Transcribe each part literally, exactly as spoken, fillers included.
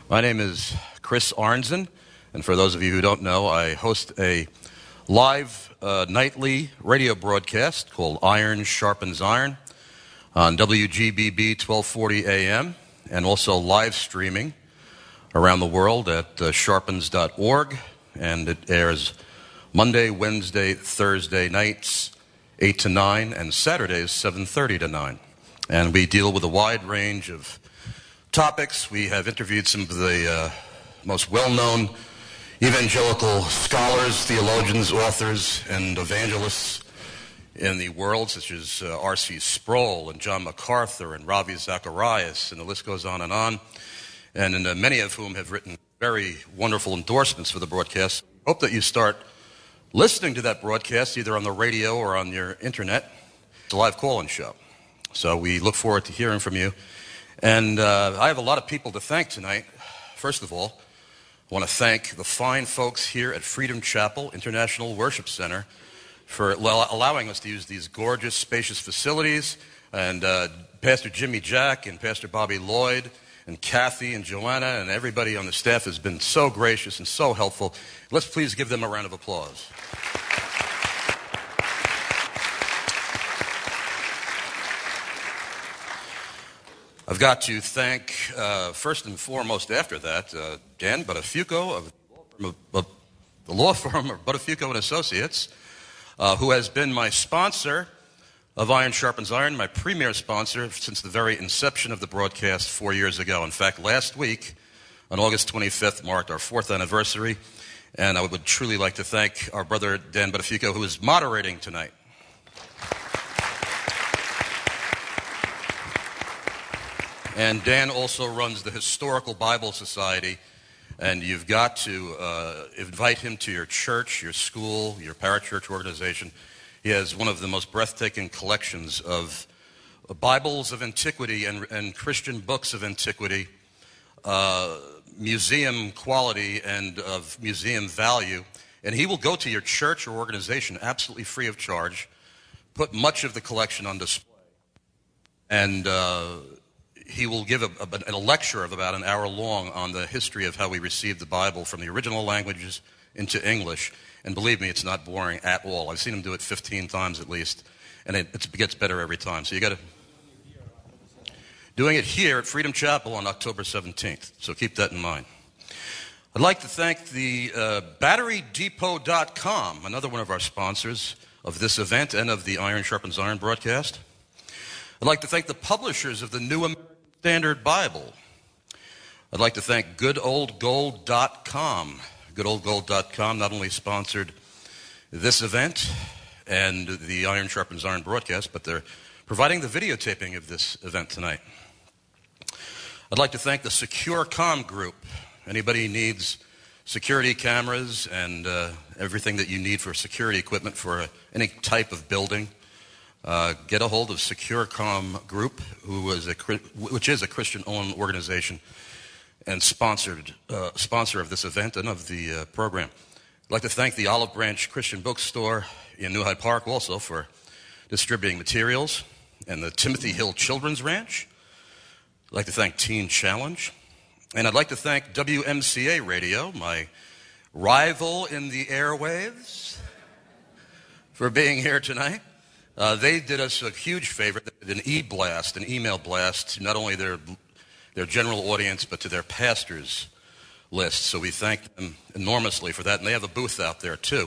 My name is Chris Arnzen, and for those of you who don't know, I host a live uh, nightly radio broadcast called Iron Sharpens Iron on W G B B twelve forty A M, and also live streaming around the world at uh, sharpens dot org, and it airs Monday, Wednesday, Thursday nights, eight to nine, and Saturdays, seven thirty to nine. And we deal with a wide range of topics. We have interviewed some of the uh, most well-known evangelical scholars, theologians, authors, and evangelists in the world, such as uh, R C Sproul and John MacArthur and Ravi Zacharias, and the list goes on and on, and, and uh, many of whom have written very wonderful endorsements for the broadcast. I hope that you start listening to that broadcast either on the radio or on your internet. It's a live call-in show, so we look forward to hearing from you. And uh, I have a lot of people to thank tonight. First of all, I want to thank the fine folks here at Freedom Chapel International Worship Center for allowing us to use these gorgeous, spacious facilities, and uh, Pastor Jimmy Jack and Pastor Bobby Lloyd and Kathy and Joanna and everybody on the staff has been so gracious and so helpful. Let's please give them a round of applause. I've got to thank, uh, first and foremost after that, uh, Dan Buttafuoco of the law firm of Buttafuoco and Associates, uh, who has been my sponsor of Iron Sharpens Iron, my premier sponsor since the very inception of the broadcast four years ago. In fact, last week, on August twenty-fifth, marked our fourth anniversary, and I would truly like to thank our brother Dan Buttafuoco, who is moderating tonight. And Dan also runs the Historical Bible Society, and you've got to uh, invite him to your church, your school, your parachurch organization. He has one of the most breathtaking collections of Bibles of antiquity and, and Christian books of antiquity, uh, museum quality and of museum value. And he will go to your church or organization absolutely free of charge, put much of the collection on display, and uh, he will give a, a, a lecture of about an hour long on the history of how we received the Bible from the original languages into English. And believe me, it's not boring at all. I've seen him do it fifteen times at least, and it, it gets better every time. So you got to doing it here at Freedom Chapel on October seventeenth. So keep that in mind. I'd like to thank the uh, battery depot dot com, another one of our sponsors of this event and of the Iron Sharpens Iron broadcast. I'd like to thank the publishers of the New American Standard Bible. I'd like to thank good old gold dot com. good old gold dot com not only sponsored this event and the Iron Sharpens Iron broadcast, but they're providing the videotaping of this event tonight. I'd like to thank the SecureCom Group. Anybody needs security cameras and uh, everything that you need for security equipment for uh, any type of building, Uh, get a hold of SecureCom Group, who is a, which is a Christian-owned organization and sponsored uh, sponsor of this event and of the uh, program. I'd like to thank the Olive Branch Christian Bookstore in New Hyde Park also for distributing materials, and the Timothy Hill Children's Ranch. I'd like to thank Teen Challenge, and I'd like to thank W M C A Radio, my rival in the airwaves, for being here tonight. Uh, they did us a huge favor. They did an e-blast, an email blast, to not only their their general audience, but to their pastors list. So we thank them enormously for that. And they have a booth out there, too.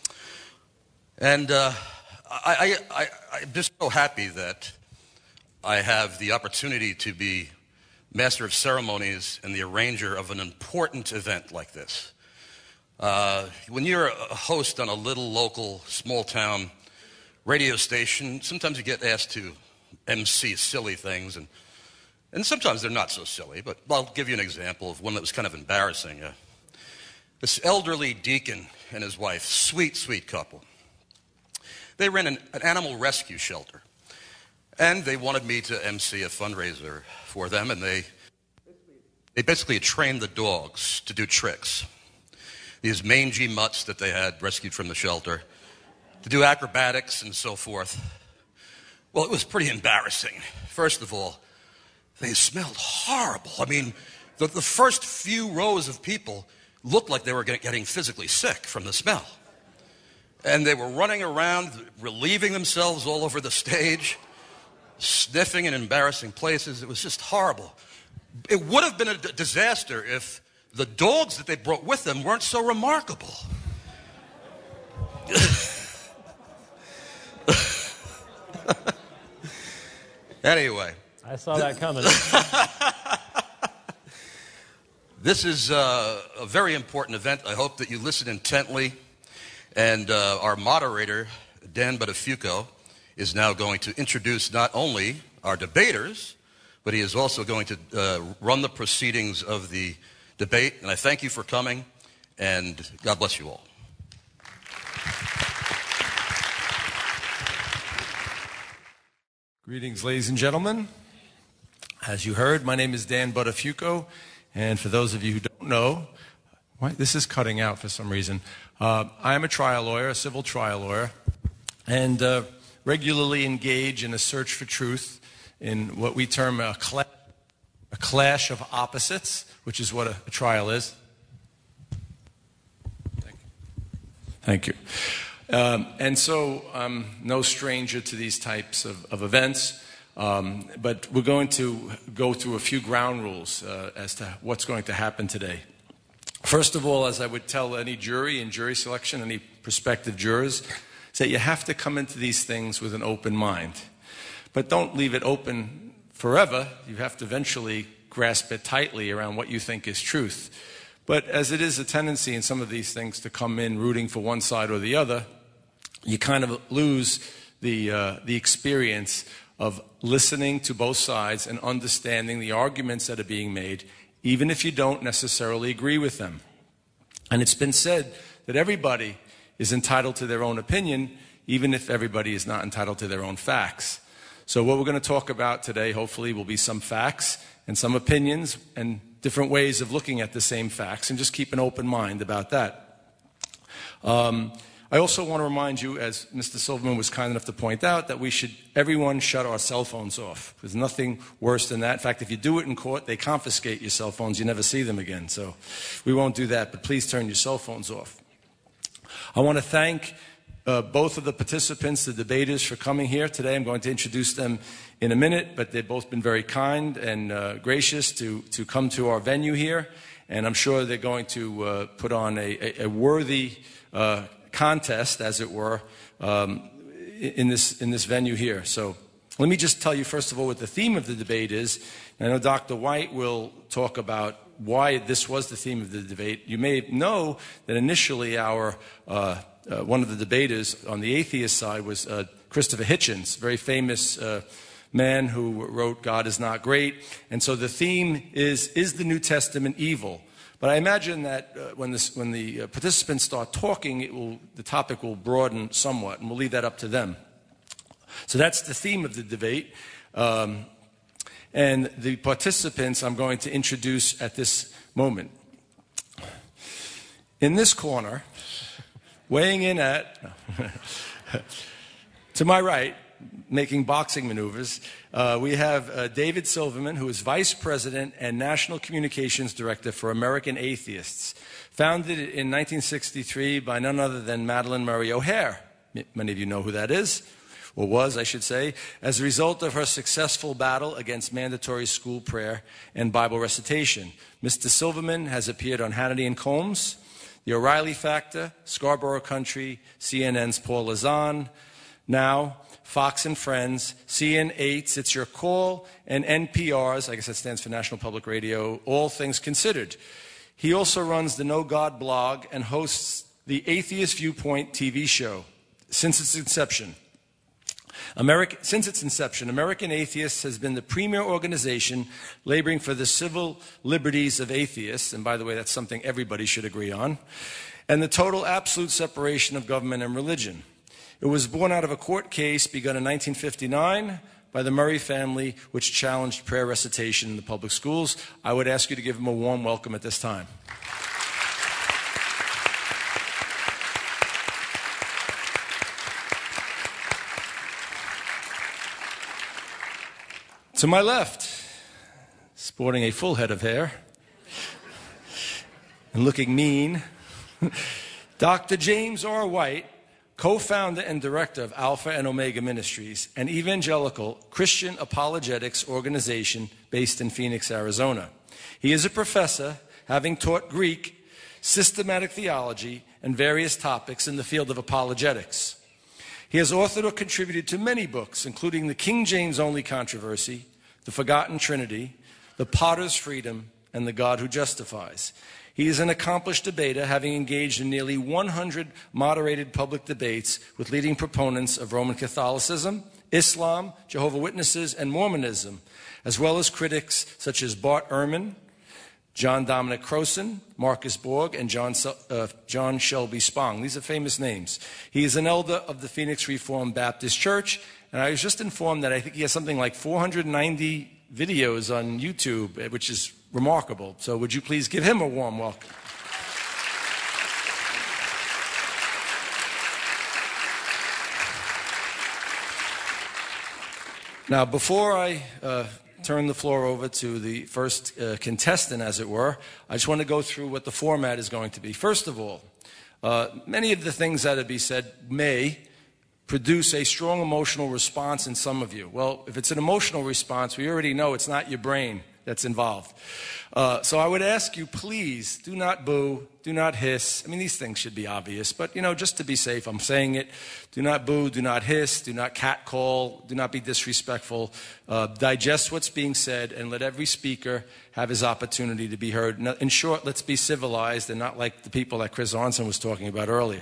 And uh, I, I, I, I'm just so happy that I have the opportunity to be master of ceremonies and the arranger of an important event like this. Uh, when you're a host on a little local, small-town radio station, sometimes you get asked to M C silly things, and and sometimes they're not so silly, but I'll give you an example of one that was kind of embarrassing. Uh, this elderly deacon and his wife, sweet, sweet couple, they ran an, an animal rescue shelter, and they wanted me to M C a fundraiser for them, and they, they basically trained the dogs to do tricks. These mangy mutts that they had rescued from the shelter, to do acrobatics and so forth. Well, it was pretty embarrassing. First of all, they smelled horrible. I mean, The, the first few rows of people looked like they were getting physically sick from the smell. And they were running around, relieving themselves all over the stage, sniffing in embarrassing places. It was just horrible. It would have been a d- disaster if the dogs that they brought with them weren't so remarkable. Anyway. I saw that coming. This is uh, a very important event. I hope that you listen intently. And uh, our moderator, Dan Buttafuoco, is now going to introduce not only our debaters, but he is also going to uh, run the proceedings of the debate. And I thank you for coming, and God bless you all. Greetings, ladies and gentlemen. As you heard, my name is Dan Buttafuoco, and for those of you who don't know, why, this is cutting out for some reason. Uh, I am a trial lawyer, a civil trial lawyer, and uh, regularly engage in a search for truth in what we term a, cla- a clash of opposites, which is what a, a trial is. Thank you. Thank you. Um, and so I'm no stranger to these types of, of events, um, but we're going to go through a few ground rules uh, as to what's going to happen today. First of all, as I would tell any jury in jury selection, any prospective jurors, is that you have to come into these things with an open mind. But don't leave it open forever. You have to eventually grasp it tightly around what you think is truth. But as it is a tendency in some of these things to come in rooting for one side or the other, you kind of lose the, uh, the experience of listening to both sides and understanding the arguments that are being made, even if you don't necessarily agree with them. And it's been said that everybody is entitled to their own opinion, even if everybody is not entitled to their own facts. So what we're going to talk about today, hopefully, will be some facts and some opinions and different ways of looking at the same facts, and just keep an open mind about that. Um, I also want to remind you, as Mister Silverman was kind enough to point out, that we should, everyone shut our cell phones off. There's nothing worse than that. In fact, if you do it in court, they confiscate your cell phones. You never see them again. So we won't do that, but please turn your cell phones off. I want to thank uh, both of the participants, the debaters, for coming here today. I'm going to introduce them in a minute, but they've both been very kind and uh, gracious to, to come to our venue here. And I'm sure they're going to uh, put on a, a, a worthy uh, contest, as it were, um, in this in this venue here. So let me just tell you, first of all, what the theme of the debate is. I know Doctor White will talk about why this was the theme of the debate. You may know that initially our uh, uh, one of the debaters on the atheist side was uh, Christopher Hitchens, very famous uh, man who wrote God is Not Great. And so the theme is, is the New Testament evil? But I imagine that uh, when, this, when the uh, participants start talking, it will, the topic will broaden somewhat, and we'll leave that up to them. So that's the theme of the debate. Um, and the participants I'm going to introduce at this moment. In this corner, weighing in at, to my right, making boxing maneuvers, uh, we have uh, David Silverman, who is Vice President and National Communications Director for American Atheists, founded in nineteen sixty-three by none other than Madalyn Murray O'Hair. Many of you know who that is, or was, I should say, as a result of her successful battle against mandatory school prayer and Bible recitation. Mister Silverman has appeared on Hannity and Combs, The O'Reilly Factor, Scarborough Country, C N N's Paul Lazan, Now, Fox and Friends, C N eight's It's Your Call, and N P R's, I guess that stands for National Public Radio, All Things Considered. He also runs the No God blog and hosts the Atheist Viewpoint T V show. Since its inception, American, since its inception, American Atheists has been the premier organization laboring for the civil liberties of atheists, and by the way, that's something everybody should agree on, and the total absolute separation of government and religion. It was born out of a court case begun in nineteen fifty-nine by the Murray family, which challenged prayer recitation in the public schools. I would ask you to give them a warm welcome at this time. To my left, sporting a full head of hair, and looking mean, Doctor James R. White, co-founder and director of Alpha and Omega Ministries, an evangelical Christian apologetics organization based in Phoenix, Arizona. He is a professor, having taught Greek, systematic theology, and various topics in the field of apologetics. He has authored or contributed to many books, including The King James Only Controversy, The Forgotten Trinity, The Potter's Freedom, and The God Who Justifies. He is an accomplished debater, having engaged in nearly one hundred moderated public debates with leading proponents of Roman Catholicism, Islam, Jehovah's Witnesses, and Mormonism, as well as critics such as Bart Ehrman, John Dominic Crowson, Marcus Borg, and John, uh, John Shelby Spong. These are famous names. He is an elder of the Phoenix Reformed Baptist Church, and I was just informed that I think he has something like four hundred ninety videos on YouTube, which is remarkable. So would you please give him a warm welcome? Now, before I uh, turn the floor over to the first uh, contestant, as it were, I just want to go through what the format is going to be. First of all, uh, many of the things that have been said may produce a strong emotional response in some of you. Well, if it's an emotional response, we already know it's not your brain that's involved. Uh, so I would ask you, please, do not boo, do not hiss. I mean, these things should be obvious, but, you know, just to be safe, I'm saying it. Do not boo, do not hiss, do not catcall, do not be disrespectful. Uh, digest what's being said and let every speaker have his opportunity to be heard. In short, let's be civilized and not like the people that Chris Arnson was talking about earlier.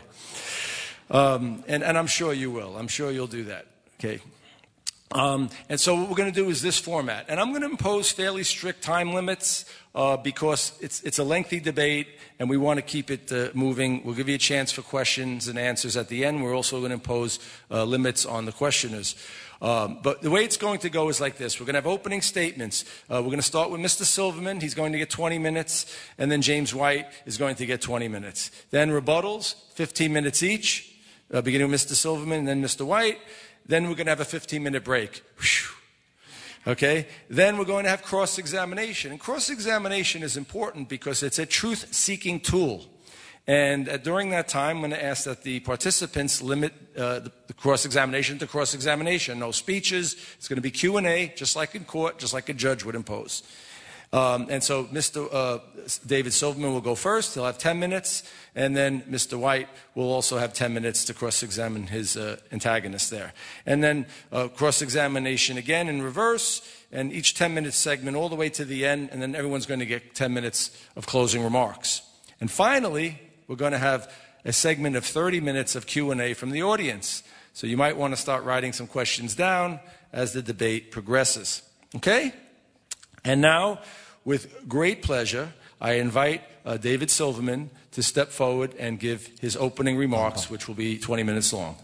Um, and, and I'm sure you will. I'm sure you'll do that. Okay. Um, and so what we're going to do is this format. And I'm going to impose fairly strict time limits uh, because it's, it's a lengthy debate and we want to keep it uh, moving. We'll give you a chance for questions and answers at the end. We're also going to impose uh, limits on the questioners. Um, but the way it's going to go is like this. We're going to have opening statements. Uh, we're going to start with Mister Silverman. He's going to get twenty minutes. And then James White is going to get twenty minutes. Then rebuttals, fifteen minutes each. Uh, beginning with Mister Silverman and then Mister White. Then we're going to have a fifteen minute break. Whew. Okay? Then we're going to have cross-examination. And cross-examination is important because it's a truth-seeking tool. And uh, during that time, I'm going to ask that the participants limit uh, the, the cross-examination to cross-examination. No speeches. It's going to be Q and A, just like in court, just like a judge would impose. Um, and so Mister Uh, David Silverman will go first. He'll have ten minutes. And then Mister White will also have ten minutes to cross-examine his uh, antagonist there. And then uh, cross-examination again in reverse, and each ten-minute segment all the way to the end, and then everyone's going to get ten minutes of closing remarks. And finally, we're going to have a segment of thirty minutes of Q and A from the audience. So you might want to start writing some questions down as the debate progresses. Okay? And now, with great pleasure, I invite uh, David Silverman to step forward and give his opening remarks, which will be twenty minutes long.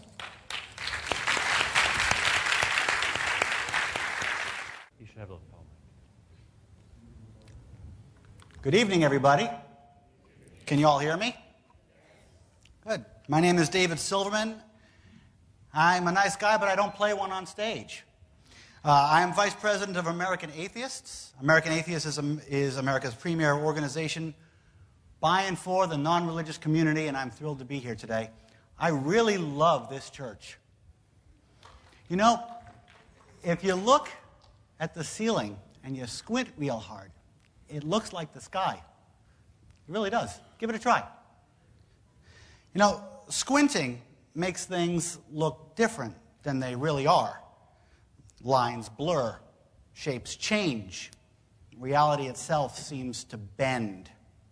You should have a phone. Good evening, everybody. Can you all hear me? Good. My name is David Silverman. I'm a nice guy, but I don't play one on stage. Uh, I am Vice President of American Atheists. American Atheists is, um, is America's premier organization by and for the non-religious community, and I'm thrilled to be here today. I really love this church. You know, if you look at the ceiling and you squint real hard, it looks like the sky. It really does. Give it a try. You know, squinting makes things look different than they really are. Lines blur, shapes change, reality itself seems to bend.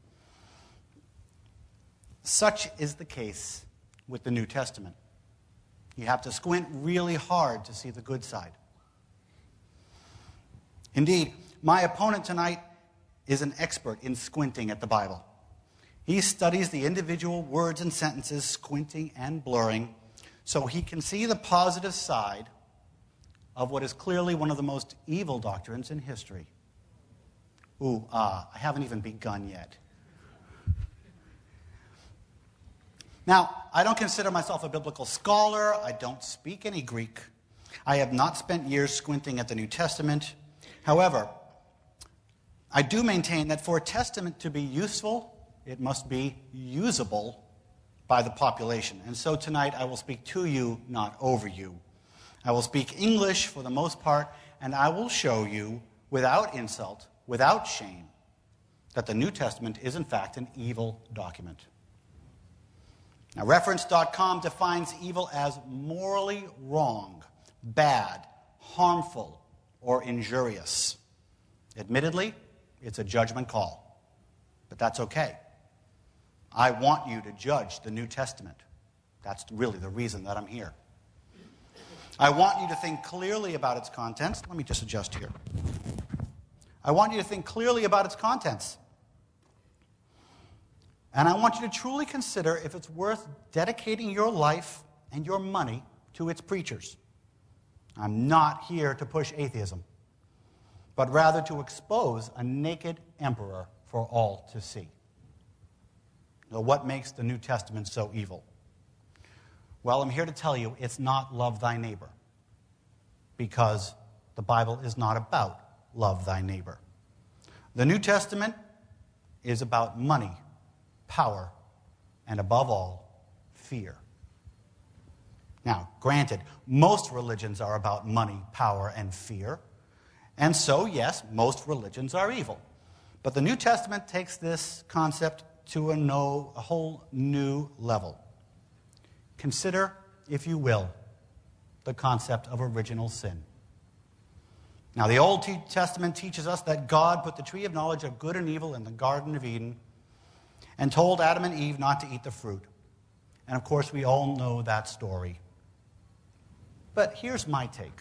Such is the case with the New Testament. You have to squint really hard to see the good side. Indeed, my opponent tonight is an expert in squinting at the Bible. He studies the individual words and sentences, squinting and blurring, so he can see the positive side of what is clearly one of the most evil doctrines in history. Ooh, ah, I haven't even begun yet. Now, I don't consider myself a biblical scholar. I don't speak any Greek. I have not spent years squinting at the New Testament. However, I do maintain that for a testament to be useful, it must be usable by the population. And so tonight I will speak to you, not over you. I will speak English for the most part, and I will show you, without insult, without shame, that the New Testament is in fact an evil document. Now, reference dot com defines evil as morally wrong, bad, harmful, or injurious. Admittedly, it's a judgment call, but that's okay. I want you to judge the New Testament. That's really the reason that I'm here. I want you to think clearly about its contents. Let me just adjust here. I want you to think clearly about its contents. And I want you to truly consider if it's worth dedicating your life and your money to its preachers. I'm not here to push atheism, but rather to expose a naked emperor for all to see. So what makes the New Testament so evil? Well, I'm here to tell you it's not love thy neighbor, because the Bible is not about love thy neighbor. The New Testament is about money, power, and above all, fear. Now, granted, most religions are about money, power, and fear. And so, yes, most religions are evil. But the New Testament takes this concept to a, no, a whole new level. Consider, if you will, the concept of original sin. Now, the Old Testament teaches us that God put the tree of knowledge of good and evil in the Garden of Eden and told Adam and Eve not to eat the fruit. And of course, we all know that story. But here's my take.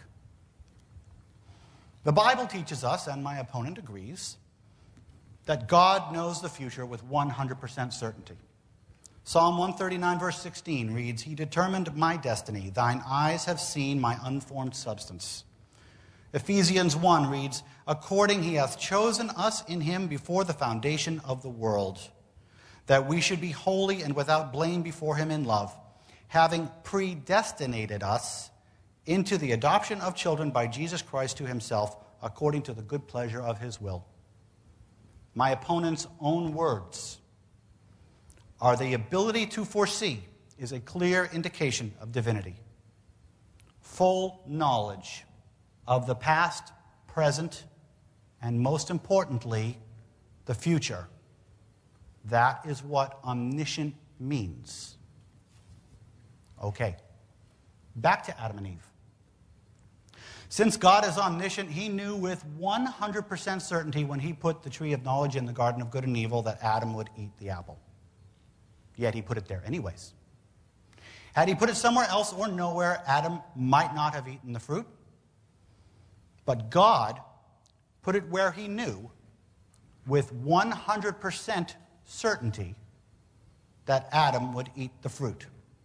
The Bible teaches us, and my opponent agrees, that God knows the future with one hundred percent certainty. Psalm one thirty-nine, verse sixteen reads, He determined my destiny. Thine eyes have seen my unformed substance. Ephesians one reads, According he hath chosen us in him before the foundation of the world, that we should be holy and without blame before him in love, having predestinated us into the adoption of children by Jesus Christ to himself, according to the good pleasure of his will. My opponent's own words are the ability to foresee is a clear indication of divinity. Full knowledge of the past, present, and most importantly, the future. That is what omniscient means. Okay, back to Adam and Eve. Since God is omniscient, he knew with one hundred percent certainty when he put the tree of knowledge in the garden of good and evil that Adam would eat the apple. Yet he put it there anyways. Had he put it somewhere else or nowhere, Adam might not have eaten the fruit. But God put it where he knew with one hundred percent certainty that Adam would eat the fruit.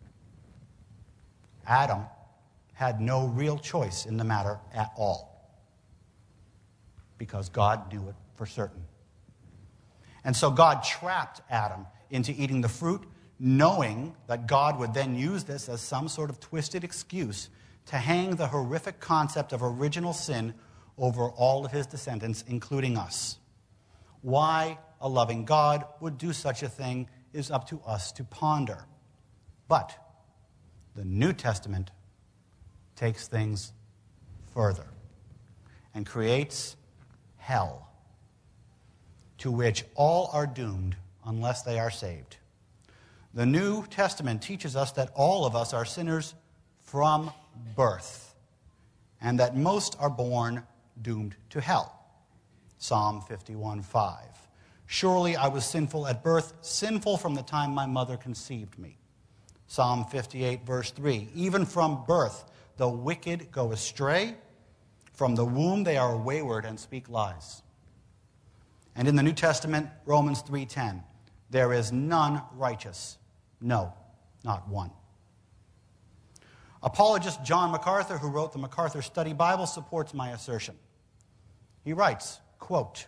Adam had no real choice in the matter at all, because God knew it for certain. And so God trapped Adam into eating the fruit, knowing that God would then use this as some sort of twisted excuse to hang the horrific concept of original sin over all of his descendants, including us. Why a loving God would do such a thing is up to us to ponder. But the New Testament takes things further and creates hell, to which all are doomed unless they are saved. The New Testament teaches us that all of us are sinners from birth, and that most are born doomed to hell. Psalm fifty-one five. Surely I was sinful at birth, sinful from the time my mother conceived me. Psalm fifty-eight, verse three. Even from birth the wicked go astray. From the womb they are wayward and speak lies. And in the New Testament, Romans three ten. There is none righteous. No, not one. Apologist John MacArthur, who wrote the MacArthur Study Bible, supports my assertion. He writes, quote,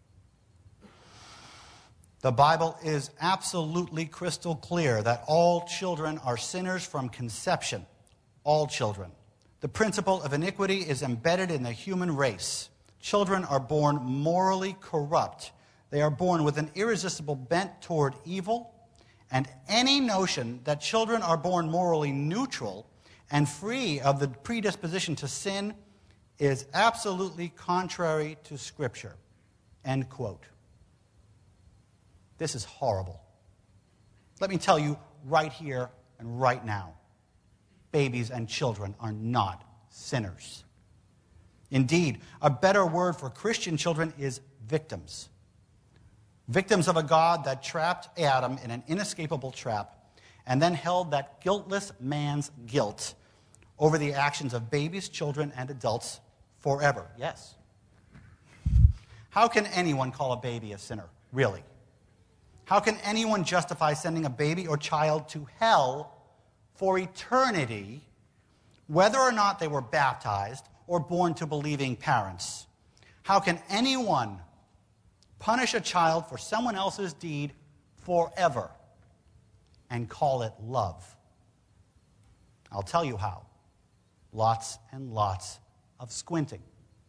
the Bible is absolutely crystal clear that all children are sinners from conception. All children. The principle of iniquity is embedded in the human race. Children are born morally corrupt. They are born with an irresistible bent toward evil, and any notion that children are born morally neutral and free of the predisposition to sin is absolutely contrary to Scripture. End quote. This is horrible. Let me tell you right here and right now, babies and children are not sinners. Indeed, a better word for Christian children is victims. Victims of a God that trapped Adam in an inescapable trap and then held that guiltless man's guilt over the actions of babies, children, and adults forever. Yes. How can anyone call a baby a sinner, really? How can anyone justify sending a baby or child to hell for eternity, whether or not they were baptized or born to believing parents? How can anyone punish a child for someone else's deed forever and call it love? I'll tell you how. Lots and lots of squinting.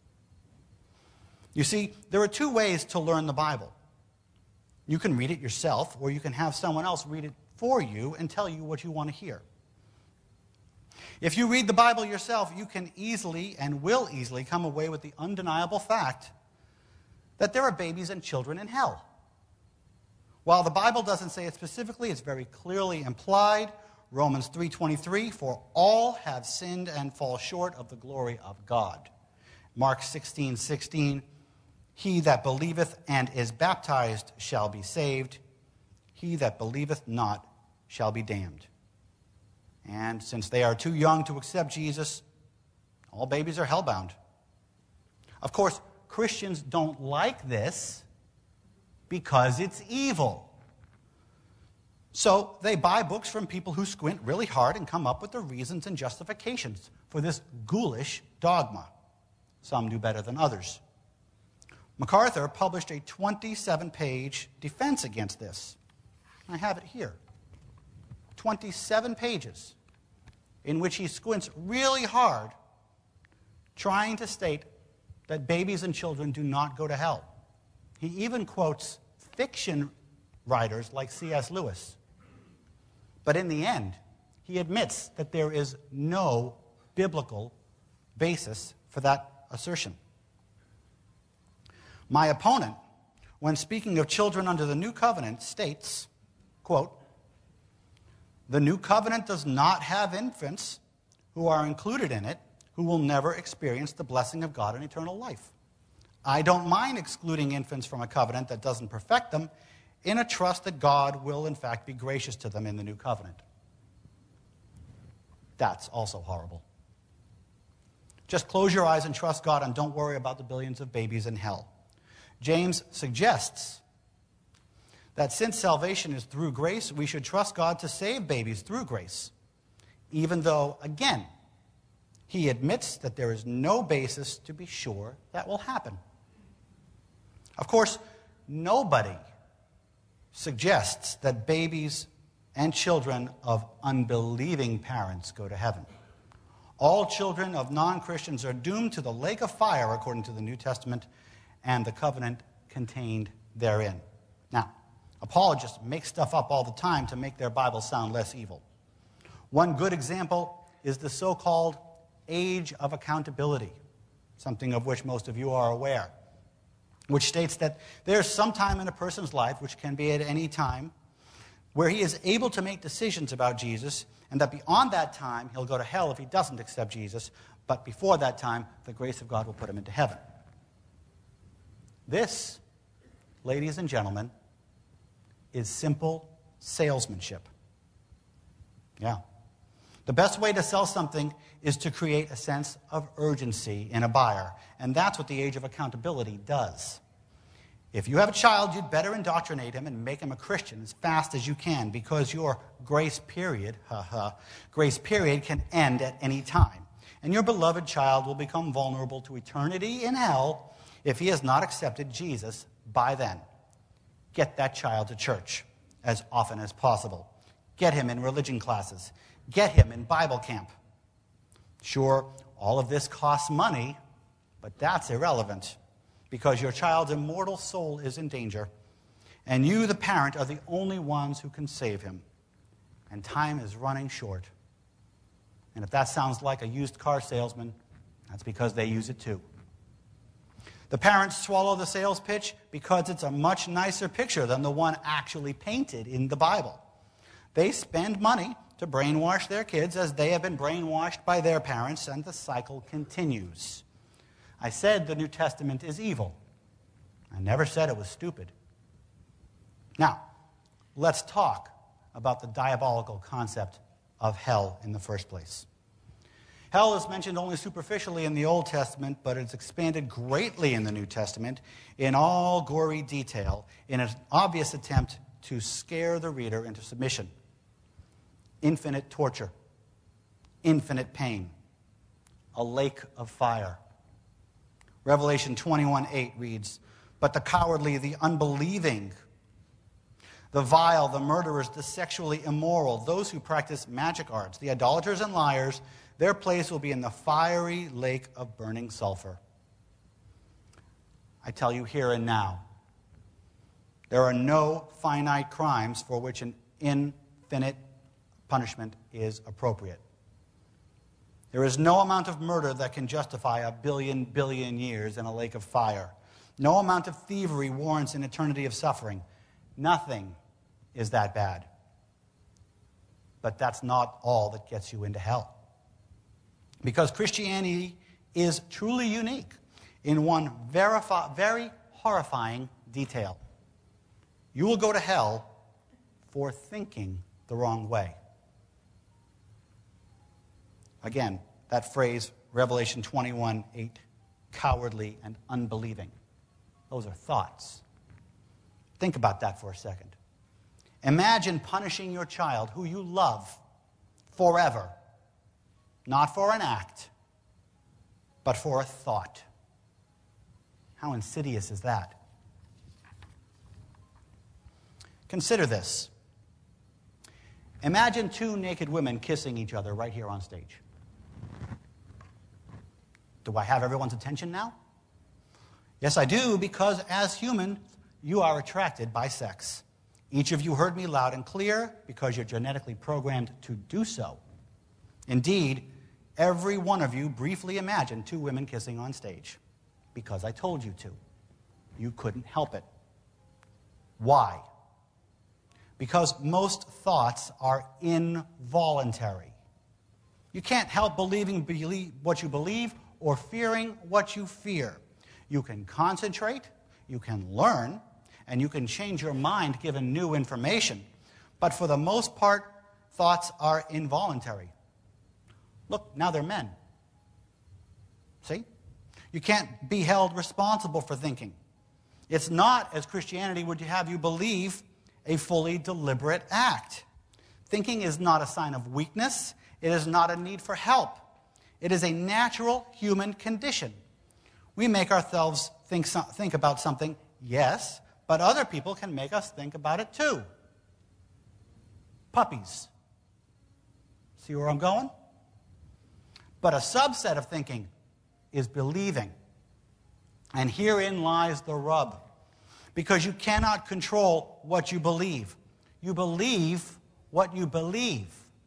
You see, there are two ways to learn the Bible. You can read it yourself, or you can have someone else read it for you and tell you what you want to hear. If you read the Bible yourself, you can easily and will easily come away with the undeniable fact that there are babies and children in hell. While the Bible doesn't say it specifically, it's very clearly implied. Romans three twenty-three, for all have sinned and fall short of the glory of God. Mark sixteen sixteen, he that believeth and is baptized shall be saved. He that believeth not shall be damned. And since they are too young to accept Jesus, all babies are hellbound. Of course, Christians don't like this because it's evil. So they buy books from people who squint really hard and come up with the reasons and justifications for this ghoulish dogma. Some do better than others. MacArthur published a twenty-seven page defense against this. I have it here. twenty-seven pages in which he squints really hard trying to state that babies and children do not go to hell. He even quotes fiction writers like C S Lewis. But in the end, he admits that there is no biblical basis for that assertion. My opponent, when speaking of children under the new covenant, states, quote, the new covenant does not have infants who are included in it who will never experience the blessing of God in eternal life. I don't mind excluding infants from a covenant that doesn't perfect them in a trust that God will in fact be gracious to them in the new covenant. That's also horrible. Just close your eyes and trust God and don't worry about the billions of babies in hell. James suggests that since salvation is through grace, we should trust God to save babies through grace, even though, again, he admits that there is no basis to be sure that will happen. Of course, nobody suggests that babies and children of unbelieving parents go to heaven. All children of non-Christians are doomed to the lake of fire, according to the New Testament and the covenant contained therein. Now, apologists make stuff up all the time to make their Bible sound less evil. One good example is the so-called age of accountability, something of which most of you are aware, which states that there's some time in a person's life, which can be at any time, where he is able to make decisions about Jesus, and that beyond that time, he'll go to hell if he doesn't accept Jesus, but before that time, the grace of God will put him into heaven. This, ladies and gentlemen, is simple salesmanship. Yeah. The best way to sell something is to create a sense of urgency in a buyer, and that's what the age of accountability does. If you have a child, you'd better indoctrinate him and make him a Christian as fast as you can, because your grace period, haha, grace period can end at any time, and your beloved child will become vulnerable to eternity in hell if he has not accepted Jesus by then. Get that child to church as often as possible. Get him in religion classes. Get him in Bible camp. Sure, all of this costs money, but that's irrelevant, because your child's immortal soul is in danger, and you, the parent, are the only ones who can save him. And time is running short. And if that sounds like a used car salesman, that's because they use it too. The parents swallow the sales pitch because it's a much nicer picture than the one actually painted in the Bible. They spend money to brainwash their kids as they have been brainwashed by their parents, and the cycle continues. I said the New Testament is evil. I never said it was stupid. Now, let's talk about the diabolical concept of hell in the first place. Hell is mentioned only superficially in the Old Testament, but it's expanded greatly in the New Testament in all gory detail in an obvious attempt to scare the reader into submission. Infinite torture, infinite pain, a lake of fire. Revelation twenty-one eight reads, "But the cowardly, the unbelieving, the vile, the murderers, the sexually immoral, those who practice magic arts, the idolaters and liars, their place will be in the fiery lake of burning sulfur." I tell you here and now, there are no finite crimes for which an infinite punishment is appropriate. There is no amount of murder that can justify a billion billion years in a lake of fire. No amount of thievery warrants an eternity of suffering. Nothing is that bad. But that's not all that gets you into hell. Because Christianity is truly unique in one verifi- very horrifying detail. You will go to hell for thinking the wrong way. Again, that phrase, Revelation twenty-one eight, cowardly and unbelieving. Those are thoughts. Think about that for a second. Imagine punishing your child who you love forever, not for an act, but for a thought. How insidious is that? Consider this. Imagine two naked women kissing each other right here on stage. Do I have everyone's attention now? Yes, I do, because as human, you are attracted by sex. Each of you heard me loud and clear because you're genetically programmed to do so. Indeed, every one of you briefly imagined two women kissing on stage because I told you to. You couldn't help it. Why? Because most thoughts are involuntary. You can't help believing believe what you believe or fearing what you fear. You can concentrate, you can learn, and you can change your mind given new information. But for the most part, thoughts are involuntary. Look, now they're men. See? You can't be held responsible for thinking. It's not, as Christianity would have you believe, a fully deliberate act. Thinking is not a sign of weakness. It is not a need for help. It is a natural human condition. We make ourselves think, so, think about something, yes, but other people can make us think about it too. Puppies. See where I'm going? But a subset of thinking is believing. And herein lies the rub. Because you cannot control what you believe. You believe what you believe.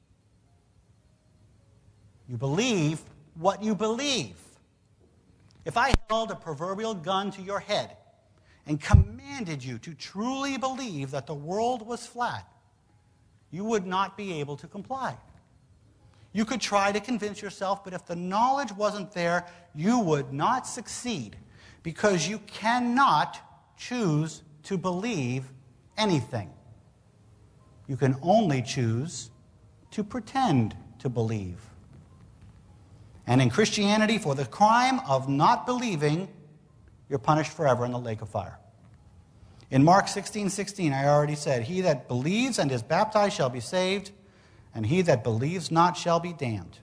You believe what you believe. If I held a proverbial gun to your head and commanded you to truly believe that the world was flat, you would not be able to comply. You could try to convince yourself, but if the knowledge wasn't there, you would not succeed, because you cannot choose to believe anything. You can only choose to pretend to believe. And in Christianity, for the crime of not believing, you're punished forever in the lake of fire. In Mark sixteen sixteen, I already said, "He that believes and is baptized shall be saved, and he that believes not shall be damned."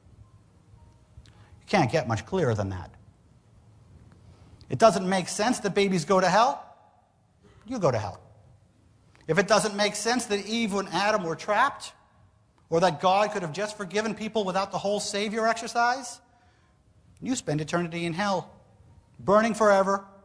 You can't get much clearer than that. It doesn't make sense that babies go to hell, you go to hell. If it doesn't make sense that Eve and Adam were trapped, or that God could have just forgiven people without the whole Savior exercise, you spend eternity in hell, burning forever,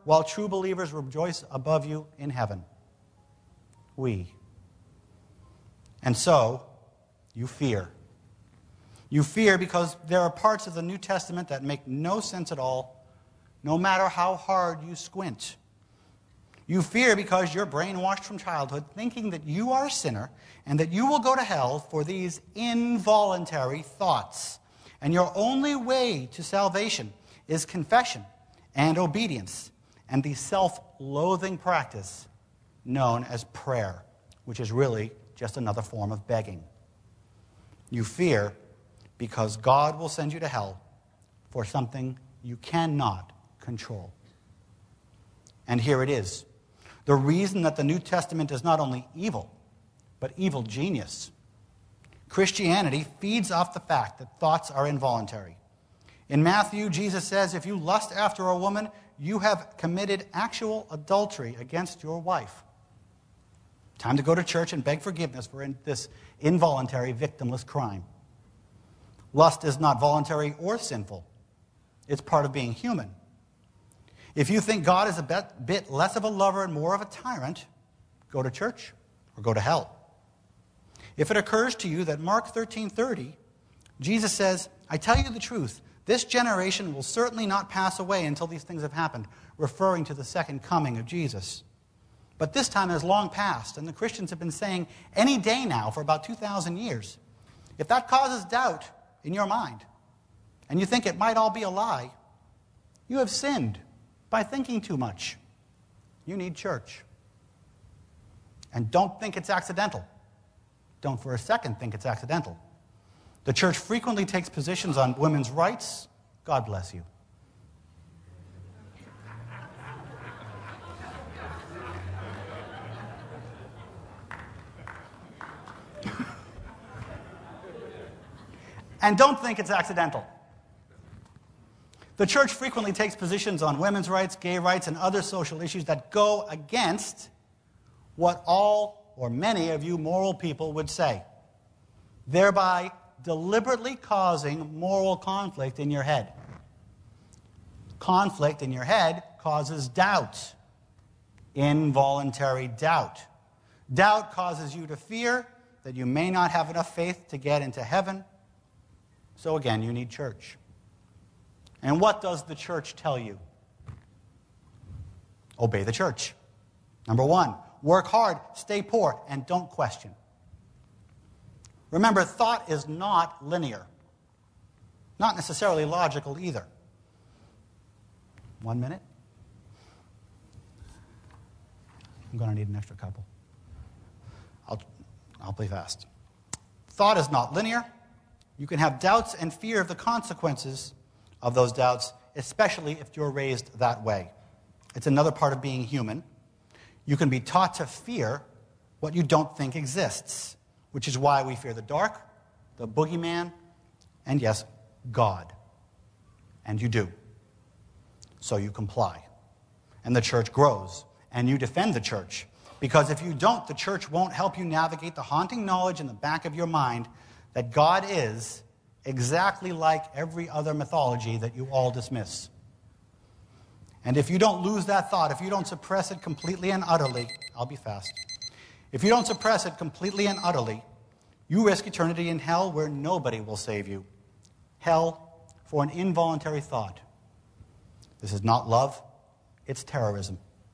while true believers rejoice above you in heaven. We. And so, you fear. You fear because there are parts of the New Testament that make no sense at all, no matter how hard you squint. You fear because you're brainwashed from childhood, thinking that you are a sinner and that you will go to hell for these involuntary thoughts. And your only way to salvation is confession and obedience and the self-loathing practice known as prayer, which is really just another form of begging. You fear because God will send you to hell for something you cannot control. And here it is. The reason that the New Testament is not only evil, but evil genius. Christianity feeds off the fact that thoughts are involuntary. In Matthew, Jesus says, if you lust after a woman, you have committed actual adultery against your wife. Time to go to church and beg forgiveness for in this involuntary, victimless crime. Lust is not voluntary or sinful. It's part of being human. If you think God is a bit, bit less of a lover and more of a tyrant, go to church or go to hell. If it occurs to you that Mark thirteen thirty, Jesus says, I tell you the truth, this generation will certainly not pass away until these things have happened, referring to the second coming of Jesus. But this time has long passed, and the Christians have been saying any day now for about two thousand years. If that causes doubt in your mind, and you think it might all be a lie, you have sinned by thinking too much. You need church. And don't think it's accidental. Don't for a second think it's accidental. The church frequently takes positions on women's rights. God bless you. And don't think it's accidental. The church frequently takes positions on women's rights, gay rights, and other social issues that go against what all or many of you moral people would say, thereby deliberately causing moral conflict in your head. Conflict in your head causes doubt, involuntary doubt. Doubt causes you to fear that you may not have enough faith to get into heaven. So again, you need church. And what does the church tell you? Obey the church. Number one, work hard, stay poor, and don't question. Remember, thought is not linear. Not necessarily logical either. One minute. I'm going to need an extra couple. I'll, I'll play fast. Thought is not linear. You can have doubts and fear of the consequences of those doubts, especially if you're raised that way. It's another part of being human. You can be taught to fear what you don't think exists, which is why we fear the dark, the boogeyman, and yes, God. And you do. So you comply. And the church grows, and you defend the church. Because if you don't, the church won't help you navigate the haunting knowledge in the back of your mind that God is exactly like every other mythology that you all dismiss. And if you don't lose that thought, if you don't suppress it completely and utterly, I'll be fast. If you don't suppress it completely and utterly, you risk eternity in hell where nobody will save you. Hell for an involuntary thought. This is not love, it's terrorism.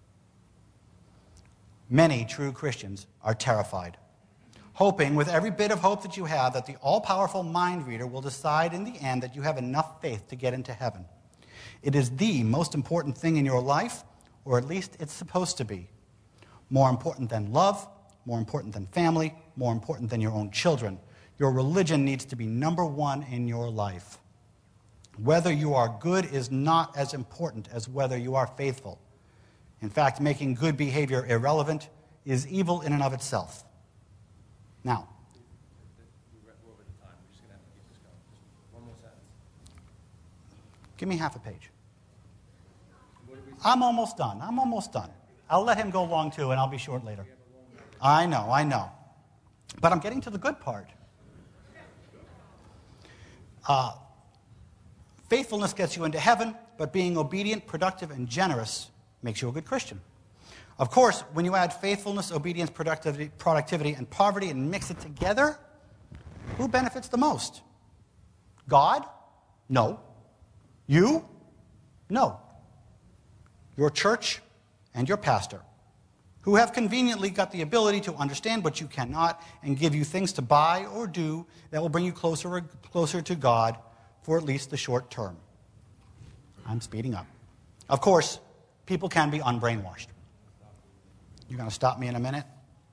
Many true Christians are terrified, hoping with every bit of hope that you have that the all-powerful mind reader will decide in the end that you have enough faith to get into heaven. It is the most important thing in your life, or at least it's supposed to be. More important than love, more important than family, more important than your own children. Your religion needs to be number one in your life. Whether you are good is not as important as whether you are faithful. In fact, making good behavior irrelevant is evil in and of itself. Now, give me half a page. I'm almost done. I'm almost done. I'll let him go long too, and I'll be short later. I know, I know. But I'm getting to the good part. Uh, faithfulness gets you into heaven, but being obedient, productive, and generous makes you a good Christian. Of course, when you add faithfulness, obedience, productivity, productivity, and poverty and mix it together, who benefits the most? God? No. You? No. Your church and your pastor, who have conveniently got the ability to understand what you cannot and give you things to buy or do that will bring you closer, closer to God for at least the short term. I'm speeding up. Of course, people can be unbrainwashed. You're going to stop me in a minute?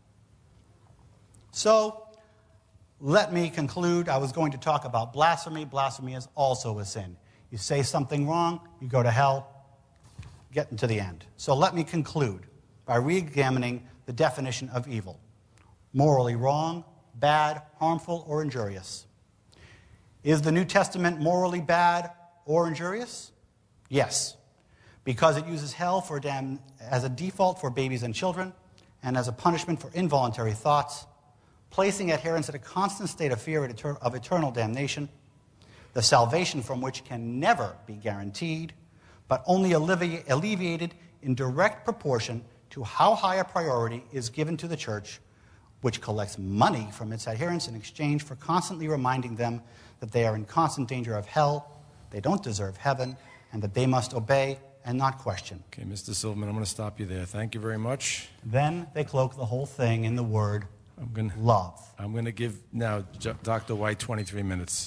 So, let me conclude. I was going to talk about blasphemy. Blasphemy is also a sin. You say something wrong, you go to hell, getting to the end. So let me conclude by re-examining the definition of evil. Morally wrong, bad, harmful, or injurious. Is the New Testament morally bad or injurious? Yes, because it uses hell for dam- as a default for babies and children and as a punishment for involuntary thoughts, placing adherents in a constant state of fear of eternal damnation, the salvation from which can never be guaranteed, but only allevi- alleviated in direct proportion to how high a priority is given to the church, which collects money from its adherents in exchange for constantly reminding them that they are in constant danger of hell, they don't deserve heaven, and that they must obey and not question. Okay, Mister Silverman, I'm going to stop you there. Thank you very much. Then they cloak the whole thing in the word I'm gonna, love. I'm going to give now Doctor White twenty-three minutes.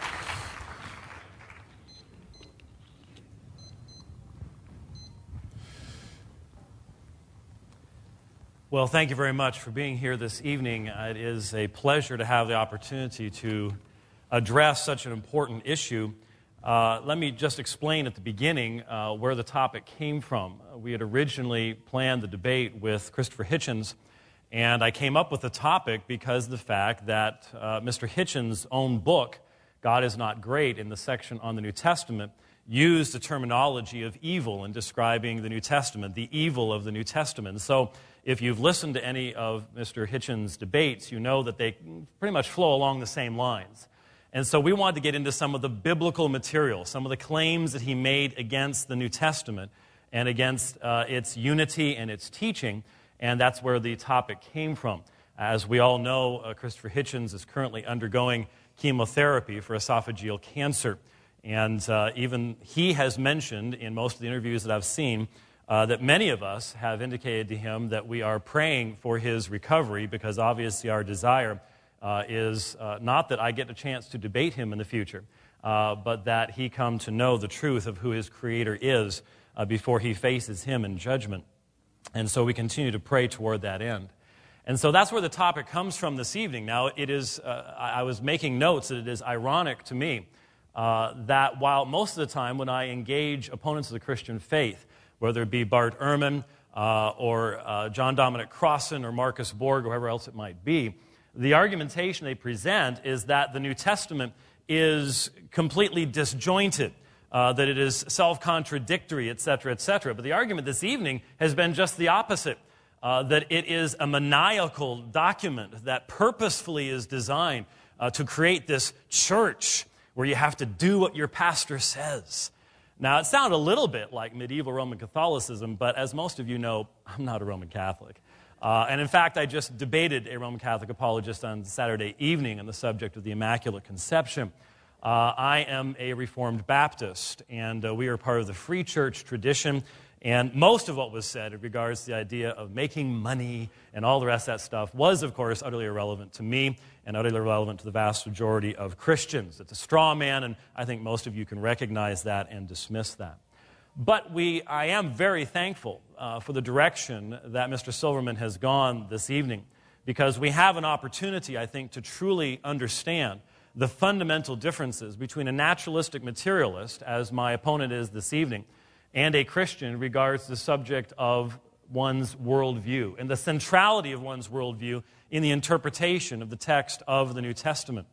Well, thank you very much for being here this evening. It is a pleasure to have the opportunity to address such an important issue. Uh, let me just explain at the beginning uh, where the topic came from. We had originally planned the debate with Christopher Hitchens, and I came up with the topic because of the fact that uh, Mister Hitchens' own book, God is Not Great, in the section on the New Testament, used the terminology of evil in describing the New Testament, the evil of the New Testament. So if you've listened to any of Mister Hitchens' debates, you know that they pretty much flow along the same lines. And so we wanted to get into some of the biblical material, some of the claims that he made against the New Testament and against uh, its unity and its teaching, and that's where the topic came from. As we all know, uh, Christopher Hitchens is currently undergoing chemotherapy for esophageal cancer, and uh, even he has mentioned in most of the interviews that I've seen uh, that many of us have indicated to him that we are praying for his recovery, because obviously our desire Uh, is uh, not that I get a chance to debate him in the future, uh, but that he come to know the truth of who his Creator is uh, before he faces him in judgment. And so we continue to pray toward that end. And so that's where the topic comes from this evening. Now, it is, uh, I, I was making notes that it is ironic to me uh, that while most of the time when I engage opponents of the Christian faith, whether it be Bart Ehrman uh, or uh, John Dominic Crossan or Marcus Borg or whoever else it might be, the argumentation they present is that the New Testament is completely disjointed, uh, that it is self-contradictory, et cetera, et cetera. But the argument this evening has been just the opposite, uh, that it is a maniacal document that purposefully is designed uh, to create this church where you have to do what your pastor says. Now, it sounded a little bit like medieval Roman Catholicism, but as most of you know, I'm not a Roman Catholic. Uh, and in fact, I just debated a Roman Catholic apologist on Saturday evening on the subject of the Immaculate Conception. Uh, I am a Reformed Baptist, and uh, we are part of the Free Church tradition. And most of what was said in regards to the idea of making money and all the rest of that stuff was, of course, utterly irrelevant to me and utterly irrelevant to the vast majority of Christians. It's a straw man, and I think most of you can recognize that and dismiss that. But we, I am very thankful uh, for the direction that Mister Silverman has gone this evening, because we have an opportunity, I think, to truly understand the fundamental differences between a naturalistic materialist, as my opponent is this evening, and a Christian in regards to the subject of one's worldview and the centrality of one's worldview in the interpretation of the text of the New Testament.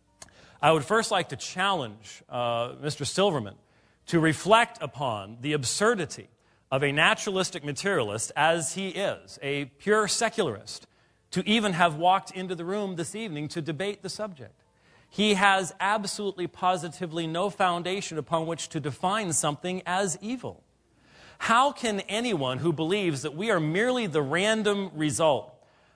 I would first like to challenge uh, Mister Silverman to reflect upon the absurdity of a naturalistic materialist, as he is, a pure secularist, to even have walked into the room this evening to debate the subject. He has absolutely positively no foundation upon which to define something as evil. how can anyone who believes that we are merely the random result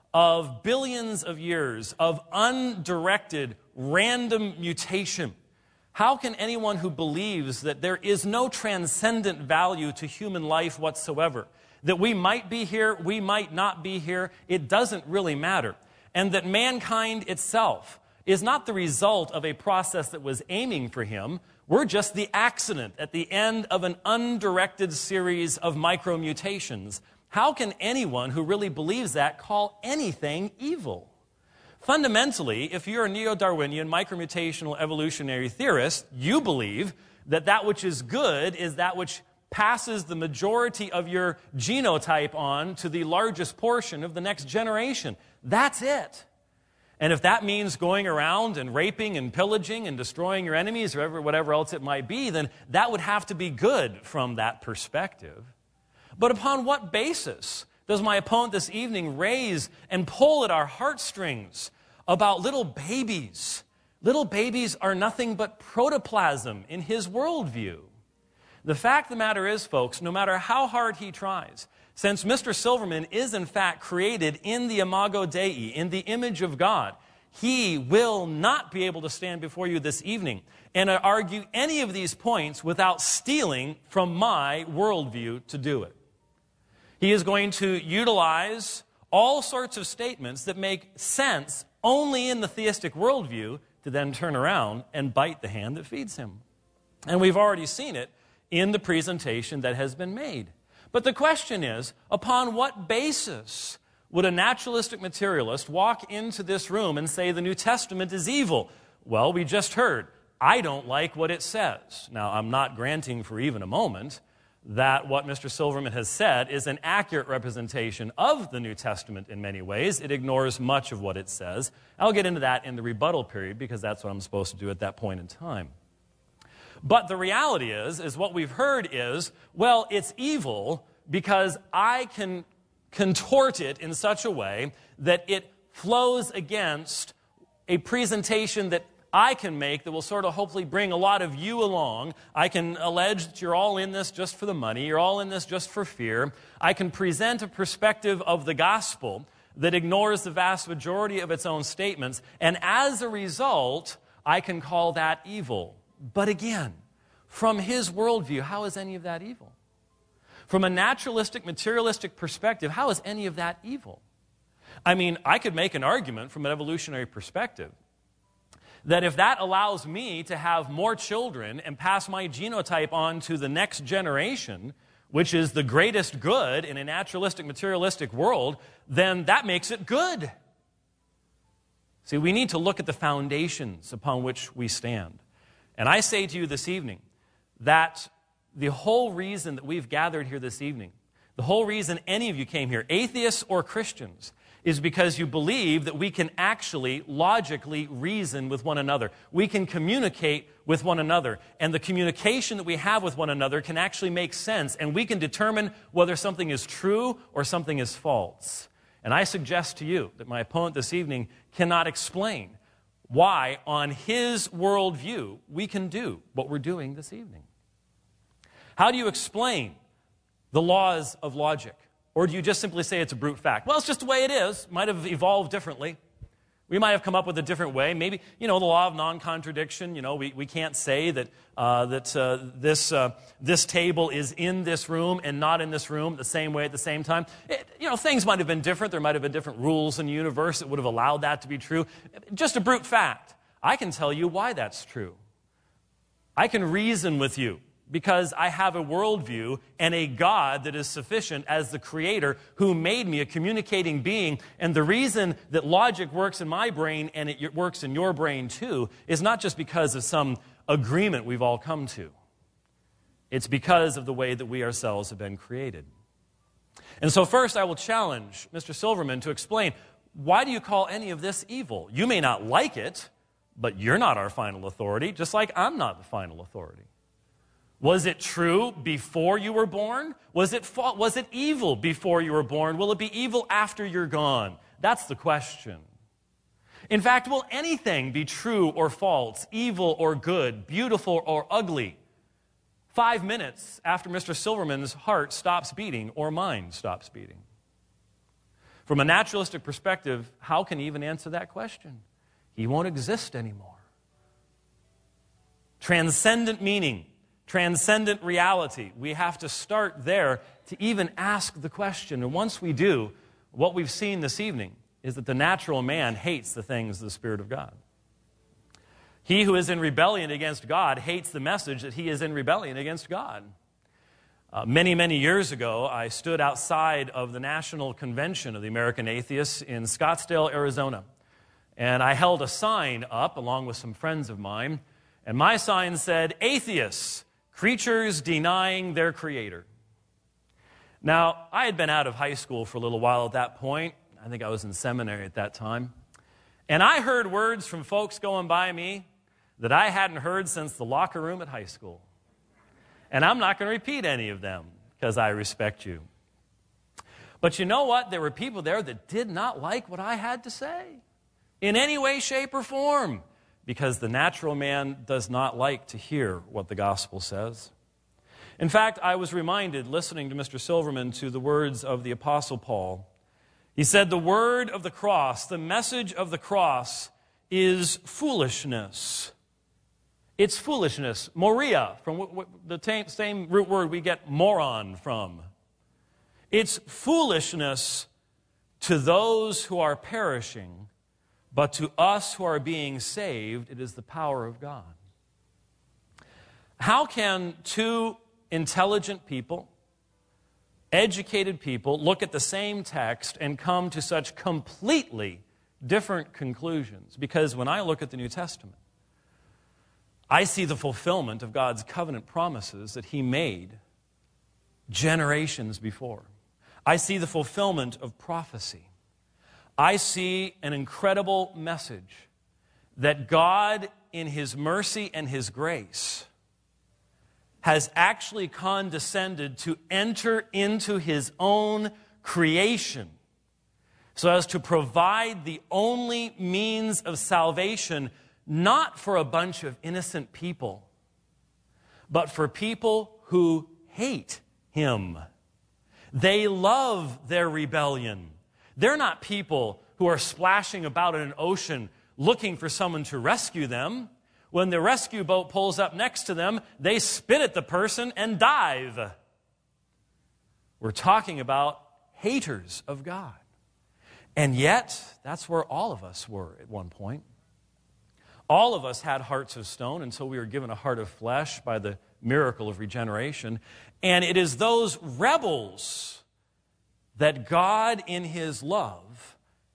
of billions of years of undirected random mutation, how can anyone who believes that there is no transcendent value to human life whatsoever, that we might be here, we might not be here, it doesn't really matter, and that mankind itself is not the result of a process that was aiming for him, we're just the accident at the end of an undirected series of micromutations. How can anyone who really believes that call anything evil? Fundamentally, if you're a neo-Darwinian micromutational evolutionary theorist, you believe that that which is good is that which passes the majority of your genotype on to the largest portion of the next generation. That's it. And if that means going around and raping and pillaging and destroying your enemies or whatever else it might be, then that would have to be good from that perspective. But upon what basis does my opponent this evening raise and pull at our heartstrings about little babies? Little babies are nothing but protoplasm in his worldview. The fact of the matter is, folks, no matter how hard he tries, since Mister Silverman is in fact created in the imago Dei, in the image of God, he will not be able to stand before you this evening and argue any of these points without stealing from my worldview to do it. He is going to utilize all sorts of statements that make sense only in the theistic worldview to then turn around and bite the hand that feeds him. And we've already seen it in the presentation that has been made. But the question is, upon what basis would a naturalistic materialist walk into this room and say the New Testament is evil? Well, we just heard, I don't like what it says. Now, I'm not granting for even a moment that what Mister Silverman has said is an accurate representation of the New Testament in many ways. It ignores much of what it says. I'll get into that in the rebuttal period because that's what I'm supposed to do at that point in time. But the reality is, is what we've heard is, well, it's evil because I can contort it in such a way that it flows against a presentation that I can make that will sort of hopefully bring a lot of you along. I can allege that you're all in this just for the money. You're all in this just for fear. I can present a perspective of the gospel that ignores the vast majority of its own statements. And as a result, I can call that evil. But again, from his worldview, how is any of that evil? From a naturalistic, materialistic perspective, how is any of that evil? I mean, I could make an argument from an evolutionary perspective that if that allows me to have more children and pass my genotype on to the next generation, which is the greatest good in a naturalistic, materialistic world, then that makes it good. See, we need to look at the foundations upon which we stand. And I say to you this evening that the whole reason that we've gathered here this evening, the whole reason any of you came here, atheists or Christians, is because you believe that we can actually logically reason with one another. We can communicate with one another. And the communication that we have with one another can actually make sense. And we can determine whether something is true or something is false. And I suggest to you that my opponent this evening cannot explain why, on his worldview, we can do what we're doing this evening. How do you explain the laws of logic? Or do you just simply say it's a brute fact? Well, it's just the way it is. Might have evolved differently. We might have come up with a different way. Maybe, you know, the law of non-contradiction, you know, we, we can't say that, uh, that uh, this, uh, this table is in this room and not in this room the same way at the same time. It, you know, things might have been different. There might have been different rules in the universe that would have allowed that to be true. Just a brute fact. I can tell you why that's true. I can reason with you, because I have a worldview and a God that is sufficient as the creator who made me a communicating being. And the reason that logic works in my brain and it works in your brain too is not just because of some agreement we've all come to. It's because of the way that we ourselves have been created. And so first I will challenge Mister Silverman to explain, why do you call any of this evil? You may not like it, but you're not our final authority, just like I'm not the final authority. Was it true before you were born? Was it fa- was it evil before you were born? Will it be evil after you're gone? That's the question. In fact, will anything be true or false, evil or good, beautiful or ugly? five minutes after Mister Silverman's heart stops beating or mine stops beating. From a naturalistic perspective, how can he even answer that question? He won't exist anymore. Transcendent meaning, transcendent reality. We have to start there to even ask the question. And once we do, what we've seen this evening is that the natural man hates the things of the Spirit of God. He who is in rebellion against God hates the message that he is in rebellion against God. Uh, many, many years ago, I stood outside of the National Convention of the American Atheists in Scottsdale, Arizona. And I held a sign up along with some friends of mine. And my sign said, "Atheists, creatures denying their creator." Now, I had been out of high school for a little while at that point. I think I was in seminary at that time. And I heard words from folks going by me that I hadn't heard since the locker room at high school. And I'm not going to repeat any of them because I respect you. But you know what? There were people there that did not like what I had to say in any way, shape, or form, because the natural man does not like to hear what the gospel says. In fact, I was reminded, listening to Mister Silverman, to the words of the Apostle Paul. He said, "The word of the cross, the message of the cross, is foolishness." It's foolishness. Moria, from the same root word we get moron from. It's foolishness to those who are perishing, but to us who are being saved, it is the power of God. How can two intelligent people, educated people, look at the same text and come to such completely different conclusions? Because when I look at the New Testament, I see the fulfillment of God's covenant promises that He made generations before. I see the fulfillment of prophecy. I see an incredible message that God, in His mercy and His grace, has actually condescended to enter into His own creation so as to provide the only means of salvation, not for a bunch of innocent people, but for people who hate Him. They love their rebellion. They're not people who are splashing about in an ocean looking for someone to rescue them. When the rescue boat pulls up next to them, they spit at the person and dive. We're talking about haters of God. And yet, that's where all of us were at one point. All of us had hearts of stone until we were given a heart of flesh by the miracle of regeneration. And it is those rebels that God, in His love,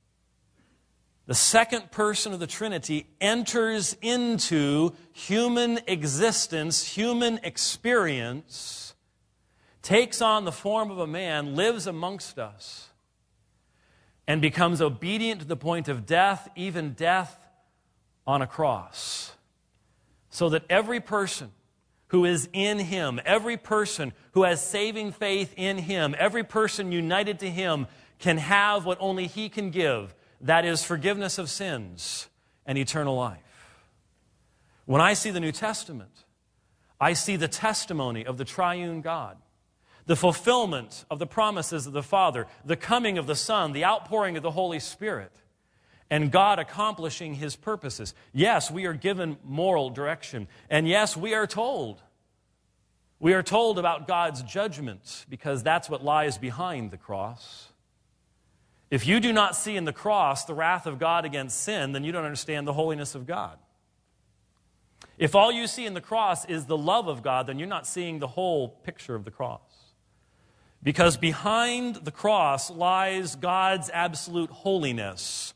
the second person of the Trinity, enters into human existence, human experience, takes on the form of a man, lives amongst us, and becomes obedient to the point of death, even death on a cross, so that every person who is in Him, every person who has saving faith in Him, every person united to Him can have what only He can give, that is forgiveness of sins and eternal life. When I see the New Testament, I see the testimony of the triune God, the fulfillment of the promises of the Father, the coming of the Son, the outpouring of the Holy Spirit, and God accomplishing His purposes. Yes, we are given moral direction. And yes, we are told. We are told about God's judgment because that's what lies behind the cross. If you do not see in the cross the wrath of God against sin, then you don't understand the holiness of God. If all you see in the cross is the love of God, then you're not seeing the whole picture of the cross. Because behind the cross lies God's absolute holiness.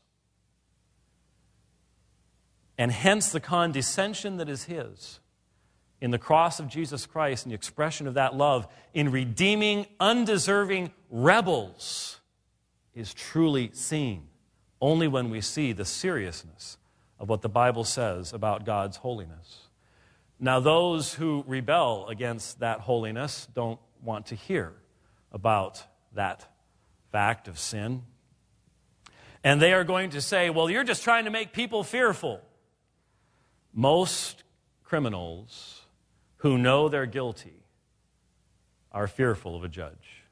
And hence the condescension that is His in the cross of Jesus Christ and the expression of that love in redeeming undeserving rebels is truly seen only when we see the seriousness of what the Bible says about God's holiness. Now, those who rebel against that holiness don't want to hear about that fact of sin. And they are going to say, well, you're just trying to make people fearful. Most criminals who know they're guilty are fearful of a judge.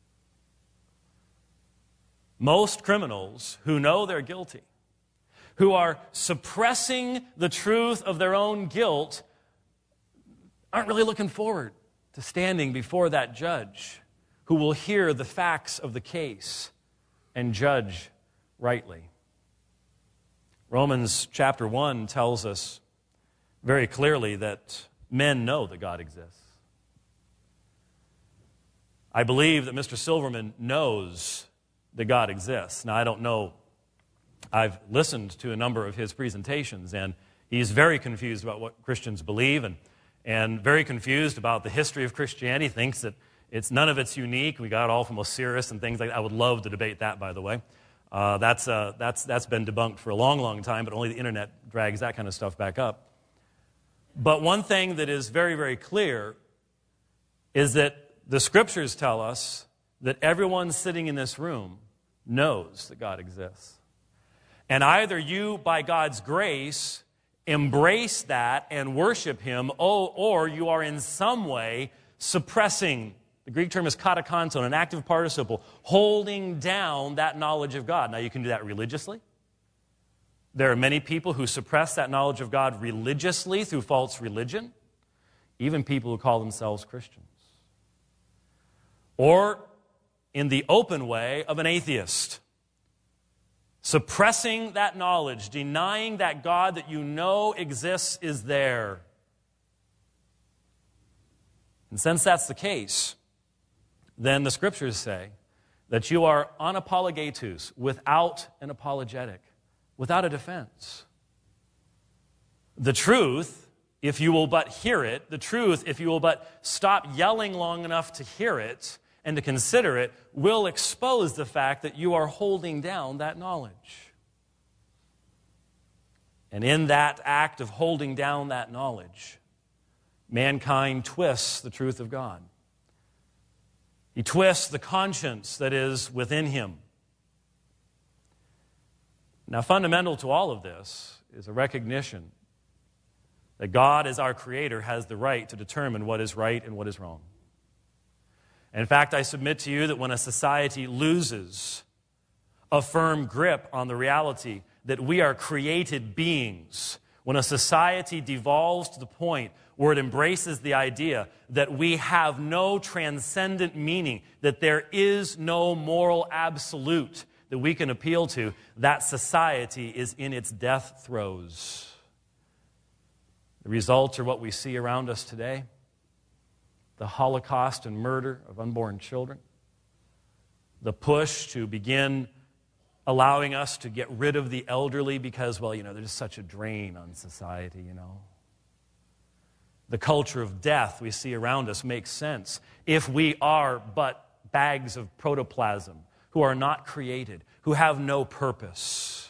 Most criminals who know they're guilty, who are suppressing the truth of their own guilt, aren't really looking forward to standing before that judge who will hear the facts of the case and judge rightly. Romans chapter one tells us very clearly that men know that God exists. I believe that Mister Silverman knows that God exists. Now, I don't know. I've listened to a number of his presentations, and he's very confused about what Christians believe and, and very confused about the history of Christianity. He thinks that it's none of it's unique. We got it all from Osiris and things like that. I would love to debate that, by the way. Uh, that's, uh, that's, that's been debunked for a long, long time, but only the internet drags that kind of stuff back up. But one thing that is very, very clear is that the Scriptures tell us that everyone sitting in this room knows that God exists. And either you, by God's grace, embrace that and worship Him, or you are in some way suppressing, the Greek term is katakanton, an active participle, holding down that knowledge of God. Now, you can do that religiously. There are many people who suppress that knowledge of God religiously through false religion, even people who call themselves Christians. Or in the open way of an atheist, suppressing that knowledge, denying that God that you know exists is there. And since that's the case, then the Scriptures say that you are unapologetus, without an apologetic, without a defense. The truth, if you will but hear it, the truth, if you will but stop yelling long enough to hear it and to consider it, will expose the fact that you are holding down that knowledge. And in that act of holding down that knowledge, mankind twists the truth of God. He twists the conscience that is within him. Now, fundamental to all of this is a recognition that God, as our Creator, has the right to determine what is right and what is wrong. And in fact, I submit to you that when a society loses a firm grip on the reality that we are created beings, when a society devolves to the point where it embraces the idea that we have no transcendent meaning, that there is no moral absolute that we can appeal to, that society is in its death throes. The results are what we see around us today: the Holocaust and murder of unborn children, the push to begin allowing us to get rid of the elderly because, well, you know, they're just such a drain on society, you know. The culture of death we see around us makes sense if we are but bags of protoplasm who are not created, who have no purpose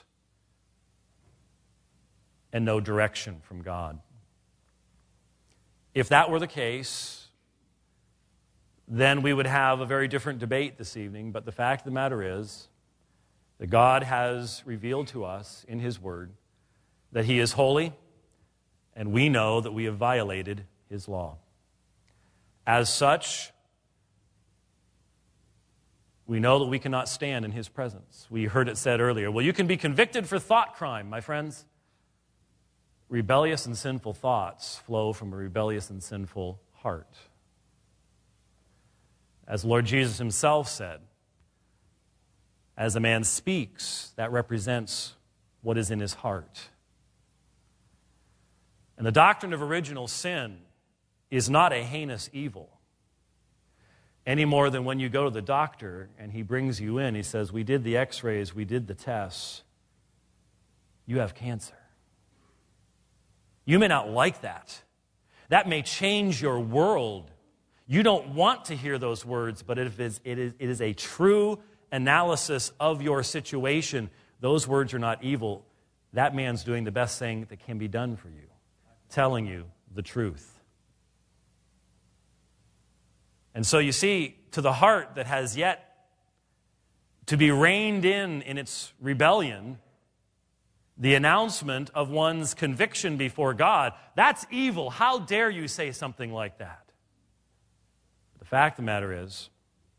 and no direction from God. If that were the case, then we would have a very different debate this evening. But the fact of the matter is that God has revealed to us in His Word that He is holy, and we know that we have violated His law. As such, we know that we cannot stand in His presence. We heard it said earlier, well, you can be convicted for thought crime, my friends. Rebellious and sinful thoughts flow from a rebellious and sinful heart. As Lord Jesus Himself said, as a man speaks, that represents what is in his heart. And the doctrine of original sin is not a heinous evil, any more than when you go to the doctor and he brings you in, he says, we did the x-rays, we did the tests, you have cancer. You may not like that. That may change your world. You don't want to hear those words, but if it is, it is, it is a true analysis of your situation, those words are not evil. That man's doing the best thing that can be done for you, telling you the truth. And so you see, to the heart that has yet to be reined in in its rebellion, the announcement of one's conviction before God. That's evil. How dare you say something like that? The fact of the matter is,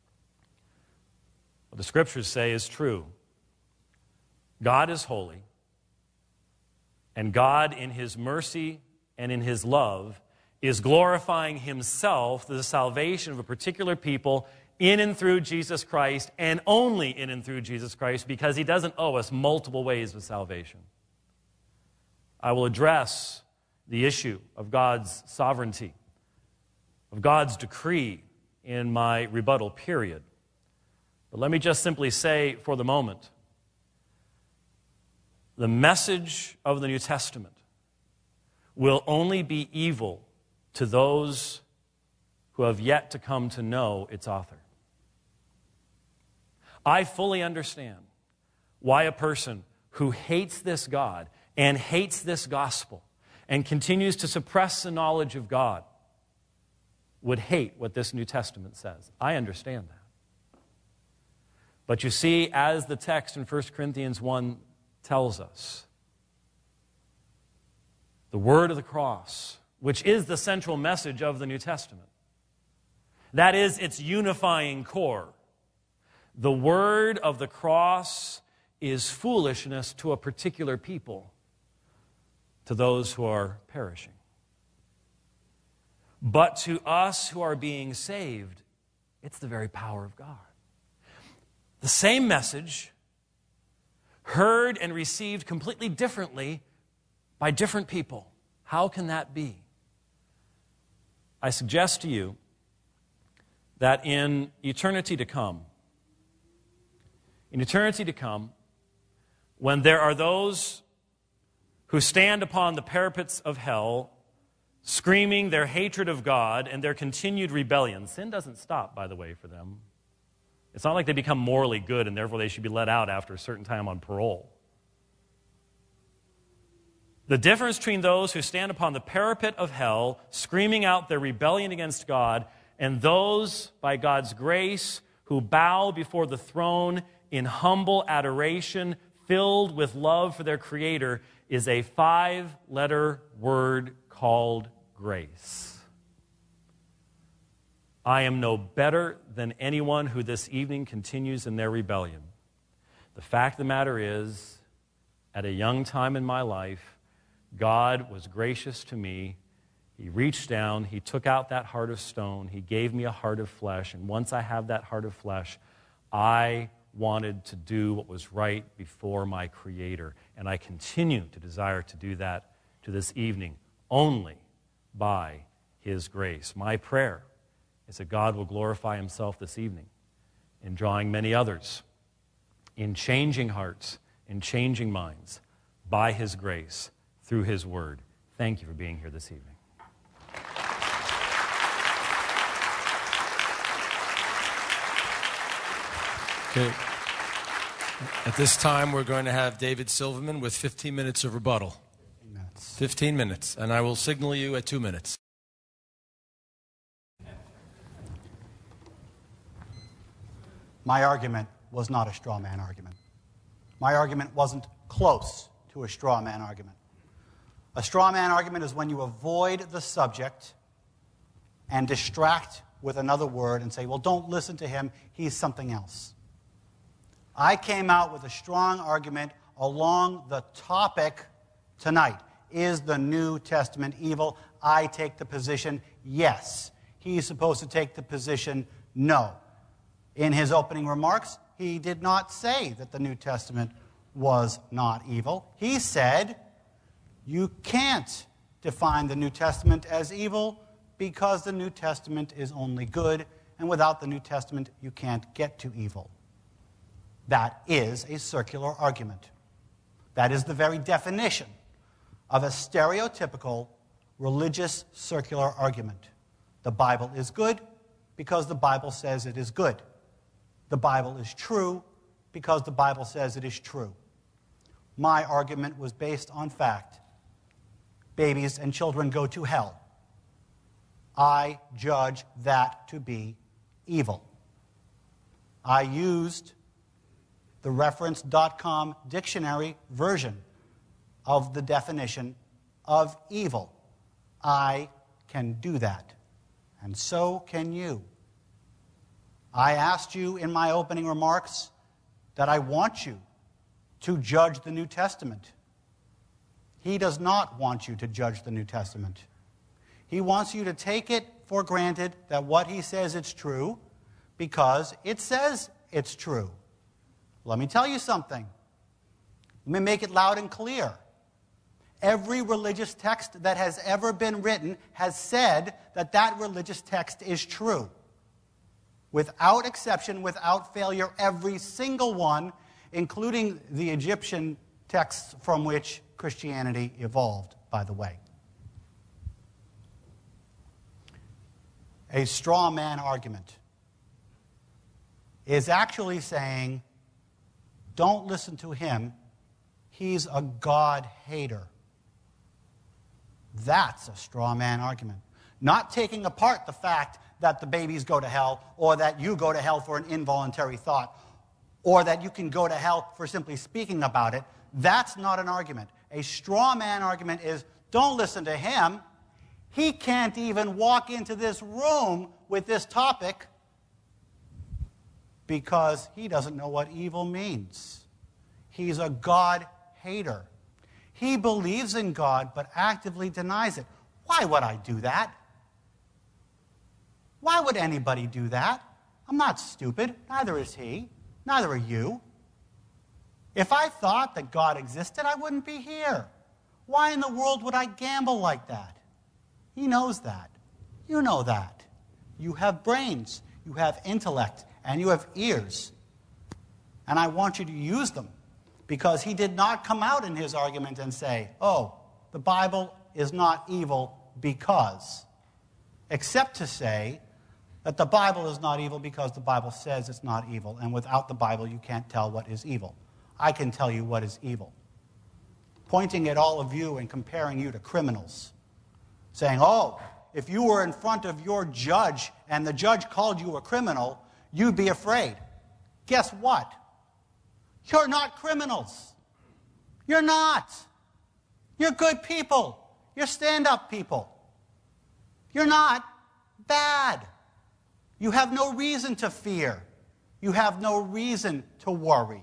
what the Scriptures say is true. God is holy, and God, in His mercy and in His love, is glorifying Himself through the salvation of a particular people in and through Jesus Christ, and only in and through Jesus Christ, because He doesn't owe us multiple ways of salvation. I will address the issue of God's sovereignty, of God's decree in my rebuttal period. But let me just simply say for the moment, the message of the New Testament will only be evil to those who have yet to come to know its author. I fully understand why a person who hates this God and hates this gospel and continues to suppress the knowledge of God would hate what this New Testament says. I understand that. But you see, as the text in First Corinthians one tells us, the word of the cross, which is the central message of the New Testament, that is its unifying core. The word of the cross is foolishness to a particular people, to those who are perishing. But to us who are being saved, it's the very power of God. The same message, heard and received completely differently by different people. How can that be? I suggest to you that in eternity to come, in eternity to come, when there are those who stand upon the parapets of hell, screaming their hatred of God and their continued rebellion. Sin doesn't stop, by the way, for them. It's not like they become morally good and therefore they should be let out after a certain time on parole. The difference between those who stand upon the parapet of hell, screaming out their rebellion against God, and those, by God's grace, who bow before the throne in humble adoration, filled with love for their Creator, is a five-letter word called grace. I am no better than anyone who this evening continues in their rebellion. The fact of the matter is, at a young time in my life, God was gracious to me. He reached down, He took out that heart of stone, He gave me a heart of flesh, and once I have that heart of flesh, I wanted to do what was right before my Creator, and I continue to desire to do that to this evening, only by His grace. My prayer is that God will glorify Himself this evening in drawing many others, in changing hearts, in changing minds, by His grace, through His Word. Thank you for being here this evening. Okay. At this time, we're going to have David Silverman with fifteen minutes of rebuttal. fifteen minutes, and I will signal you at two minutes. My argument was not a straw man argument. My argument wasn't close to a straw man argument. A straw man argument is when you avoid the subject and distract with another word and say, well, don't listen to him, he's something else. I came out with a strong argument along the topic tonight. Is the New Testament evil? I take the position, yes. He's supposed to take the position, no. In his opening remarks, he did not say that the New Testament was not evil. He said, you can't define the New Testament as evil because the New Testament is only good, and without the New Testament, you can't get to evil. That is a circular argument. That is the very definition of a stereotypical religious circular argument. The Bible is good because the Bible says it is good. The Bible is true because the Bible says it is true. My argument was based on fact. Babies and children go to hell. I judge that to be evil. I used the reference dot com dictionary version of the definition of evil. I can do that, and so can you. I asked you in my opening remarks that I want you to judge the New Testament. He does not want you to judge the New Testament. He wants you to take it for granted that what he says it's true because it says it's true. Let me tell you something. Let me make it loud and clear. Every religious text that has ever been written has said that that religious text is true. Without exception, without failure, every single one, including the Egyptian texts from which Christianity evolved, by the way. A straw man argument is actually saying, don't listen to him, he's a God hater. That's a straw man argument. Not taking apart the fact that the babies go to hell, or that you go to hell for an involuntary thought, or that you can go to hell for simply speaking about it. That's not an argument. A straw man argument is, don't listen to him. He can't even walk into this room with this topic because he doesn't know what evil means. He's a God hater. He believes in God but actively denies it. Why would I do that? Why would anybody do that? I'm not stupid. Neither is he. Neither are you. If I thought that God existed, I wouldn't be here. Why in the world would I gamble like that? He knows that. You know that. You have brains, you have intellect, and you have ears. And I want you to use them, because he did not come out in his argument and say, oh, the Bible is not evil because, except to say that the Bible is not evil because the Bible says it's not evil, and without the Bible you can't tell what is evil. I can tell you what is evil. Pointing at all of you and comparing you to criminals, saying, oh, if you were in front of your judge and the judge called you a criminal, you'd be afraid. Guess what? You're not criminals. You're not. You're good people. You're stand-up people. You're not bad. You have no reason to fear. You have no reason to worry.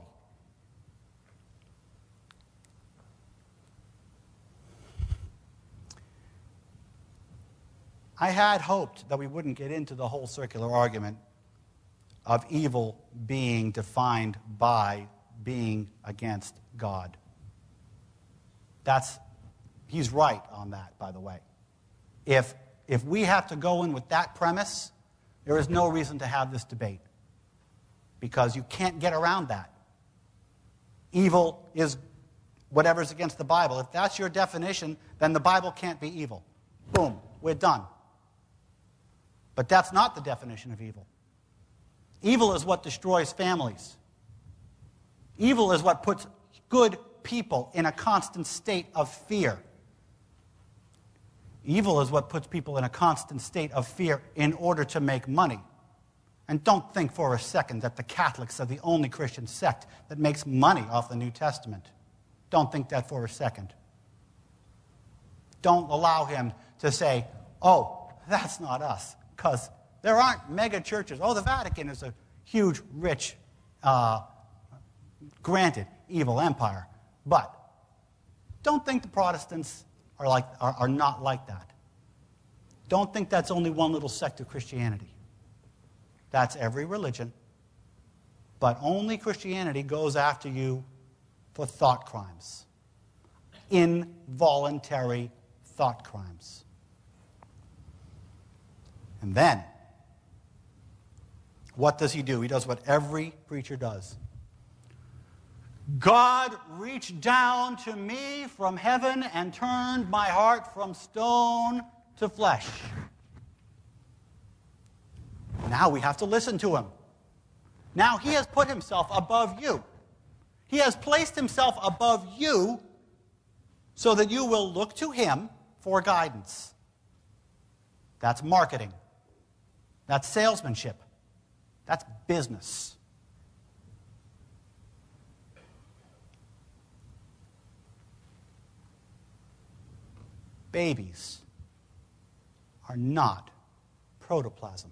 I had hoped that we wouldn't get into the whole circular argument of evil being defined by being against God. That's, he's right on that, by the way. If, if we have to go in with that premise, there is no reason to have this debate, because you can't get around that. Evil is whatever's against the Bible. If that's your definition, then the Bible can't be evil. Boom, we're done. But that's not the definition of evil. Evil is what destroys families. Evil is what puts good people in a constant state of fear. Evil is what puts people in a constant state of fear in order to make money. And don't think for a second that the Catholics are the only Christian sect that makes money off the New Testament. Don't think that for a second. Don't allow him to say, oh, that's not us. Because there aren't mega churches. Oh, the Vatican is a huge, rich, uh, granted, evil empire. But don't think the Protestants are, like, are, are not like that. Don't think that's only one little sect of Christianity. That's every religion. But only Christianity goes after you for thought crimes. Involuntary thought crimes. And then, what does he do? He does what every preacher does. God reached down to me from heaven and turned my heart from stone to flesh. Now we have to listen to him. Now he has put himself above you. He has placed himself above you so that you will look to him for guidance. That's marketing. That's salesmanship. That's business. babies are not protoplasm.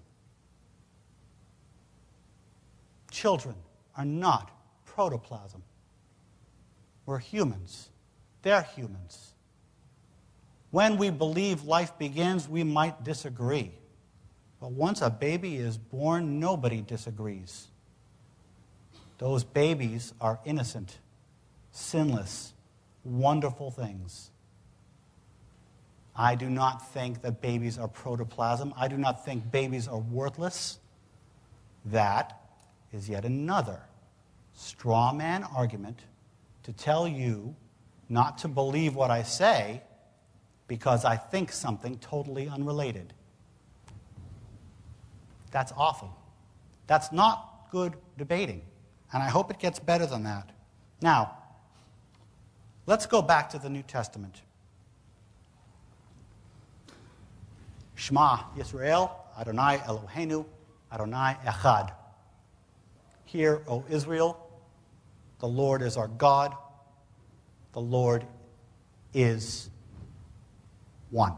Children are not protoplasm. We're humans. They're humans. When we believe life begins, we might disagree. But once a baby is born, nobody disagrees. Those babies are innocent, sinless, wonderful things. I do not think that babies are protoplasm. I do not think babies are worthless. That is yet another straw man argument to tell you not to believe what I say because I think something totally unrelated. That's awful. That's not good debating. And I hope it gets better than that. Now, let's go back to the New Testament. Shema Yisrael, Adonai Eloheinu, Adonai Echad. Hear, O Israel, the Lord is our God. The Lord is one.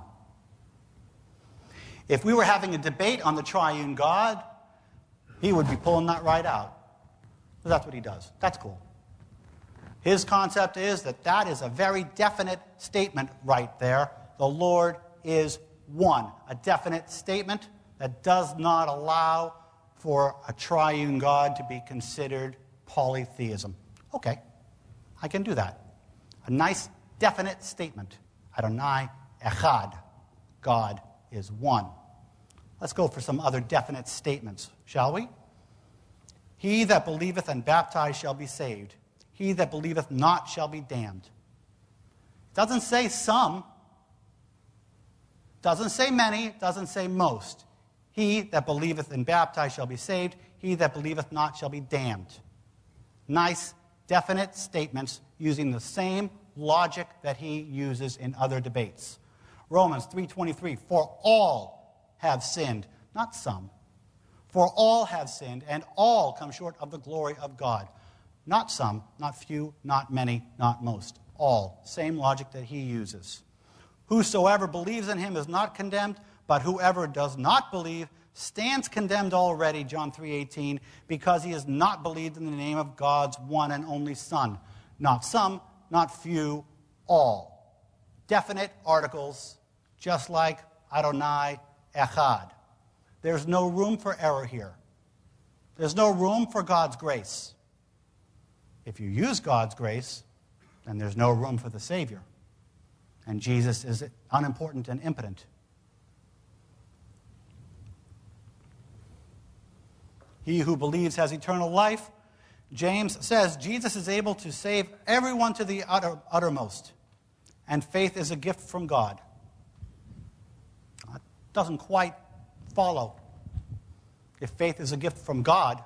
If we were having a debate on the triune God, he would be pulling that right out. That's what he does. That's cool. His concept is that that is a very definite statement right there. The Lord is one. A definite statement that does not allow for a triune God to be considered polytheism. Okay, I can do that. A nice, definite statement. Adonai Echad. God is one. Let's go for some other definite statements, shall we? He that believeth and baptized shall be saved. He that believeth not shall be damned. It doesn't say some. Doesn't say many. Doesn't say most. He that believeth and baptized shall be saved. He that believeth not shall be damned. Nice, definite statements using the same logic that he uses in other debates. Romans three twenty-three, for all have sinned, not some. For all have sinned, and all come short of the glory of God. Not some, not few, not many, not most. All. Same logic that he uses. Whosoever believes in him is not condemned, but whoever does not believe stands condemned already, John three eighteen, because he has not believed in the name of God's one and only Son. Not some, not few, all. Definite articles, just like Adonai Echad. There's no room for error here. There's no room for God's grace. If you use God's grace, then there's no room for the Savior. And Jesus is unimportant and impotent. He who believes has eternal life. James says Jesus is able to save everyone to the utter, uttermost. And faith is a gift from God. It doesn't quite follow. If faith is a gift from God,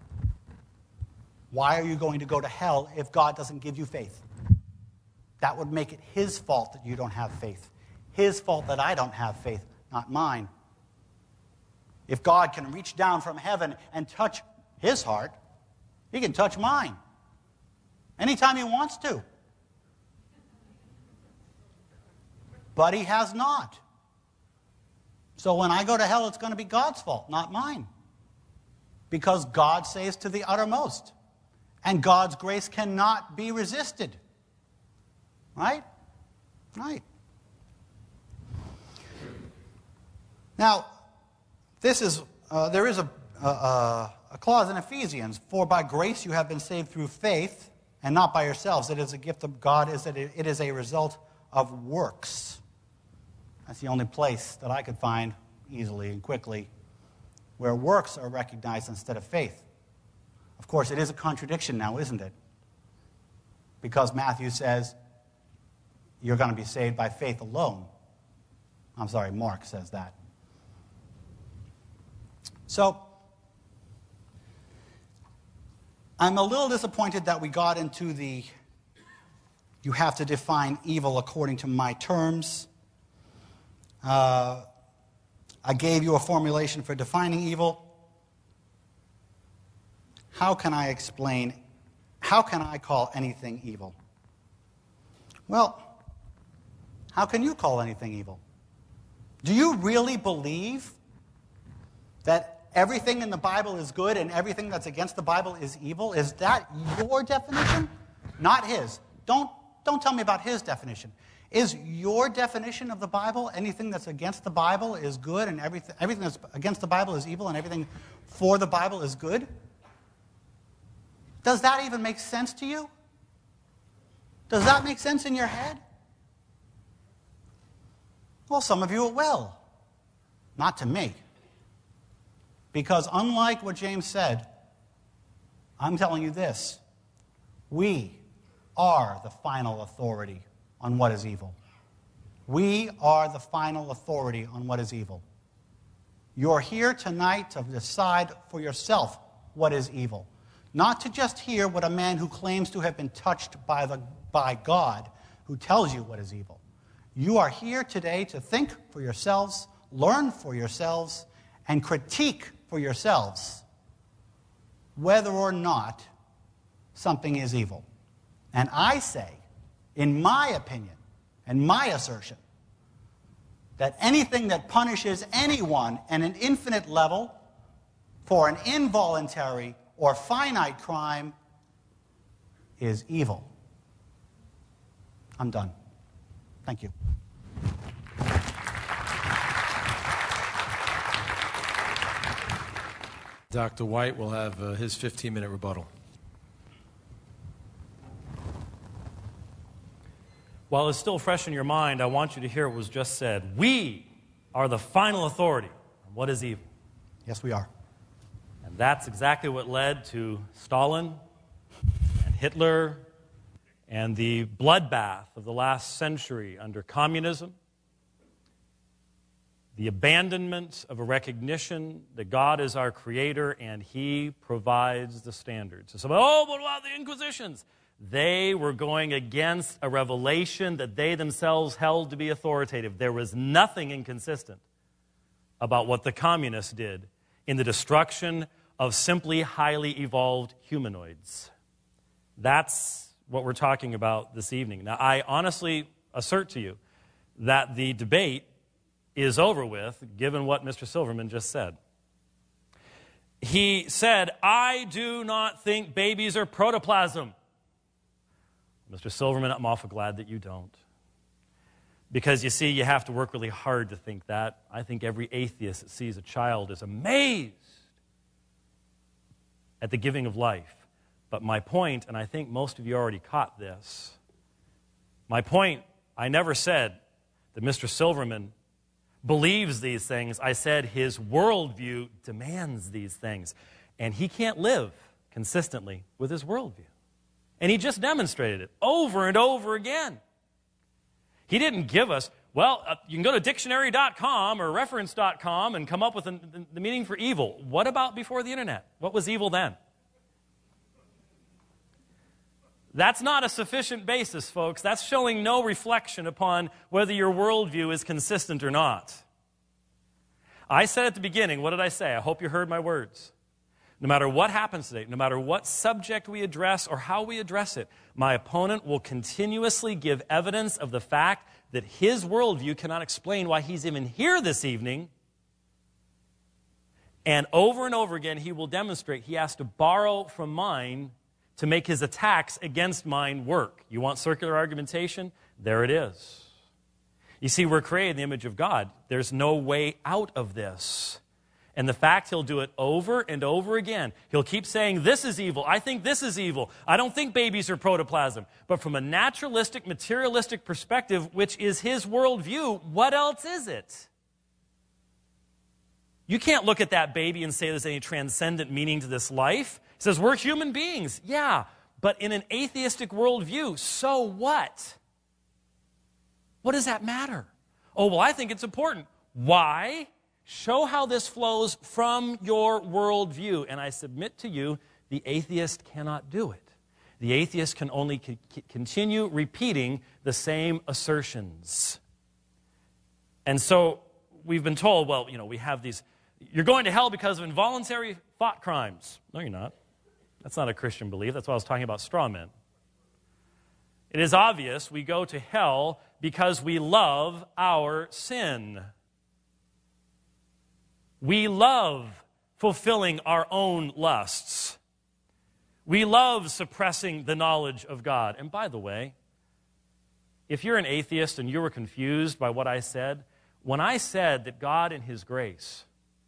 why are you going to go to hell if God doesn't give you faith? That would make it his fault that you don't have faith. His fault that I don't have faith, not mine. If God can reach down from heaven and touch his heart, he can touch mine anytime he wants to. But he has not. So when I go to hell, it's going to be God's fault, not mine. Because God saves to the uttermost. And God's grace cannot be resisted. Right? Right. Now, this is, uh, there is a, a, a clause in Ephesians, for by grace you have been saved through faith, and not by yourselves. It is a gift of God, is that it, it is a result of works. That's the only place that I could find easily and quickly where works are recognized instead of faith. Of course, it is a contradiction now, isn't it? Because Matthew says you're going to be saved by faith alone. I'm sorry, Mark says that. So, I'm a little disappointed that we got into the you have to define evil according to my terms. Uh, I gave you a formulation for defining evil. How can I explain, how can I call anything evil? Well, how can you call anything evil? Do you really believe that everything in the Bible is good and everything that's against the Bible is evil? Is that your definition? Not his. Don't, don't tell me about his definition. Is your definition of the Bible anything that's against the Bible is good and everything, everything that's against the Bible is evil and everything for the Bible is good? Does that even make sense to you? Does that make sense in your head? Well, some of you it will. Not to me. Because unlike what James said, I'm telling you this. We are the final authority on what is evil. We are the final authority on what is evil. You're here tonight to decide for yourself what is evil. Not to just hear what a man who claims to have been touched by, the, by God, who tells you what is evil. You are here today to think for yourselves, learn for yourselves, and critique for yourselves whether or not something is evil. And I say, in my opinion, and my assertion, that anything that punishes anyone at an infinite level for an involuntary or finite crime is evil. I'm done. Thank you. Doctor White will have uh, his fifteen-minute rebuttal. While it's still fresh in your mind, I want you to hear what was just said. We are the final authority on what is evil. Yes, we are. And that's exactly what led to Stalin and Hitler and the bloodbath of the last century under communism, the abandonment of a recognition that God is our creator and he provides the standards. So somebody, oh, what about the Inquisitions? They were going against a revelation that they themselves held to be authoritative. There was nothing inconsistent about what the communists did in the destruction of simply highly evolved humanoids. That's what we're talking about this evening. Now, I honestly assert to you that the debate is over with, given what Mister Silverman just said. He said, I do not think babies are protoplasm. Mister Silverman, I'm awful glad that you don't. Because, you see, you have to work really hard to think that. I think every atheist that sees a child is amazed at the giving of life. But my point, and I think most of you already caught this, my point, I never said that Mister Silverman believes these things. I said his worldview demands these things. And he can't live consistently with his worldview. And he just demonstrated it over and over again. He didn't give us, well, uh, you can go to dictionary dot com or reference dot com and come up with the, the, the meaning for evil. What about before the internet? What was evil then? That's not a sufficient basis, folks. That's showing no reflection upon whether your worldview is consistent or not. I said at the beginning, what did I say? I hope you heard my words. No matter what happens today, no matter what subject we address or how we address it, my opponent will continuously give evidence of the fact that his worldview cannot explain why he's even here this evening. And over and over again, he will demonstrate he has to borrow from mine to make his attacks against mine work. You want circular argumentation? There it is. You see, we're created in the image of God. There's no way out of this. And the fact he'll do it over and over again. He'll keep saying, this is evil. I think this is evil. I don't think babies are protoplasm. But from a naturalistic, materialistic perspective, which is his worldview, what else is it? You can't look at that baby and say there's any transcendent meaning to this life. He says, we're human beings. Yeah, but in an atheistic worldview, so what? What does that matter? Oh, well, I think it's important. Why? Show how this flows from your worldview. And I submit to you, the atheist cannot do it. The atheist can only c- continue repeating the same assertions. And so we've been told, well, you know, we have these, you're going to hell because of involuntary thought crimes. No, you're not. That's not a Christian belief. That's why I was talking about straw men. It is obvious we go to hell because we love our sin. We love fulfilling our own lusts. We love suppressing the knowledge of God. And by the way, if you're an atheist and you were confused by what I said, when I said that God in His grace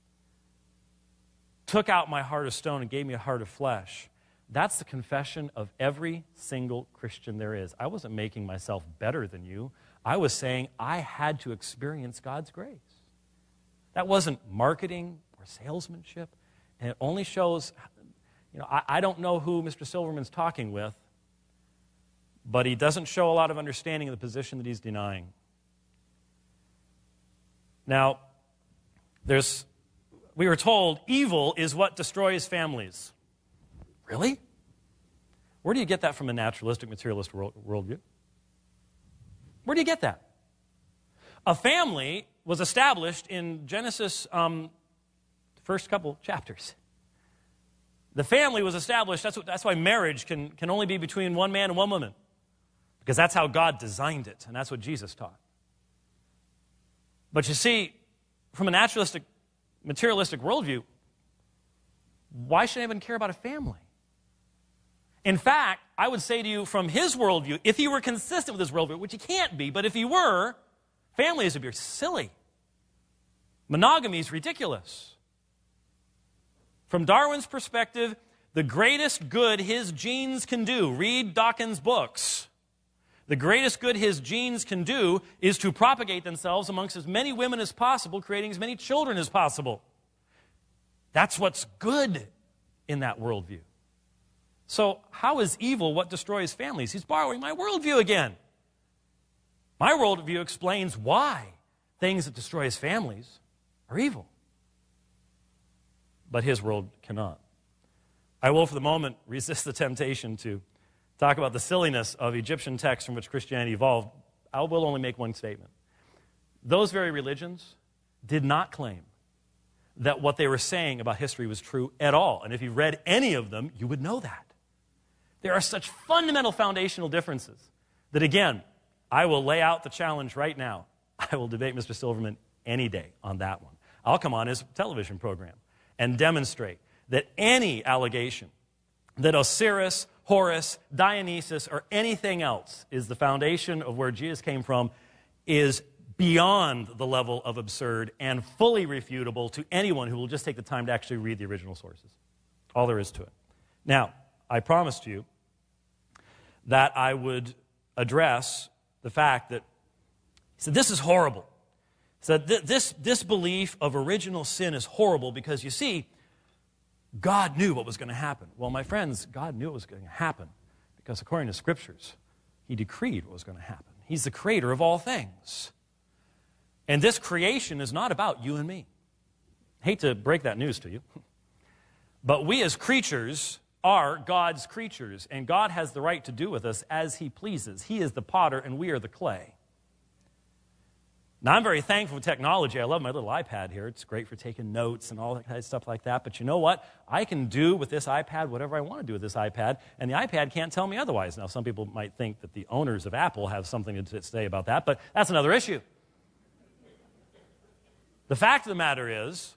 took out my heart of stone and gave me a heart of flesh, that's the confession of every single Christian there is. I wasn't making myself better than you. I was saying I had to experience God's grace. That wasn't marketing or salesmanship. And it only shows, you know, I, I don't know who Mister Silverman's talking with, but he doesn't show a lot of understanding of the position that he's denying. Now, there's, we were told evil is what destroys families. Really? Where do you get that from a naturalistic, materialist world, worldview? Where do you get that? A family was established in Genesis, um, the first couple chapters. The family was established, that's, what, that's why marriage can, can only be between one man and one woman. Because that's how God designed it, and that's what Jesus taught. But you see, from a naturalistic, materialistic worldview, why should anyone care about a family? In fact, I would say to you from his worldview, if he were consistent with his worldview, which he can't be, but if he were, families would be silly. Monogamy is ridiculous. From Darwin's perspective, the greatest good his genes can do, read Dawkins' books, the greatest good his genes can do is to propagate themselves amongst as many women as possible, creating as many children as possible. That's what's good in that worldview. So how is evil what destroys families? He's borrowing my worldview again. My worldview explains why things that destroy his families are evil. But his world cannot. I will, for the moment, resist the temptation to talk about the silliness of Egyptian texts from which Christianity evolved. I will only make one statement. Those very religions did not claim that what they were saying about history was true at all. And if you read any of them, you would know that. There are such fundamental foundational differences that, again, I will lay out the challenge right now. I will debate Mister Silverman any day on that one. I'll come on his television program and demonstrate that any allegation that Osiris, Horus, Dionysus, or anything else is the foundation of where Jesus came from is beyond the level of absurd and fully refutable to anyone who will just take the time to actually read the original sources. All there is to it. Now, I promised you that I would address the fact that, he said, this is horrible. He said, this, this belief of original sin is horrible because, you see, God knew what was going to happen. Well, my friends, God knew what was going to happen because according to Scriptures, He decreed what was going to happen. He's the creator of all things. And this creation is not about you and me. I hate to break that news to you, but we as creatures are God's creatures, and God has the right to do with us as He pleases. He is the potter, and we are the clay. Now, I'm very thankful for technology. I love my little iPad here. It's great for taking notes and all that kind of stuff like that. But you know what? I can do with this iPad whatever I want to do with this iPad, and the iPad can't tell me otherwise. Now, some people might think that the owners of Apple have something to say about that, but that's another issue. The fact of the matter is,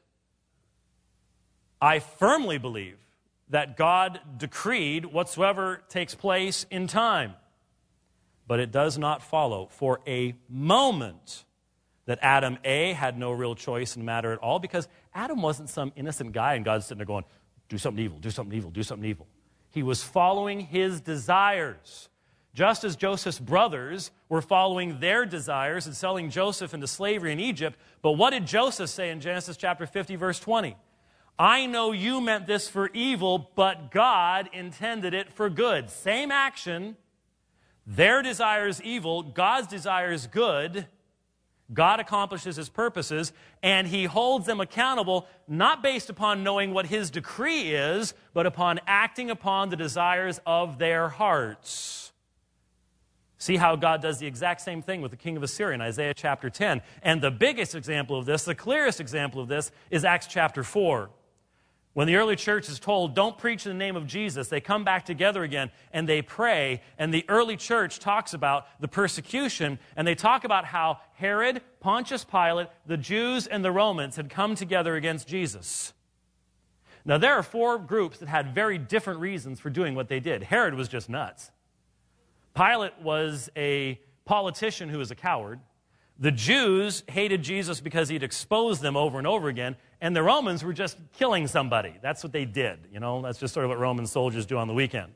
I firmly believe that God decreed whatsoever takes place in time. But it does not follow for a moment that Adam, A, had no real choice in the matter at all, because Adam wasn't some innocent guy and God's sitting there going, do something evil, do something evil, do something evil. He was following his desires, just as Joseph's brothers were following their desires and selling Joseph into slavery in Egypt. But what did Joseph say in Genesis chapter fifty, verse twenty? I know you meant this for evil, but God intended it for good. Same action. Their desire is evil. God's desire is good. God accomplishes His purposes, and He holds them accountable, not based upon knowing what His decree is, but upon acting upon the desires of their hearts. See how God does the exact same thing with the king of Assyria in Isaiah chapter ten. And the biggest example of this, the clearest example of this, is Acts chapter four. When the early church is told, don't preach in the name of Jesus, they come back together again and they pray. And the early church talks about the persecution, and they talk about how Herod, Pontius Pilate, the Jews, and the Romans had come together against Jesus. Now, there are four groups that had very different reasons for doing what they did. Herod was just nuts. Pilate was a politician who was a coward. The Jews hated Jesus because he'd exposed them over and over again, and the Romans were just killing somebody. That's what they did. You know, that's just sort of what Roman soldiers do on the weekend.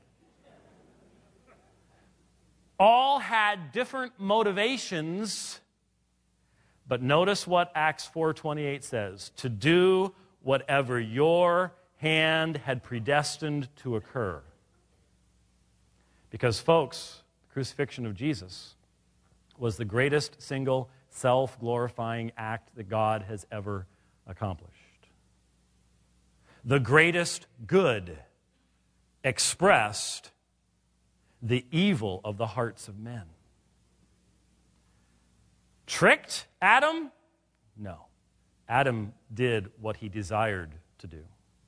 All had different motivations, but notice what Acts four twenty-eight says, to do whatever your hand had predestined to occur. Because, folks, the crucifixion of Jesus was the greatest single self-glorifying act that God has ever accomplished. The greatest good expressed the evil of the hearts of men. Tricked Adam? No. Adam did what he desired to do.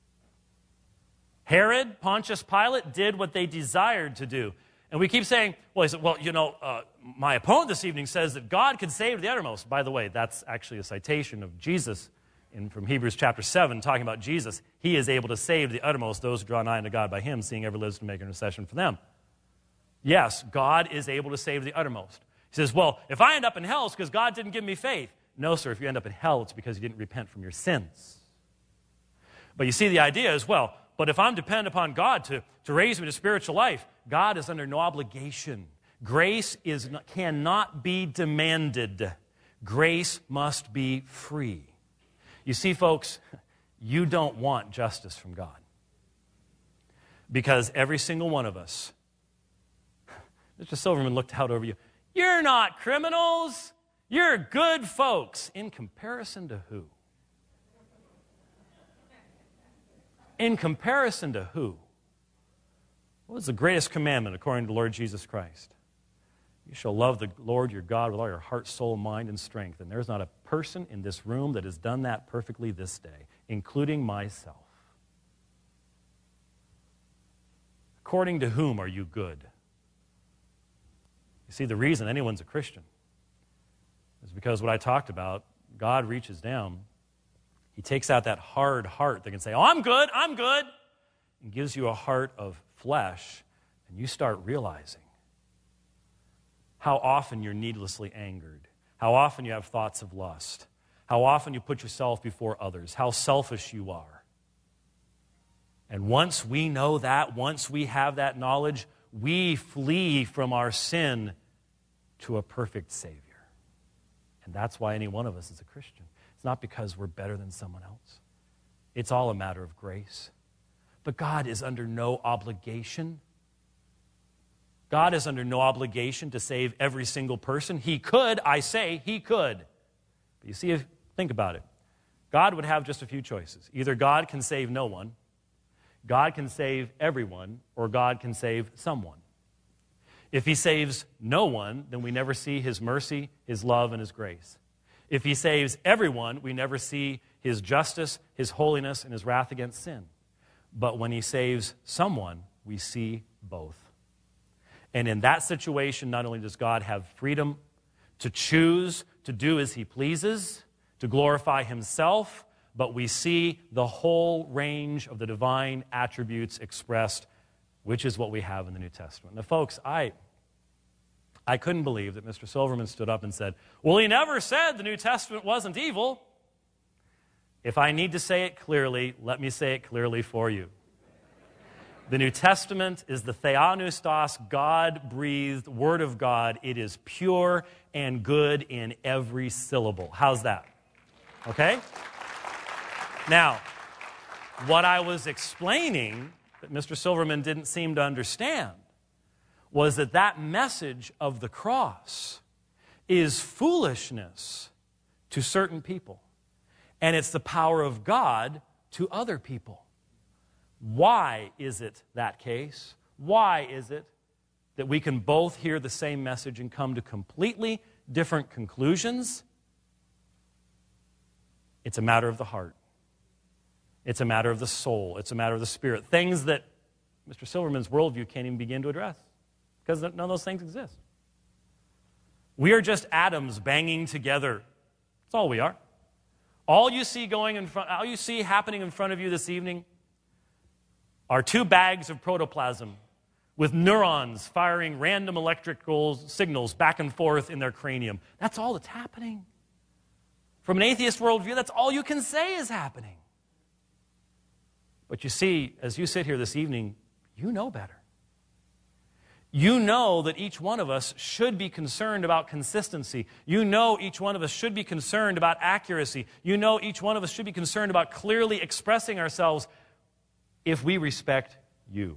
Herod, Pontius Pilate did what they desired to do. And we keep saying, well, he said, well, you know, uh, my opponent this evening says that God can save to the uttermost. By the way, that's actually a citation of Jesus in, from Hebrews chapter seven, talking about Jesus. He is able to save to the uttermost those who draw nigh unto God by him, seeing ever lives to make intercession for them. Yes, God is able to save to the uttermost. He says, well, if I end up in hell, it's because God didn't give me faith. No, sir, if you end up in hell, it's because you didn't repent from your sins. But you see, the idea is, well, but if I'm dependent upon God to, to raise me to spiritual life, God is under no obligation. Grace is not, cannot be demanded. Grace must be free. You see, folks, you don't want justice from God. Because every single one of us, Mister Silverman looked out over you, you're not criminals. You're good folks. In comparison to who? In comparison to who? What is the greatest commandment according to the Lord Jesus Christ? You shall love the Lord your God with all your heart, soul, mind, and strength. And there's not a person in this room that has done that perfectly this day, including myself. According to whom are you good? You see, the reason anyone's a Christian is because what I talked about, God reaches down. He takes out that hard heart that can say, oh, I'm good, I'm good, and gives you a heart of flesh, and you start realizing how often you're needlessly angered, how often you have thoughts of lust, how often you put yourself before others, how selfish you are. And once we know that, once we have that knowledge, we flee from our sin to a perfect Savior. And that's why any one of us is a Christian. It's not because we're better than someone else. It's all a matter of grace. But God is under no obligation. God is under no obligation to save every single person. He could, I say, he could. But you see, think about it. God would have just a few choices. Either God can save no one, God can save everyone, or God can save someone. If he saves no one, then we never see his mercy, his love, and his grace. If he saves everyone, we never see his justice, his holiness, and his wrath against sin. But when he saves someone, we see both. And in that situation, not only does God have freedom to choose to do as he pleases, to glorify himself, but we see the whole range of the divine attributes expressed, which is what we have in the New Testament. Now, folks, I, I couldn't believe that Mister Silverman stood up and said, well, he never said the New Testament wasn't evil. If I need to say it clearly, let me say it clearly for you. The New Testament is the Theopneustos, God-breathed Word of God. It is pure and good in every syllable. How's that? Okay? Now, what I was explaining that Mister Silverman didn't seem to understand was that that message of the cross is foolishness to certain people, and it's the power of God to other people. Why is it that case? Why is it that we can both hear the same message and come to completely different conclusions? It's a matter of the heart. It's a matter of the soul. It's a matter of the spirit. Things that Mister Silverman's worldview can't even begin to address because none of those things exist. We are just atoms banging together. That's all we are. All you see going in front, all you see happening in front of you this evening are two bags of protoplasm with neurons firing random electrical signals back and forth in their cranium. That's all that's happening. From an atheist worldview, that's all you can say is happening. But you see, as you sit here this evening, you know better. You know that each one of us should be concerned about consistency. You know each one of us should be concerned about accuracy. You know each one of us should be concerned about clearly expressing ourselves if we respect you.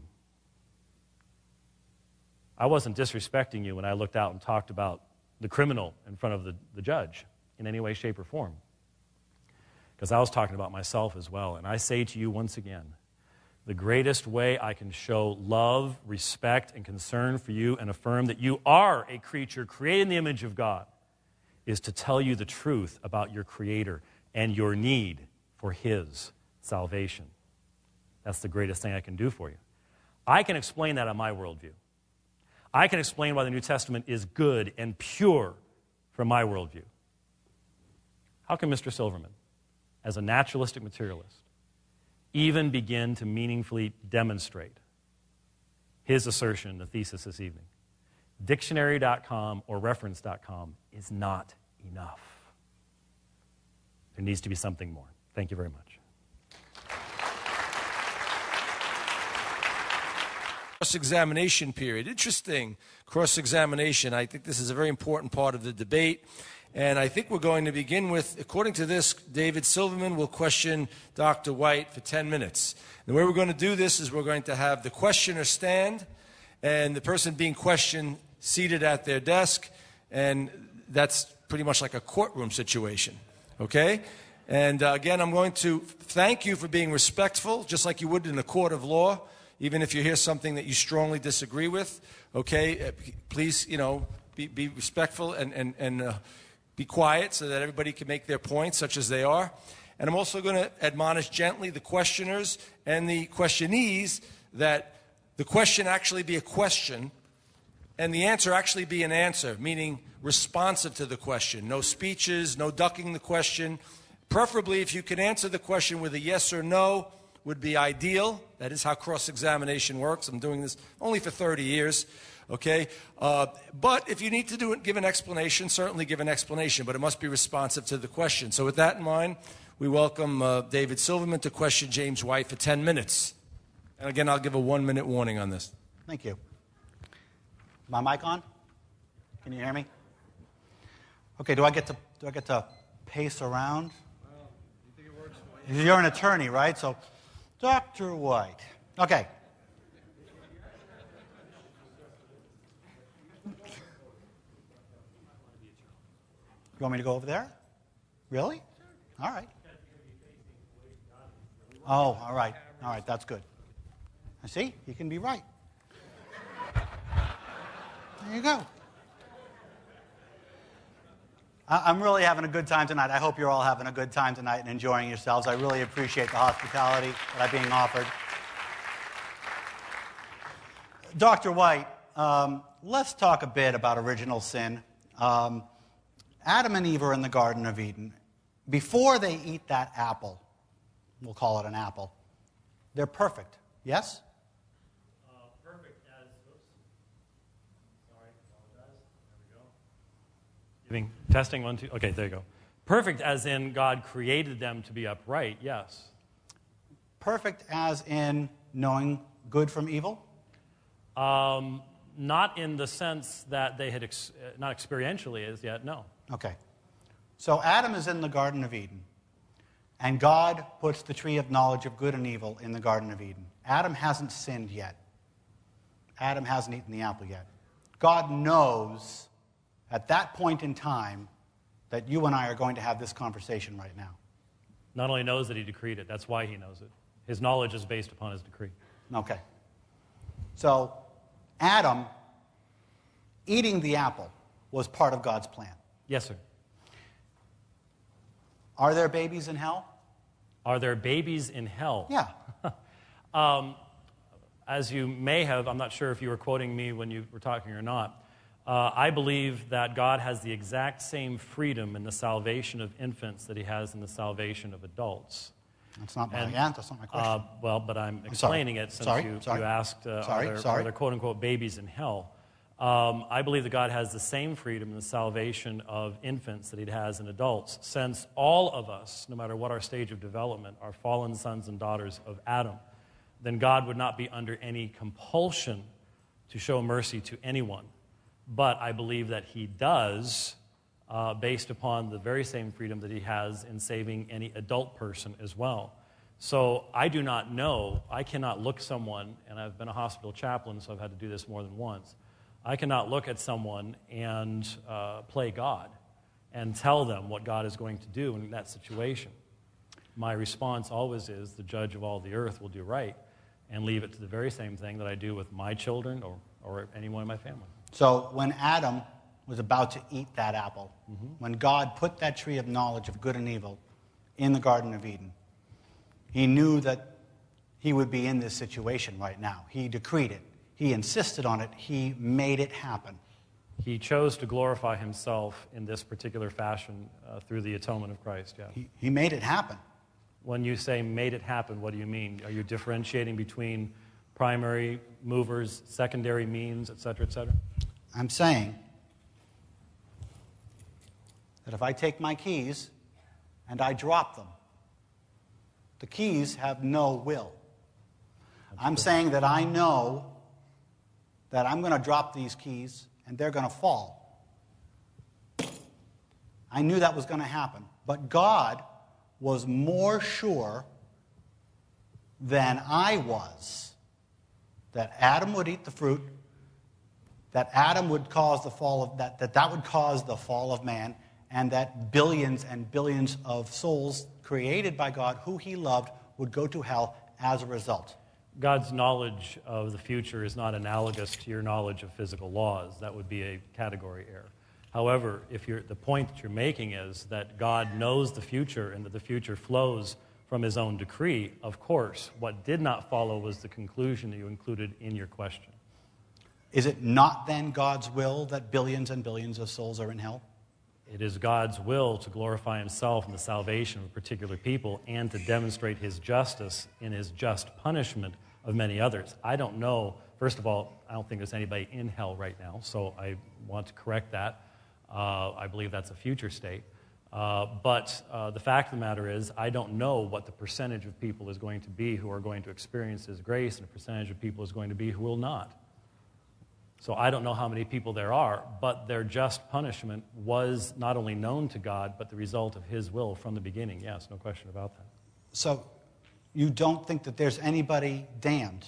I wasn't disrespecting you when I looked out and talked about the criminal in front of the, the judge in any way, shape, or form. Because I was talking about myself as well. And I say to you once again, the greatest way I can show love, respect, and concern for you and affirm that you are a creature created in the image of God is to tell you the truth about your Creator and your need for His salvation. That's the greatest thing I can do for you. I can explain that on my worldview. I can explain why the New Testament is good and pure from my worldview. How can Mister Silverman, as a naturalistic materialist, even begin to meaningfully demonstrate his assertion in the thesis this evening? Dictionary dot com or reference dot com is not enough. There needs to be something more. Thank you very much. Cross-examination period. Interesting cross-examination. I think this is a very important part of the debate. And I think we're going to begin with, according to this, David Silverman will question Doctor White for ten minutes. The way we're going to do this is we're going to have the questioner stand and the person being questioned seated at their desk. And that's pretty much like a courtroom situation, okay? And uh, again, I'm going to thank you for being respectful, just like you would in a court of law, even if you hear something that you strongly disagree with, okay? Uh, please, you know, be, be respectful and, and, and uh, be quiet so that everybody can make their points, such as they are. And I'm also going to admonish gently the questioners and the questionees that the question actually be a question and the answer actually be an answer, meaning responsive to the question. No speeches, no ducking the question. Preferably, if you can answer the question with a yes or no, would be ideal. That is how cross-examination works. I'm doing this only for thirty years. Okay, uh, but if you need to do it, give an explanation, certainly give an explanation, but it must be responsive to the question. So with that in mind, we welcome uh, David Silverman to question James White for ten minutes. And again, I'll give a one-minute warning on this. Thank you. My mic on? Can you hear me? Okay, do I get to do I get to pace around? Well, you think it works for you? You're an attorney, right? So, Doctor White. Okay. You want me to go over there? Really? All right. Oh, all right. All right, that's good. I see, you can be right. There you go. I'm really having a good time tonight. I hope you're all having a good time tonight and enjoying yourselves. I really appreciate the hospitality that I'm being offered. Doctor White, um, let's talk a bit about original sin. Um, Adam and Eve are in the Garden of Eden. Before they eat that apple, we'll call it an apple, they're perfect, yes? Uh, perfect as, oops, sorry, apologize, there we go. Giving, testing one, two, okay, there you go. Perfect as in God created them to be upright, yes. Perfect as in knowing good from evil? Um, not in the sense that they had, ex- not experientially as yet, no. Okay. So Adam is in the Garden of Eden, and God puts the tree of knowledge of good and evil in the Garden of Eden. Adam hasn't sinned yet. Adam hasn't eaten the apple yet. God knows at that point in time that you and I are going to have this conversation right now. Not only knows that he decreed it, that's why he knows it. His knowledge is based upon his decree. Okay. So Adam eating the apple was part of God's plan. Yes, sir. Are there babies in hell? Are there babies in hell? Yeah. um, as you may have, I'm not sure if you were quoting me when you were talking or not, uh, I believe that God has the exact same freedom in the salvation of infants that he has in the salvation of adults. That's not my, And, yeah, that's not my question. Uh, well, but I'm I'm sorry. explaining it since Sorry, you, sorry. you asked, uh, Sorry, are, there, sorry. are there quote-unquote babies in hell? Um, I believe that God has the same freedom in the salvation of infants that he has in adults, since all of us, no matter what our stage of development, are fallen sons and daughters of Adam. Then God would not be under any compulsion to show mercy to anyone. But I believe that he does, uh, based upon the very same freedom that he has in saving any adult person as well. So I do not know, I cannot look someone, and I've been a hospital chaplain, so I've had to do this more than once. I cannot look at someone and uh, play God and tell them what God is going to do in that situation. My response always is, the judge of all the earth will do right, and leave it to the very same thing that I do with my children or, or anyone in my family. So when Adam was about to eat that apple, Mm-hmm. when God put that tree of knowledge of good and evil in the Garden of Eden, he knew that he would be in this situation right now. He decreed it. He insisted on it. He made it happen. He chose to glorify himself in this particular fashion uh, through the atonement of Christ, yeah. He, he made it happen. When you say made it happen, what do you mean? Are you differentiating between primary movers, secondary means, et cetera, et cetera? I'm saying that if I take my keys and I drop them, the keys have no will. I'm saying that I know that I'm going to drop these keys and they're going to fall. I knew that was going to happen. But God was more sure than I was that Adam would eat the fruit, that Adam would cause the fall of that, that that would cause the fall of man, and that billions and billions of souls created by God who he loved would go to hell as a result. God's knowledge of the future is not analogous to your knowledge of physical laws. That would be a category error. However, if you're, the point that you're making is that God knows the future and that the future flows from his own decree, of course, what did not follow was the conclusion that you included in your question. Is it not then God's will that billions and billions of souls are in hell? It is God's will to glorify himself in the salvation of a particular people and to demonstrate his justice in his just punishment of many others. I don't know, first of all, I don't think there's anybody in hell right now, so I want to correct that. Uh, I believe that's a future state. Uh, but uh, the fact of the matter is, I don't know what the percentage of people is going to be who are going to experience his grace, and the percentage of people is going to be who will not. So I don't know how many people there are, but their just punishment was not only known to God, but the result of his will from the beginning. Yes, no question about that. So you don't think that there's anybody damned?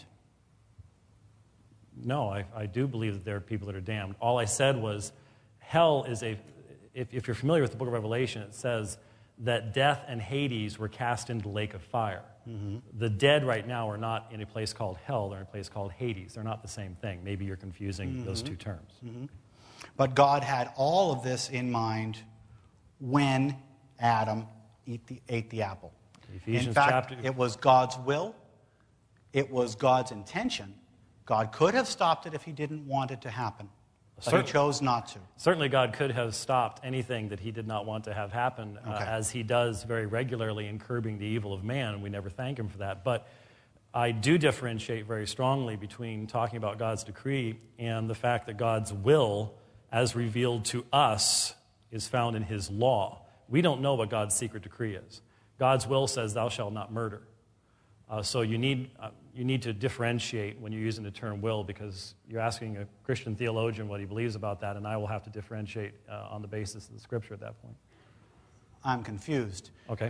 No, I, I do believe that there are people that are damned. All I said was hell is a, if, if you're familiar with the book of Revelation, it says that death and Hades were cast into the lake of fire. Mm-hmm. The dead right now are not in a place called hell, they're in a place called Hades. They're not the same thing. Maybe you're confusing mm-hmm. those two terms. Mm-hmm. But God had all of this in mind when Adam eat the, ate the apple. Ephesians in fact, chapter... it was God's will. It was God's intention. God could have stopped it if he didn't want it to happen. But Certainly, he chose not to. Certainly God could have stopped anything that he did not want to have happen, uh, okay. as he does very regularly in curbing the evil of man, and we never thank him for that. But I do differentiate very strongly between talking about God's decree and the fact that God's will, as revealed to us, is found in his law. We don't know what God's secret decree is. God's will says, thou shalt not murder. Uh, so you need, uh, you need to differentiate when you're using the term will, because you're asking a Christian theologian what he believes about that, and I will have to differentiate uh, on the basis of the Scripture at that point. I'm confused. Okay.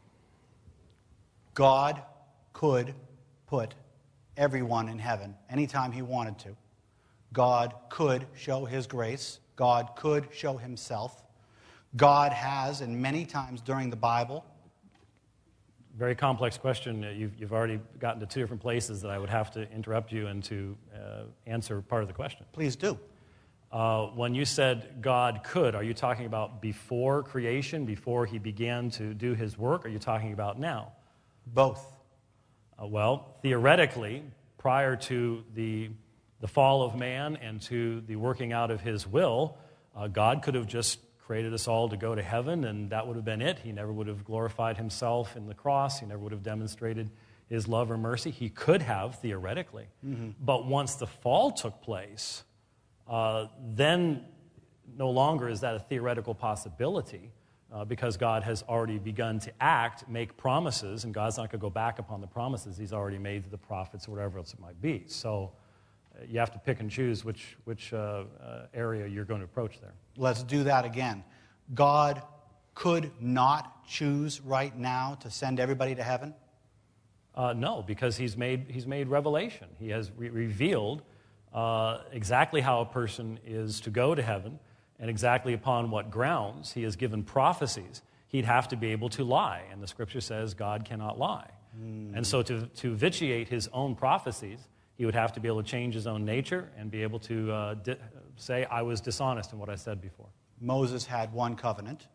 God could put everyone in heaven anytime he wanted to. God could show his grace. God could show himself. God has, and many times during the Bible... Very complex question. You've, you've already gotten to two different places that I would have to interrupt you and to uh, answer part of the question. Please do. Uh, when you said God could, are you talking about before creation, before he began to do his work, or are you talking about now? Both. Uh, well, theoretically, prior to the, the fall of man and to the working out of his will, uh, God could have just created us all to go to heaven, and that would have been it. He never would have glorified himself in the cross. He never would have demonstrated his love or mercy. He could have, theoretically. Mm-hmm. But once the fall took place, uh, then no longer is that a theoretical possibility, uh, because God has already begun to act, make promises, and God's not going to go back upon the promises he's already made to the prophets or whatever else it might be. So uh, you have to pick and choose which, which uh, uh, area you're going to approach there. Let's do that again. God could not choose right now to send everybody to heaven? Uh, no, because he's made, he's made revelation. He has re- revealed uh, exactly how a person is to go to heaven and exactly upon what grounds. He has given prophecies. He'd have to be able to lie, and the Scripture says God cannot lie. Mm. And so to, to vitiate his own prophecies, he would have to be able to change his own nature and be able to uh, di- say, I was dishonest in what I said before. Moses had one covenant.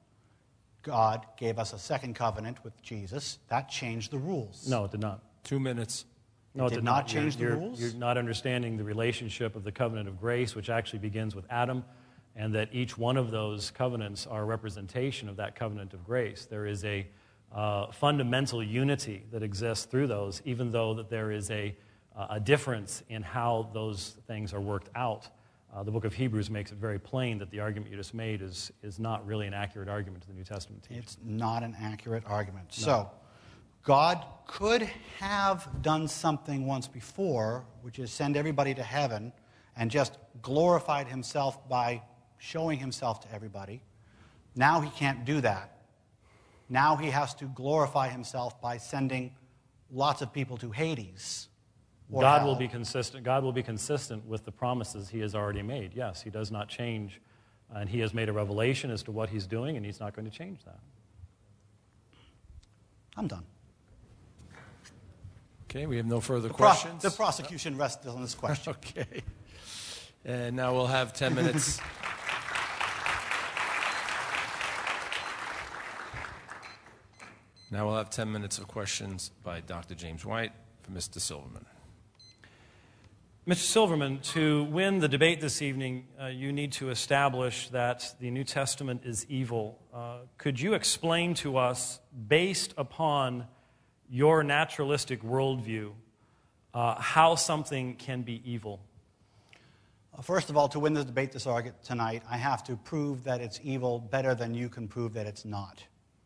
God gave us a second covenant with Jesus. That changed the rules. No, it did not. Two minutes. No, it did did not not change you're, the you're, rules? You're not understanding the relationship of the covenant of grace, which actually begins with Adam, and that each one of those covenants are a representation of that covenant of grace. There is a uh, fundamental unity that exists through those, even though that there is a, uh, a difference in how those things are worked out. Uh, the book of Hebrews makes it very plain that the argument you just made is, is not really an accurate argument to the New Testament teaching. It's not an accurate argument. No. So, God could have done something once before, which is send everybody to heaven, and just glorified himself by showing himself to everybody. Now he can't do that. Now he has to glorify himself by sending lots of people to Hades. God hell. will be consistent. God will be consistent with the promises he has already made. Yes, he does not change, and he has made a revelation as to what he's doing, and he's not going to change that. I'm done. Okay, we have no further The, pro- questions. the prosecution rests on this question. Okay. And now we'll have ten minutes. Now we'll have ten minutes of questions by Doctor James White for Mister Silverman. Mister Silverman, to win the debate this evening, uh, you need to establish that the New Testament is evil. Uh, could you explain to us, based upon your naturalistic worldview, uh, how something can be evil? First of all, to win this debate this argument tonight, I have to prove that it's evil better than you can prove that it's not.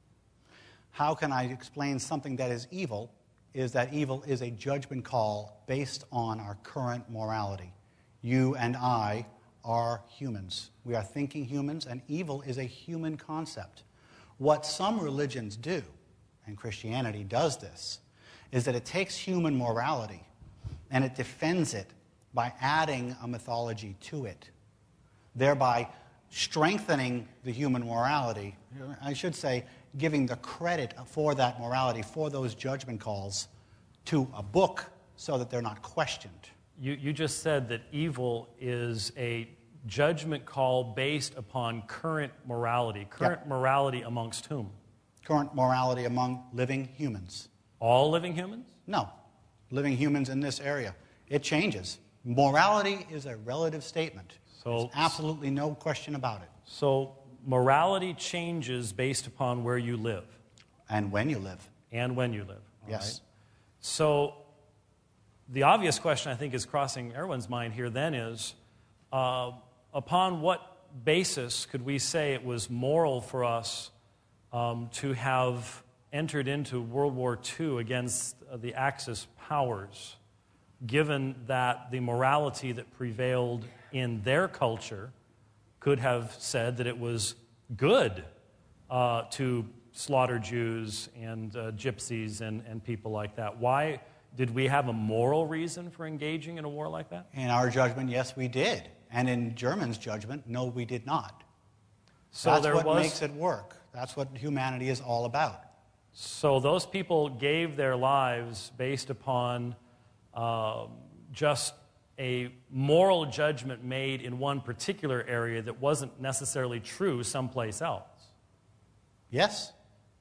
How can I explain something that is evil? Is that evil is a judgment call based on our current morality. You and I are humans. We are thinking humans, and evil is a human concept. What some religions do, and Christianity does this, is that it takes human morality and it defends it by adding a mythology to it, thereby strengthening the human morality. I should say, giving the credit for that morality, for those judgment calls, to a book so that they're not questioned. You, you just said that evil is a judgment call based upon current morality. Current yep. morality amongst whom? Current morality among living humans. All living humans? No. Living humans in this area. It changes. Morality is a relative statement. So, there's absolutely no question about it. So morality changes based upon where you live. And when you live. And when you live. Yes. Right? So the obvious question I think is crossing everyone's mind here then is, uh, upon what basis could we say it was moral for us um, to have entered into World War Two against uh, the Axis powers, given that the morality that prevailed in their culture could have said that it was good uh, to slaughter Jews and uh, gypsies and, and people like that? Why did we have a moral reason for engaging in a war like that? In our judgment, yes, we did. And in Germans' judgment, no, we did not. So That's there what was... makes it work. That's what humanity is all about. So those people gave their lives based upon uh, just a moral judgment made in one particular area that wasn't necessarily true someplace else. Yes. I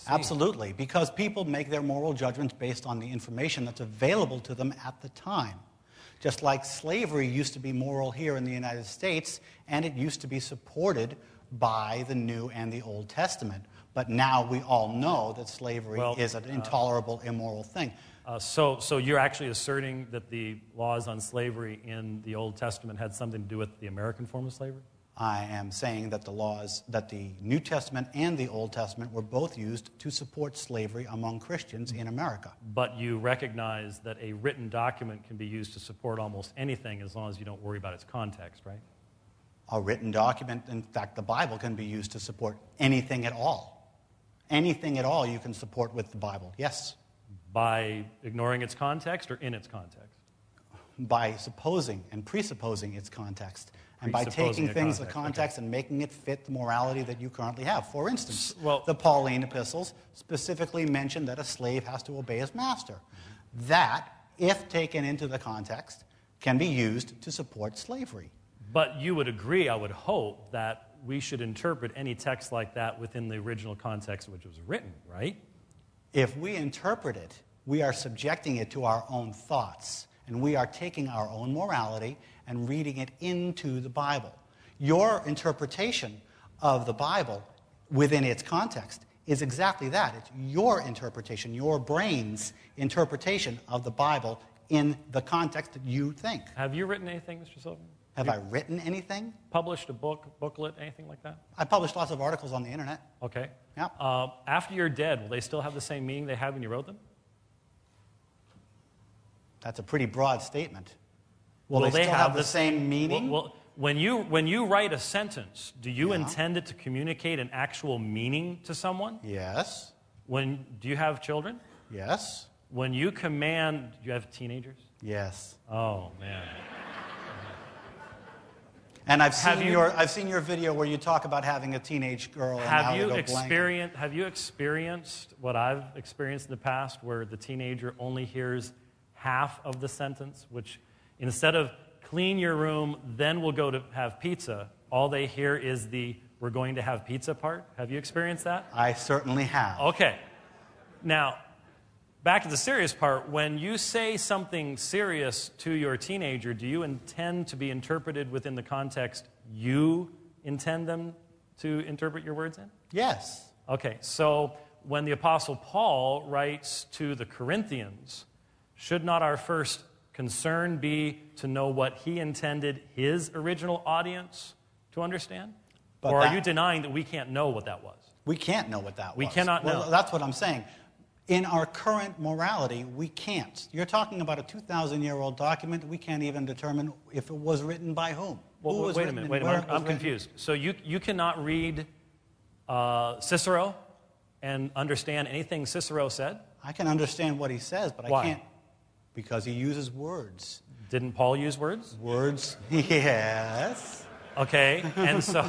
Absolutely, because people make their moral judgments based on the information that's available to them at the time. Just like slavery used to be moral here in the United States, and it used to be supported by the New and the Old Testament. But now we all know that slavery well, is an intolerable, uh, immoral thing. Uh, so, so you're actually asserting that the laws on slavery in the Old Testament had something to do with the American form of slavery? I am saying that the laws, that the New Testament and the Old Testament were both used to support slavery among Christians in America. But you recognize that a written document can be used to support almost anything as long as you don't worry about its context, right? A written document, in fact, the Bible can be used to support anything at all. Anything at all you can support with the Bible, yes. By ignoring its context or in its context? By supposing and presupposing its context. And by taking things, the context, okay. and making it fit the morality that you currently have. For instance, well, the Pauline epistles specifically mention that a slave has to obey his master. That, if taken into the context, can be used to support slavery. But you would agree, I would hope, that we should interpret any text like that within the original context in which it was written, right? If we interpret it, we are subjecting it to our own thoughts. And we are taking our own morality and reading it into the Bible. Your interpretation of the Bible within its context is exactly that. It's your interpretation, your brain's interpretation of the Bible in the context that you think. Have you written anything, Mister Silverman? Have I written anything? Published a book, booklet, anything like that? I published lots of articles on the internet. Okay. Yeah. Uh, after you're dead, will they still have the same meaning they had when you wrote them? That's a pretty broad statement. Will, will they, they still have, have the this, same meaning? Well, well, when you when you write a sentence, do you yeah. intend it to communicate an actual meaning to someone? Yes. When do you have children? Yes. When you command, do you have teenagers? Yes. Oh man. And I've seen you, your I've seen your video where you talk about having a teenage girl. And have how you to go experienced Have you experienced what I've experienced in the past, where the teenager only hears half of the sentence, which instead of clean your room, then we'll go to have pizza, all they hear is the we're going to have pizza part? Have you experienced that? I certainly have. Okay. Now, back to the serious part. When you say something serious to your teenager, do you intend to be interpreted within the context you intend them to interpret your words in? Yes. Okay, so when the Apostle Paul writes to the Corinthians, should not our first concern be to know what he intended his original audience to understand? But or that, are you denying that we can't know what that was? We can't know what that we was. We cannot well, know. That's what I'm saying. In our current morality, we can't. You're talking about a two thousand year old document. We can't even determine if it was written by whom. Well, Who was wait a minute, wait a minute. I'm, I'm confused. So you, you cannot read uh, Cicero and understand anything Cicero said? I can understand what he says, but Why? I can't. Because he uses words. Didn't Paul use words? Words, yes. Okay, and so,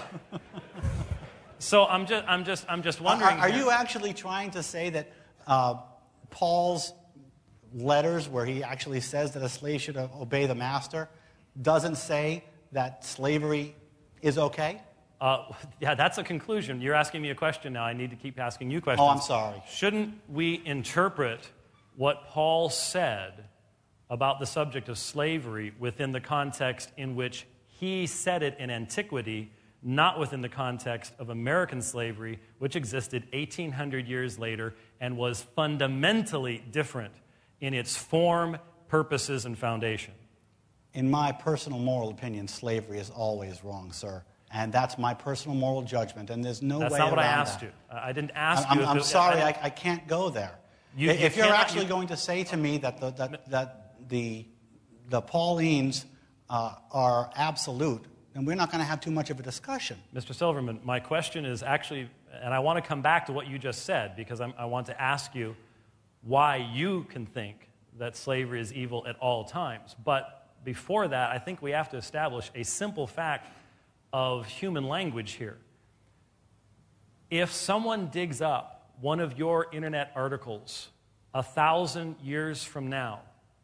so I'm just, I'm just, I'm just wondering. Are, are you actually trying to say that uh, Paul's letters, where he actually says that a slave should obey the master, doesn't say that slavery is okay? Uh, yeah, that's a conclusion. You're asking me a question now. I need to keep asking you questions. Oh, I'm sorry. Shouldn't we interpret what Paul said about the subject of slavery within the context in which he said it in antiquity, not within the context of American slavery, which existed eighteen hundred years later and was fundamentally different in its form, purposes, and foundation? In my personal moral opinion, slavery is always wrong, sir. And that's my personal moral judgment, and there's no that's way around that. around That's not that. what I asked you. I didn't ask I'm, you. I'm, if I'm it, sorry, I, I, I can't go there. You, if you you're cannot, actually you, going to say to me that the, that, that the, the Paulines uh, are absolute, then we're not going to have too much of a discussion. Mister Silverman, my question is actually, and I want to come back to what you just said, because I'm, I want to ask you why you can think that slavery is evil at all times. But before that, I think we have to establish a simple fact of human language here. If someone digs up one of your internet articles a thousand years from now,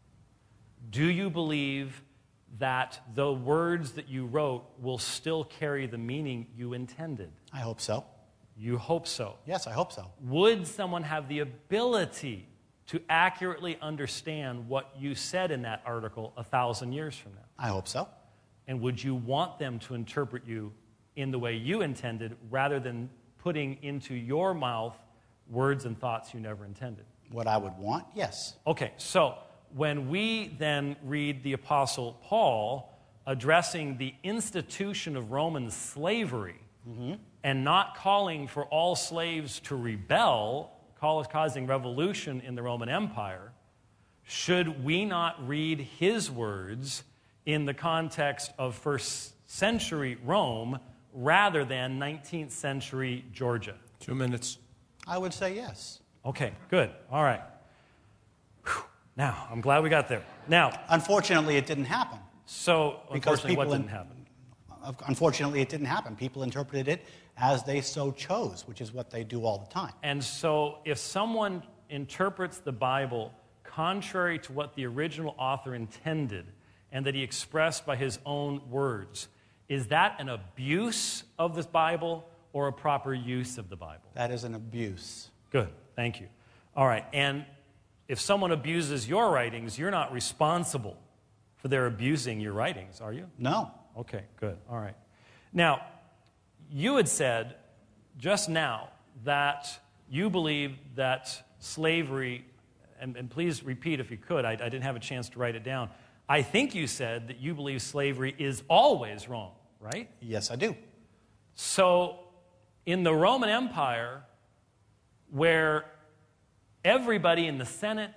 do you believe that the words that you wrote will still carry the meaning you intended? I hope so. You hope so. Yes, I hope so. Would someone have the ability to accurately understand what you said in that article a thousand years from now? I hope so. And would you want them to interpret you in the way you intended rather than putting into your mouth words and thoughts you never intended? What I would want, yes. Okay, so when we then read the Apostle Paul addressing the institution of Roman slavery mm-hmm. and not calling for all slaves to rebel, causing revolution in the Roman Empire, should we not read his words in the context of first century Rome rather than nineteenth century Georgia? Two minutes. I would say yes. Okay, good. All right. Whew. Now, I'm glad we got there. Now, unfortunately, it didn't happen. So, because unfortunately, what in, didn't happen? Unfortunately, it didn't happen. People interpreted it as they so chose, which is what they do all the time. And so, if someone interprets the Bible contrary to what the original author intended and that he expressed by his own words, is that an abuse of the Bible or a proper use of the Bible? That is an abuse. Good. Thank you. All right. And if someone abuses your writings, you're not responsible for their abusing your writings, are you? No. Okay, good. All right. Now, you had said just now that you believe that slavery, and, and please repeat if you could, I, I didn't have a chance to write it down. I think you said that you believe slavery is always wrong, right? Yes, I do. So, in the Roman Empire, where everybody in the Senate,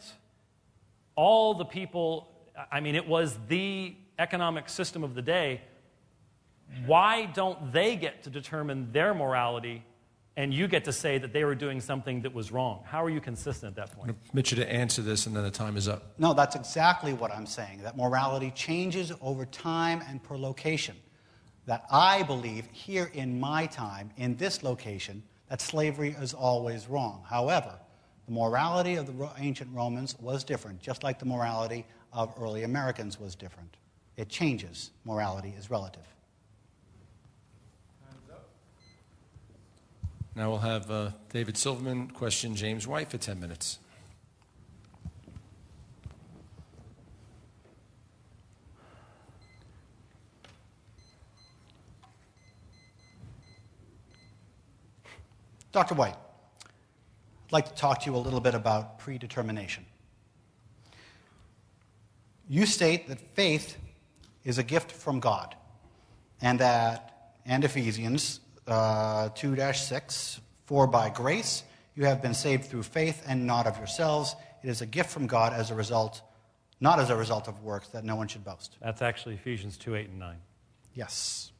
all the people, I mean, it was the economic system of the day, why don't they get to determine their morality and you get to say that they were doing something that was wrong? How are you consistent at that point? I'm going to permit you to answer this and then the time is up. No, that's exactly what I'm saying, that morality changes over time and per location. That I believe here in my time, in this location, that slavery is always wrong. However, the morality of the ancient Romans was different, just like the morality of early Americans was different. It changes. Morality is relative. Now we'll have uh, David Silverman question James White for ten minutes. Doctor White, I'd like to talk to you a little bit about predetermination. You state that faith is a gift from God, and that, and Ephesians uh, two six, for by grace you have been saved through faith and not of yourselves. It is a gift from God as a result, not as a result of works, that no one should boast. That's actually Ephesians two, eight, and nine. Yes.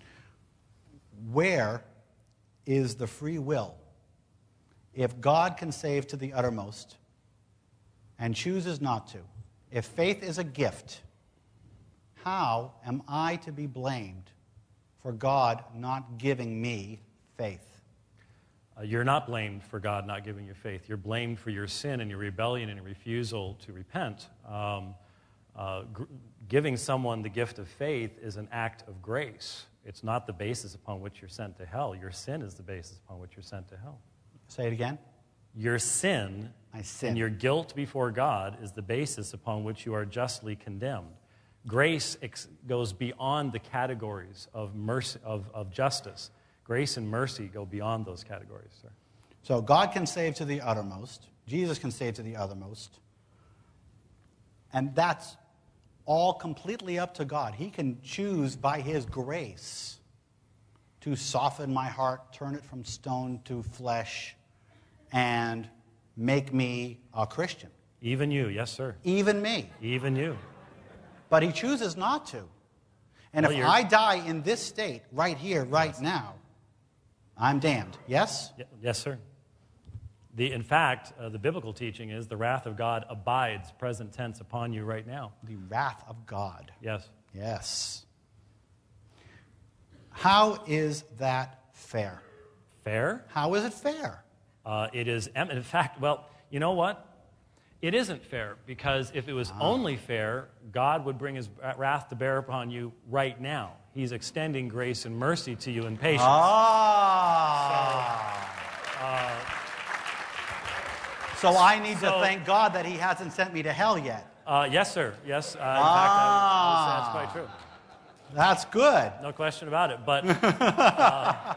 Where is the free will if God can save to the uttermost and chooses not to? If faith is a gift, how am I to be blamed for God not giving me faith? Uh, you're not blamed for God not giving you faith. You're blamed for your sin and your rebellion and your refusal to repent. Um, uh, gr- giving someone the gift of faith is an act of grace. It's not the basis upon which you're sent to hell. Your sin is the basis upon which you're sent to hell. Say it again. Your sin, My sin. and your guilt before God is the basis upon which you are justly condemned. Grace ex- goes beyond the categories of mercy, of, of justice. Grace and mercy go beyond those categories, sir. So God can save to the uttermost. Jesus can save to the uttermost. And that's all completely up to God. He can choose by His grace to soften my heart, turn it from stone to flesh, and make me a Christian. Even you, yes, sir. Even me. Even you. But He chooses not to. And Well, if you're- I die in this state, right here, right now, I'm damned. Yes? Y- Yes, sir. The, in fact, uh, the biblical teaching is the wrath of God abides, present tense, upon you right now. The wrath of God. Yes. Yes. How is that fair? Fair? How is it fair? Uh, it is, em- in fact, well, you know what? It isn't fair, because if it was only fair, God would bring His wrath to bear upon you right now. He's extending grace and mercy to you in patience. Ah. So I need to So- thank God that he hasn't sent me to hell yet. Uh, yes, sir. Yes. Uh, in Ah. fact, I would, I would say that's quite true. That's good. No question about it. But, uh,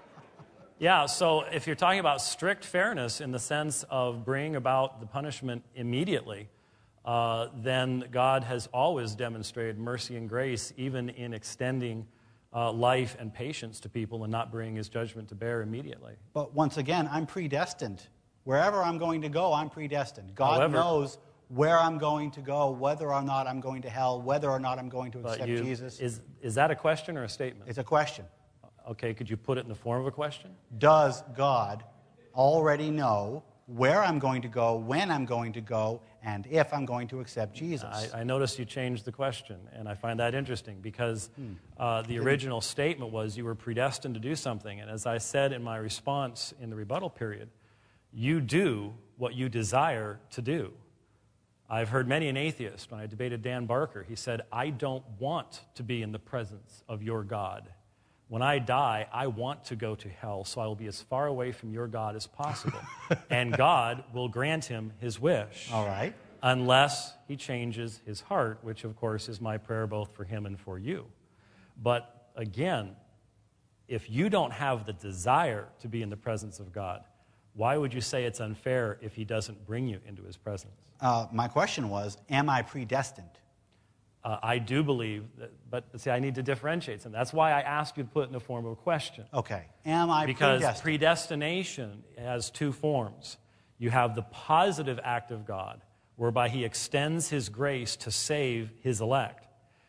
yeah, so if you're talking about strict fairness in the sense of bringing about the punishment immediately, uh, then God has always demonstrated mercy and grace, even in extending uh, life and patience to people and not bringing his judgment to bear immediately. But once again, I'm predestined. Wherever I'm going to go, I'm predestined. God However- knows where I'm going to go, whether or not I'm going to hell, whether or not I'm going to But accept you, Jesus. is, is that a question or a statement? It's a question. Okay, could you put it in the form of a question? Does God already know where I'm going to go, when I'm going to go, and if I'm going to accept Jesus? I, I noticed you changed the question, and I find that interesting because uh, the original statement was you were predestined to do something. And as I said in my response in the rebuttal period, you do what you desire to do. I've heard many an atheist, when I debated Dan Barker, he said, I don't want to be in the presence of your God. When I die, I want to go to hell, so I will be as far away from your God as possible. And God will grant him his wish. All right. Unless he changes his heart, which, of course, is my prayer both for him and for you. But again, if you don't have the desire to be in the presence of God, why would you say it's unfair if he doesn't bring you into his presence? Uh, my question was, am I predestined? Uh, I do believe, that, but see, I need to differentiate some. That's why I asked you to put it in the form of a question. Okay. Am I Because predestined? predestination has two forms. You have the positive act of God, whereby he extends his grace to save his elect.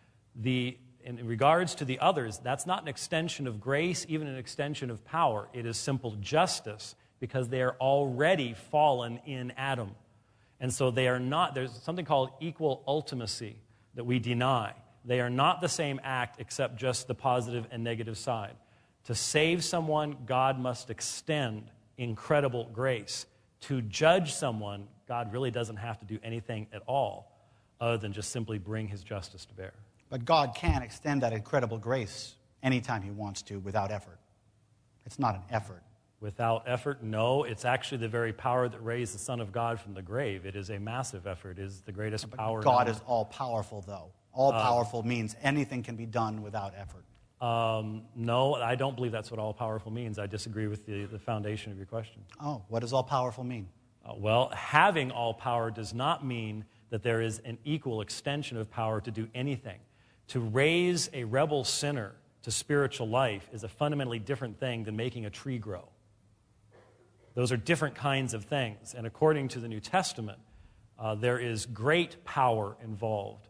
The, in regards to the others, that's not an extension of grace, even an extension of power. It is simple justice, because they are already fallen in Adam. And so they are not, there's something called equal ultimacy that we deny. They are not the same act except just the positive and negative side. To save someone, God must extend incredible grace. To judge someone, God really doesn't have to do anything at all other than just simply bring his justice to bear. But God can extend that incredible grace anytime he wants to without effort. It's not an effort. Without effort, no. It's actually the very power that raised the Son of God from the grave. It is a massive effort. It is the greatest power. God known. is all-powerful, though. All-powerful means anything can be done without effort. Um, no, I don't believe that's what all-powerful means. I disagree with the, the foundation of your question. Oh, what does all-powerful mean? Uh, well, having all power does not mean that there is an equal extension of power to do anything. To raise a rebel sinner to spiritual life is a fundamentally different thing than making a tree grow. Those are different kinds of things. And according to the New Testament, uh, there is great power involved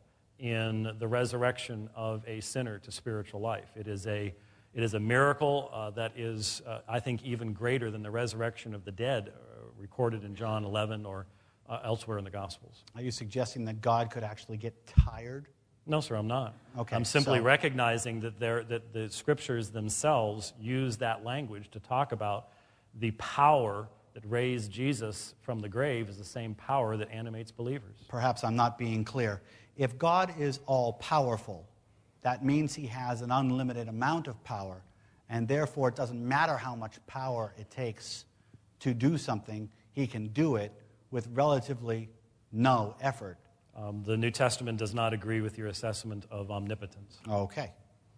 in the resurrection of a sinner to spiritual life. It is a, it is a miracle uh, that is, uh, I think, even greater than the resurrection of the dead uh, recorded in John eleven or uh, elsewhere in the Gospels. Are you suggesting that God could actually get tired? No, sir, I'm not. Okay, I'm simply so- recognizing that, there, that the Scriptures themselves use that language to talk about the power that raised Jesus from the grave is the same power that animates believers. Perhaps I'm not being clear. If God is all-powerful, that means he has an unlimited amount of power, and therefore it doesn't matter how much power it takes to do something, he can do it with relatively no effort. Um, the New Testament does not agree with your assessment of omnipotence. Okay.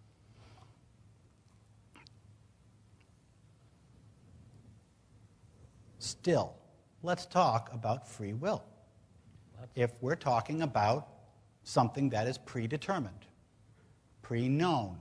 Still, let's talk about free will. If we're talking about something that is predetermined, pre-known,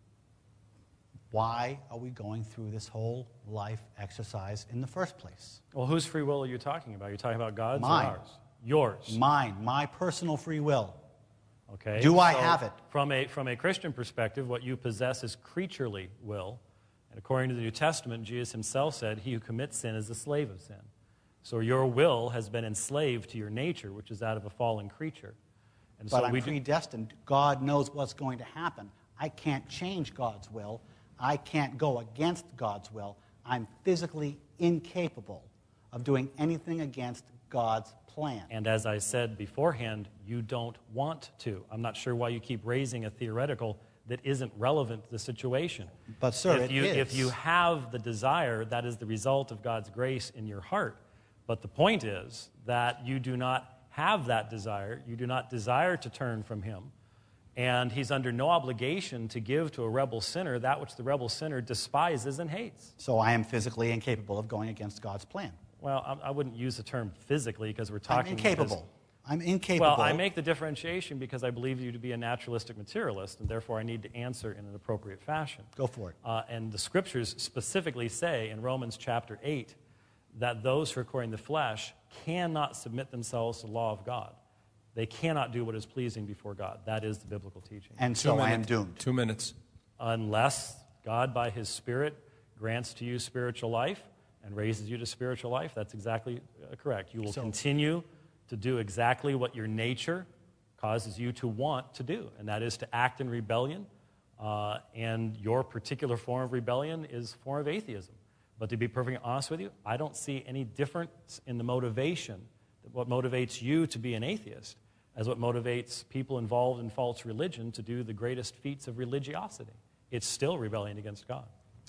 why are we going through this whole life exercise in the first place? Well, whose free will are you talking about? Are you talking about God's Mine. or ours? Yours. Mine, my personal free will. Okay. Do I so have it? From a, from a Christian perspective, what you possess is creaturely will. And according to the New Testament, Jesus himself said, he who commits sin is a slave of sin. So your will has been enslaved to your nature, which is that of a fallen creature. And But so I'm we do, predestined. God knows what's going to happen. I can't change God's will. I can't go against God's will. I'm physically incapable of doing anything against God's plan. and as I said beforehand, you don't want to. I'm not sure why you keep raising a theoretical that isn't relevant to the situation. But, sir, if it you, is. If you have the desire, that is the result of God's grace in your heart. But the point is that you do not have that desire. You do not desire to turn from him. And he's under no obligation to give to a rebel sinner that which the rebel sinner despises and hates. So I am physically incapable of going against God's plan. Well, I, I wouldn't use the term physically because we're talking... I'm incapable. Because, I'm incapable. well, I make the differentiation because I believe you to be a naturalistic materialist, and therefore I need to answer in an appropriate fashion. Go for it. Uh, and the scriptures specifically say in Romans chapter eight that those who are according to the flesh cannot submit themselves to the law of God. They cannot do what is pleasing before God. That is the biblical teaching. And so I am doomed. Two minutes. Unless God, by his Spirit, grants to you spiritual life and raises you to spiritual life, that's exactly uh, correct. You will So- continue to do exactly what your nature causes you to want to do, and that is to act in rebellion. Uh, and your particular form of rebellion is a form of atheism. But to be perfectly honest with you, I don't see any difference in the motivation, what motivates you to be an atheist, as what motivates people involved in false religion to do the greatest feats of religiosity. It's still rebellion against God.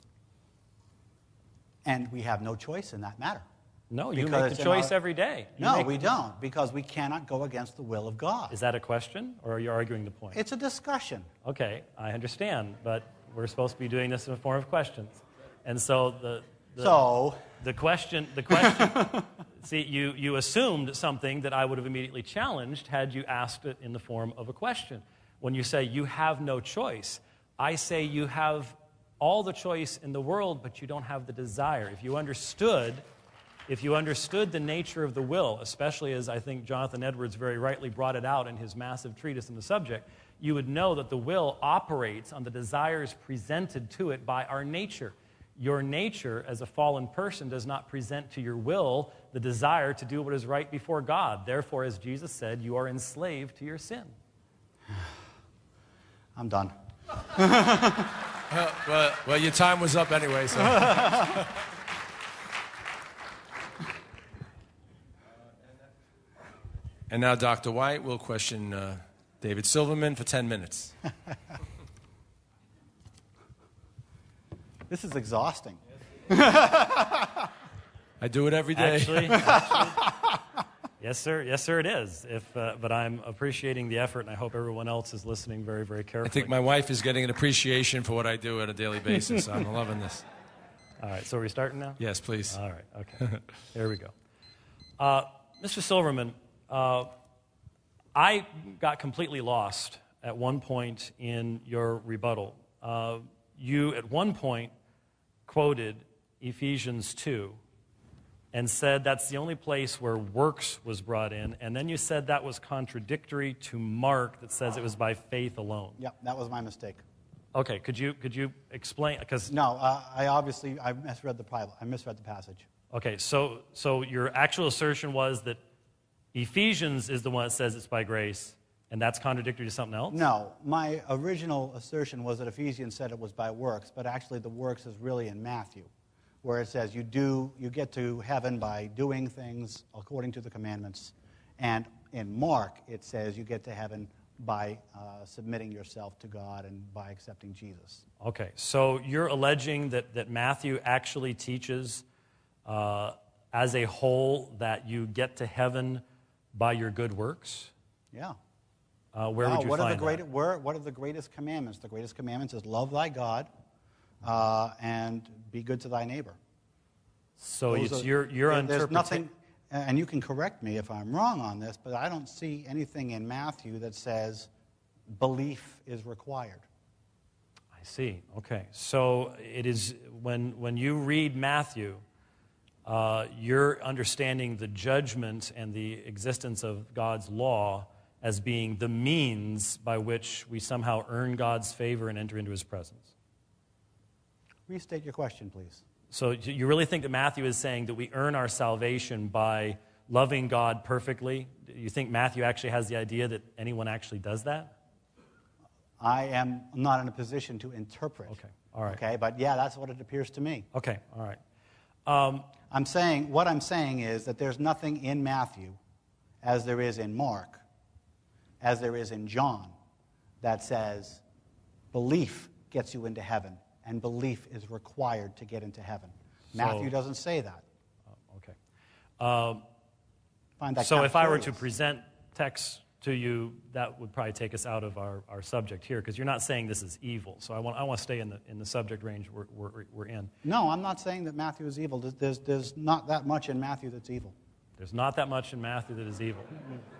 And we have no choice in that matter. No, you Because make the in choice our- every day. You No, make- we don't, because we cannot go against the will of God. Is that a question, or are you arguing the point? It's a discussion. Okay, I understand, but we're supposed to be doing this in a form of questions. And so the... the So, The question, the question, see, you, you assumed something that I would have immediately challenged had you asked it in the form of a question. When you say you have no choice, I say you have all the choice in the world, but you don't have the desire. If you understood, if you understood the nature of the will, especially as I think Jonathan Edwards very rightly brought it out in his massive treatise on the subject, you would know that the will operates on the desires presented to it by our nature. Your nature as a fallen person does not present to your will the desire to do what is right before God. Therefore, as Jesus said, you are enslaved to your sin. I'm done. Uh, well, well, your time was up anyway, so. And now Doctor White will question uh, David Silverman for ten minutes. This is exhausting. I do it every day. Actually, actually yes, sir. Yes, sir, it is. If, uh, but I'm appreciating the effort, and I hope everyone else is listening very, very carefully. I think my wife is getting an appreciation for what I do on a daily basis. I'm loving this. All right, so are we starting now? Yes, please. All right, okay. There we go. Uh, Mister Silverman, uh, I got completely lost at one point in your rebuttal. Uh, you, at one point, quoted Ephesians two and said that's the only place where works was brought in, and then you said that was contradictory to Mark that says it was by faith alone. Yep, that was my mistake. Okay, could you could you explain? Because No, uh, I obviously I misread the Bible. I misread the passage. okay, so so your actual assertion was that Ephesians is the one that says it's by grace, and that's contradictory to something else? No, my original assertion was that Ephesians said it was by works, but actually the works is really in Matthew, where it says you do you get to heaven by doing things according to the commandments, and in Mark it says you get to heaven by uh, submitting yourself to God and by accepting Jesus. Okay, so you're alleging that, that Matthew actually teaches uh, as a whole that you get to heaven by your good works? Yeah. Uh, where Wow, would you what find are the great, that? where, what are the greatest commandments? The greatest commandments is love thy God uh, and be good to thy neighbor. So Those it's are- your, your there- There's interpretation. nothing, and you can correct me if I'm wrong on this, but I don't see anything in Matthew that says belief is required. I see. Okay. So it is when when you read Matthew, uh, you're understanding the judgment and the existence of God's law as being the means by which we somehow earn God's favor and enter into His presence. Restate your question, please. So you really think that Matthew is saying that we earn our salvation by loving God perfectly? Do you think Matthew actually has the idea that anyone actually does that? I am not in a position to interpret. Okay. All right. Okay, but yeah, that's what it appears to me. Okay. All right. Um, I'm saying, what I'm saying is that there's nothing in Matthew, as there is in Mark, as there is in John, that says belief gets you into heaven, and belief is required to get into heaven. So- Matthew doesn't say that. Oh, okay. Um, Find that so kind if of I were curious. to present texts to you, that would probably take us out of our, our subject here, because you're not saying this is evil. So I want, I want to stay in the, in the subject range we're, we're, we're in. No, I'm not saying that Matthew is evil. There's, there's, there's not that much in Matthew that's evil. There's not that much in Matthew that is evil.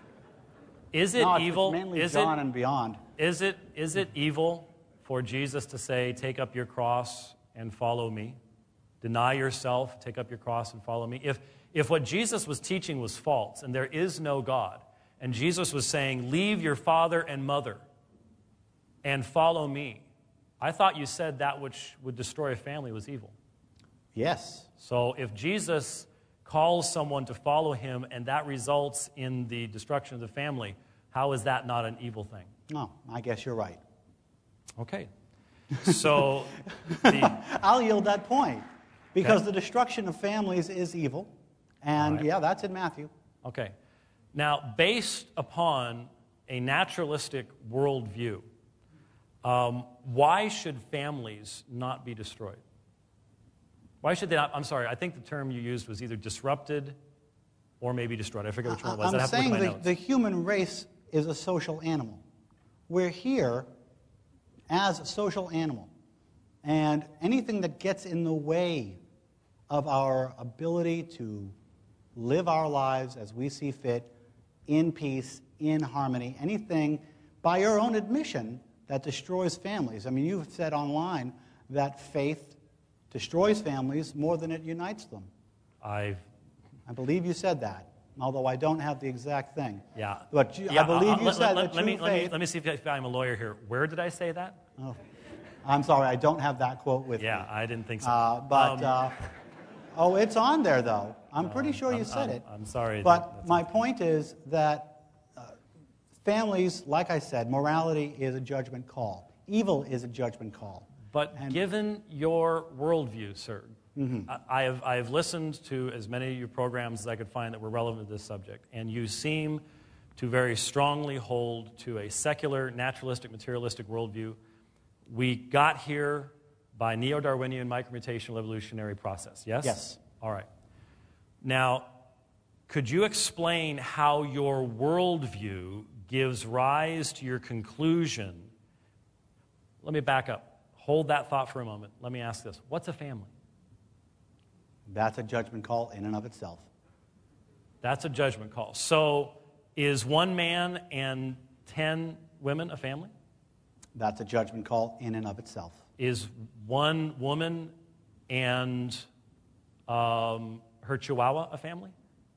Is it no, it's evil? mainly Is John it, and beyond. Is it, is it evil for Jesus to say, take up your cross and follow me? Deny yourself, take up your cross and follow me. If, if what Jesus was teaching was false and there is no God, and Jesus was saying, leave your father and mother and follow me, I thought you said that which would destroy a family was evil. Yes. So if Jesus calls someone to follow him and that results in the destruction of the family, how is that not an evil thing? No, I guess you're right. Okay. So the, I'll yield that point. Because Okay. the destruction of families is evil. And All right. yeah, that's in Matthew. okay. Now, based upon a naturalistic worldview, um, why should families not be destroyed? Why should they not? I'm sorry, I think the term you used was either disrupted or maybe destroyed. I forget which one it was. I'm I'd have to look saying at my the, notes. the human race is a social animal. We're here as a social animal. And anything that gets in the way of our ability to live our lives as we see fit, in peace, in harmony, anything, by your own admission, that destroys families. I mean, you've said online that faith destroys families more than it unites them. I've, I believe you said that, although I don't have the exact thing. yeah. But you, Yeah, I believe uh, you let, said let, that let true me, let, me, faith... let me see if, if I'm a lawyer here. Where did I say that? Oh, I'm sorry, I don't have that quote with Yeah, me. I didn't think so. Uh, but, Um, uh, oh, it's on there, though. I'm pretty sure you I'm- said I'm- it. I'm sorry that- But that's my point is that uh, families, like I said, morality is a judgment call. Evil is a judgment call. But And- given your worldview, sir, Mm-hmm. I, I, have, I have listened to as many of your programs as I could find that were relevant to this subject, and you seem to very strongly hold to a secular, naturalistic, materialistic worldview. We got here by neo-Darwinian micromutational evolutionary process, yes? Yes. All right. Now, could you explain how your worldview gives rise to your conclusion? Let me back up. Hold that thought for a moment. Let me ask this. What's a family? That's a judgment call in and of itself. That's a judgment call. So is one man and ten women a family? That's a judgment call in and of itself. Is one woman and um, her chihuahua a family?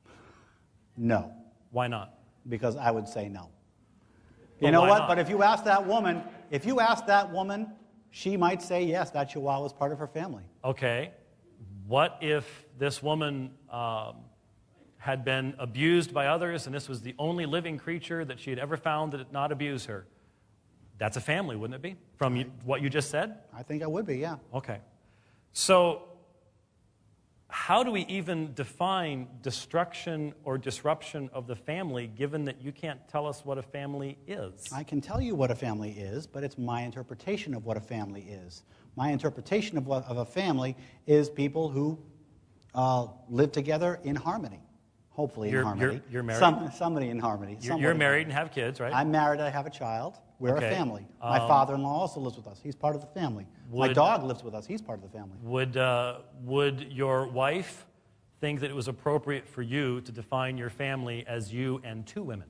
No, Why not? because I would say no. But You know why what? not? But if you ask that woman, if you ask that woman, she might say yes, that chihuahua is part of her family. Okay. What if this woman um, had been abused by others and this was the only living creature that she had ever found that did not abuse her? That's a family, wouldn't it be? From you, what you just said? I think I would be, yeah. Okay. So, how do we even define destruction or disruption of the family, given that you can't tell us what a family is? I can tell you what a family is, but it's my interpretation of what a family is. My interpretation of, what, of a family is people who uh, live together in harmony, hopefully You're- in harmony. you're- you're married? Some, somebody in harmony. You're, somewhat you're in married harmony. and have kids, right? I'm married, I have a child. We're Okay. a family. My Um, father-in-law also lives with us. He's part of the family. My Would- dog lives with us. He's part of the family. Would, uh, would your wife think that it was appropriate for you to define your family as you and two women?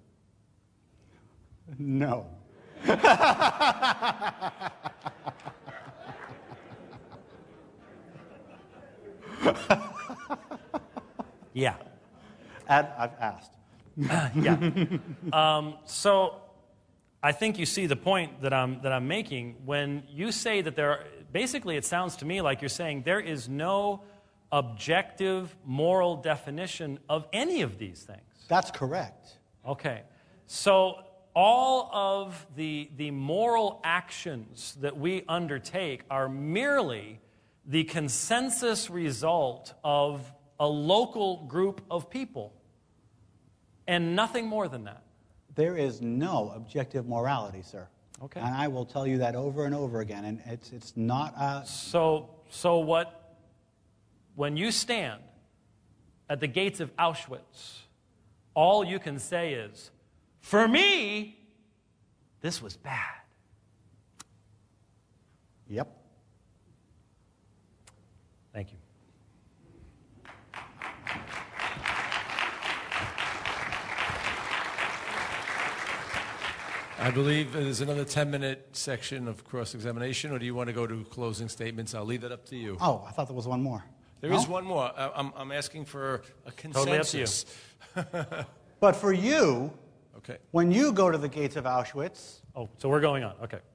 No. Yeah. Ad, I've asked. yeah. Um, so I think you see the point that I'm, that I'm making when you say that there are, basically it sounds to me like you're saying there is no objective moral definition of any of these things. That's correct. Okay. So all of the, the moral actions that we undertake are merely the consensus result of a local group of people and nothing more than that. There is no objective morality, sir. Okay. And I will tell you that over and over again. And it's, it's not a... So, so what, when you stand at the gates of Auschwitz, all you can say is, for me, this was bad. Yep. Thank you. I believe there's another ten-minute section of cross-examination, or do you want to go to closing statements? I'll leave that up to you. Oh, I thought there was one more. There No? is one more. I- I'm, I'm asking for a Totally up to you. consensus. But for you, Okay. when you go to the gates of Auschwitz, Oh, so we're going on. Okay.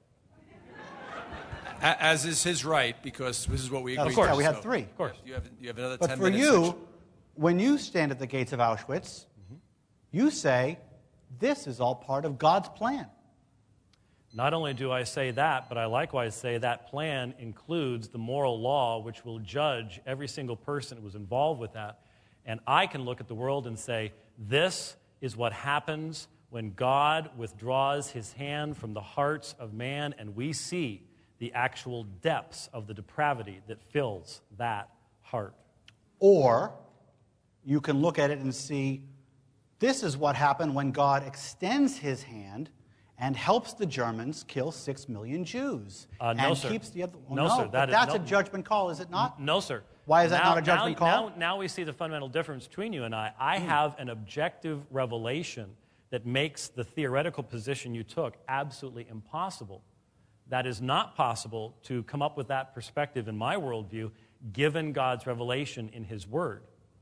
A- As is his right, because this is what we agreed of course, to. we had so- three. Of course. You have, you have another But for ten-minute you, section. when you stand at the gates of Auschwitz, you say, this is all part of God's plan. Not only do I say that, but I likewise say that plan includes the moral law which will judge every single person who was involved with that. And I can look at the world and say, this is what happens when God withdraws his hand from the hearts of man, and we see the actual depths of the depravity that fills that heart. Or you can look at it and see, this is what happened when God extends his hand and helps the Germans kill six million Jews. Uh, no, and sir. keeps the other. Oh, No, no, sir, but that is- that's no. a judgment call, is it not? No, sir. Why is that Now- not a judgment now, call? Now, now we see the fundamental difference between you and I. I have an objective revelation that makes the theoretical position you took absolutely impossible. That is not possible to come up with that perspective in my worldview, given God's revelation in his word.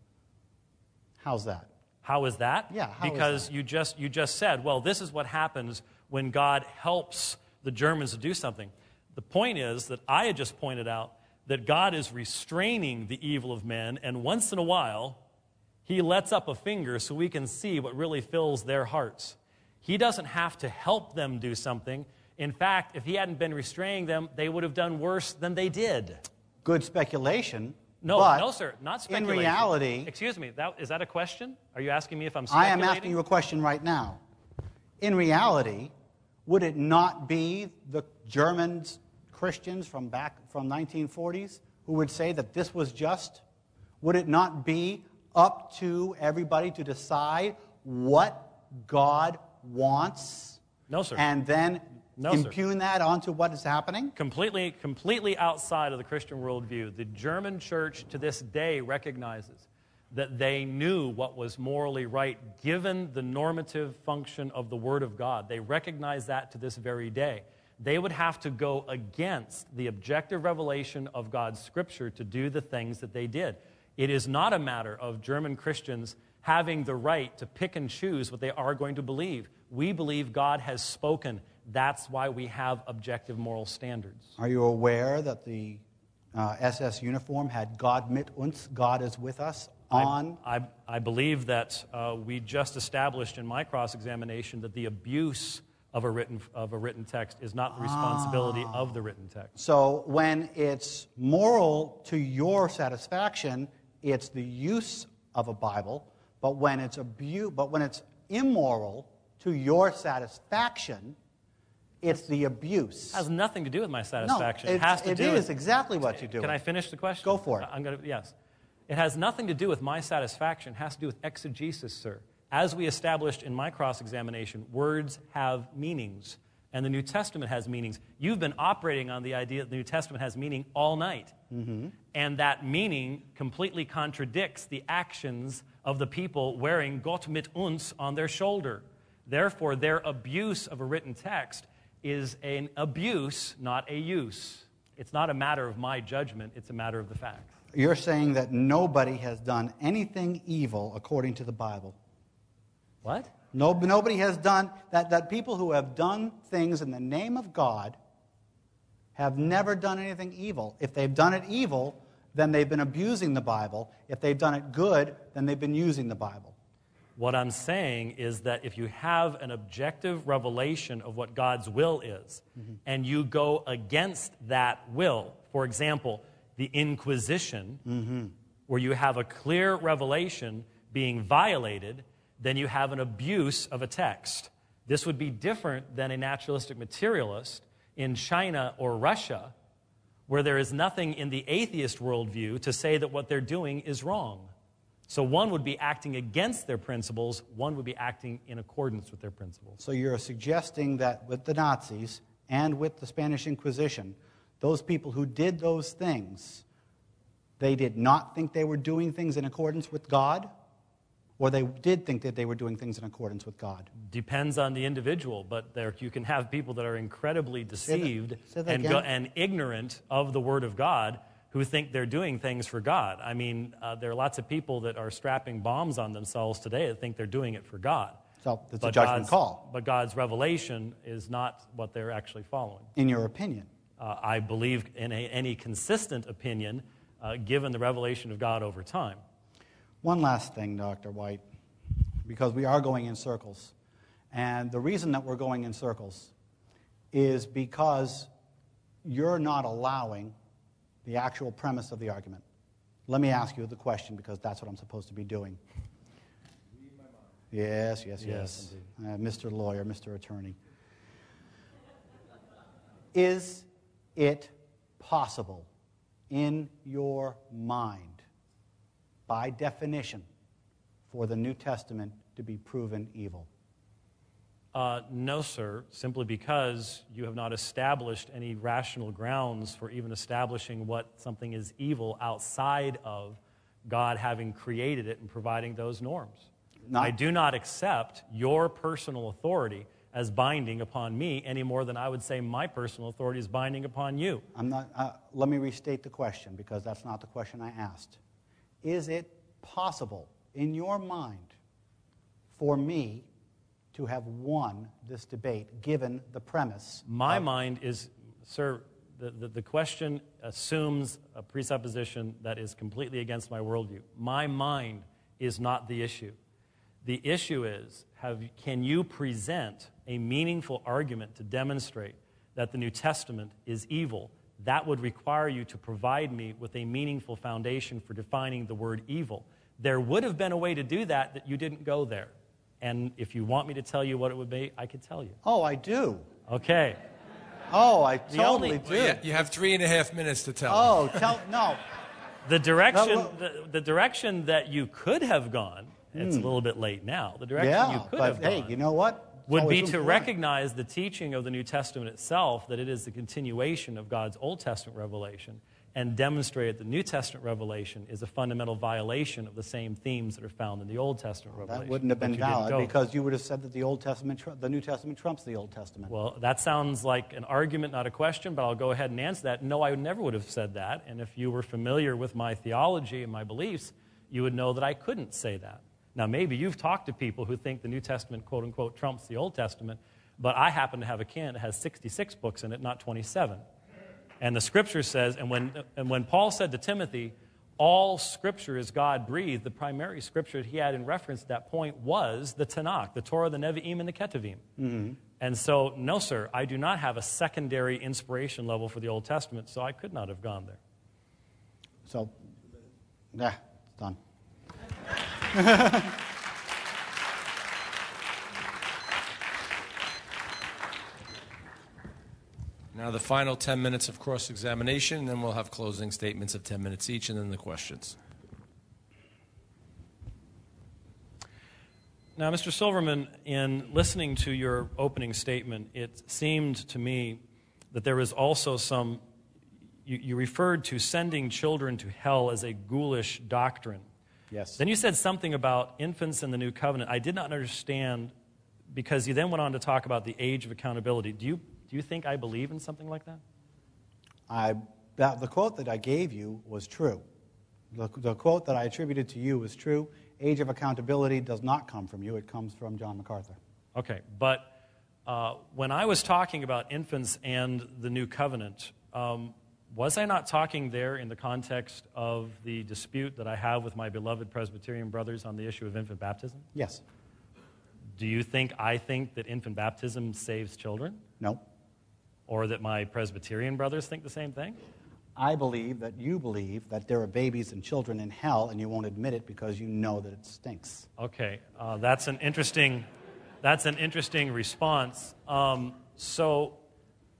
How's that? How is that? Yeah, how is because that? you just you just said, well, this is what happens when God helps the Germans to do something. The point is that I had just pointed out that God is restraining the evil of men, and once in a while, he lets up a finger so we can see what really fills their hearts. He doesn't have to help them do something. In fact, if he hadn't been restraining them, they would have done worse than they did. Good speculation. No, but no, sir, not speculation. In reality, Excuse me, that, is that a question? Are you asking me if I'm I speculating? am asking you a question right now. In reality, would it not be the Germans, Christians from back from nineteen forties who would say that this was just? Would it not be up to everybody to decide what God wants? No, sir. And then No, sir. impugn that onto what is happening? Completely, completely outside of the Christian worldview. The German church to this day recognizes that they knew what was morally right given the normative function of the Word of God. They recognize that to this very day. They would have to go against the objective revelation of God's Scripture to do the things that they did. It is not a matter of German Christians having the right to pick and choose what they are going to believe. We believe God has spoken. That's why we have objective moral standards. Are you aware that the uh, S S uniform had God mit uns, God is with us, on? I, I, I believe that uh, we just established in my cross-examination that the abuse of a written, of a written text is not the responsibility Ah. of the written text. So when it's moral to your satisfaction, it's the use of a Bible, but when it's abu- but when it's immoral to your satisfaction, it's the abuse. It has nothing to do with my satisfaction. No, it has to it do is with, exactly what you do. Can I finish the question? Go for it. I'm going to, yes. It has nothing to do with my satisfaction. It has to do with exegesis, sir. As we established in my cross-examination, words have meanings, and the New Testament has meanings. You've been operating on the idea that the New Testament has meaning all night, mm-hmm. and that meaning completely contradicts the actions of the people wearing Gott mit uns on their shoulder. Therefore, their abuse of a written text is an abuse, not a use. It's not a matter of my judgment, it's a matter of the facts. You're saying that nobody has done anything evil according to the Bible. What? No, nobody has done, that, that people who have done things in the name of God have never done anything evil. If they've done it evil, then they've been abusing the Bible. If they've done it good, then they've been using the Bible. What I'm saying is that if you have an objective revelation of what God's will is, mm-hmm. and you go against that will, for example, the Inquisition, mm-hmm. where you have a clear revelation being violated, then you have an abuse of a text. This would be different than a naturalistic materialist in China or Russia, where there is nothing in the atheist worldview to say that what they're doing is wrong. So one would be acting against their principles, one would be acting in accordance with their principles. So you're suggesting that with the Nazis and with the Spanish Inquisition, those people who did those things, they did not think they were doing things in accordance with God? Or they did think that they were doing things in accordance with God? Depends on the individual, but there you can have people that are incredibly deceived Say that, say that and, again. go, and ignorant of the Word of God who think they're doing things for God. I mean, uh, there are lots of people that are strapping bombs on themselves today that think they're doing it for God. So it's But a judgment God's- call, But God's revelation is not what they're actually following. in your opinion. Uh, I believe in a, any consistent opinion, uh, given the revelation of God over time. One last thing, Doctor White, because we are going in circles. And the reason that we're going in circles is because you're not allowing the actual premise of the argument. Let me ask you the question, because that's what I'm supposed to be doing. Yes, yes, yes. Yes, uh, Mister Lawyer, Mister Attorney. Is it possible in your mind, by definition, for the New Testament to be proven evil? Uh, no, sir, simply because you have not established any rational grounds for even establishing what something is evil outside of God having created it and providing those norms. Not- I do not accept your personal authority as binding upon me any more than I would say my personal authority is binding upon you. I'm not. Uh, let me restate the question, because that's not the question I asked. Is it possible in your mind for me to have won this debate, given the premise? My of- mind is, sir, the, the, the question assumes a presupposition that is completely against my worldview. My mind is not the issue. The issue is, have, can you present a meaningful argument to demonstrate that the New Testament is evil? That would require you to provide me with a meaningful foundation for defining the word evil. There would have been a way to do that, that you didn't go there. And if you want me to tell you what it would be, I could tell you. Oh, I do. Okay. Oh, I The totally only- do. Well, yeah, you have three and a half minutes to tell. Oh, tell no. The direction, No, the, the direction that you could have gone, it's a little bit late now, the direction Yeah, you could but have hey, gone you know what? It's would always be room to for learning. recognize the teaching of the New Testament itself, that it is the continuation of God's Old Testament revelation, and demonstrate that the New Testament revelation is a fundamental violation of the same themes that are found in the Old Testament revelation. That wouldn't have but been you didn't valid, go. because you would have said that the Old Testament, tr- the New Testament trumps the Old Testament. Well, that sounds like an argument, not a question, but I'll go ahead and answer that. No, I never would have said that. And if you were familiar with my theology and my beliefs, you would know that I couldn't say that. Now, maybe you've talked to people who think the New Testament, quote unquote, trumps the Old Testament, but I happen to have a canon that has sixty-six books in it, not twenty-seven. And the Scripture says, and when, and when Paul said to Timothy, all Scripture is God-breathed, the primary Scripture he had in reference at that point was the Tanakh, the Torah, the Nevi'im, and the Ketuvim. Mm-hmm. And so, no, sir, I do not have a secondary inspiration level for the Old Testament, so I could not have gone there. So, yeah, it's done. Now the final ten minutes of cross-examination, and then we'll have closing statements of ten minutes each, and then the questions. Now, Mister Silverman, in listening to your opening statement, it seemed to me that there was also some, you, you referred to sending children to hell as a ghoulish doctrine. Yes. Then you said something about infants in the New Covenant. I did not understand, because you then went on to talk about the age of accountability. Do you, do you think I believe in something like that? I, that, the quote that I gave you was true. The, the quote that I attributed to you was true. Age of accountability does not come from you. It comes from John MacArthur. Okay, but uh, when I was talking about infants and the New Covenant, um, was I not talking there in the context of the dispute that I have with my beloved Presbyterian brothers on the issue of infant baptism? Yes. Do you think I think that infant baptism saves children? No. Or that my Presbyterian brothers think the same thing? I believe that you believe that there are babies and children in hell, and you won't admit it because you know that it stinks. Okay, uh, that's an interesting, that's an interesting response. Um, so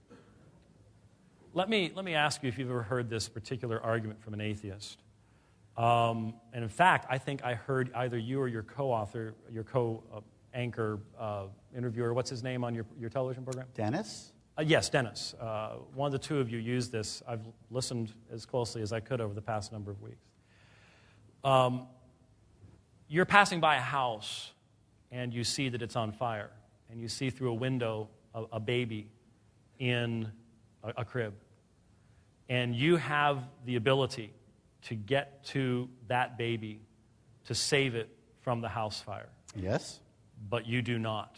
let me let me ask you if you've ever heard this particular argument from an atheist. Um, and in fact, I think I heard either you or your co-author, your co-anchor, uh, interviewer, what's his name on your, your television program? Dennis? Uh, yes, Dennis. Uh, one of the two of you used this. I've listened as closely as I could over the past number of weeks. Um, you're passing by a house, and you see that it's on fire, and you see through a window a, a baby in a, a crib. And you have the ability to get to that baby, to save it from the house fire. Yes. But you do not.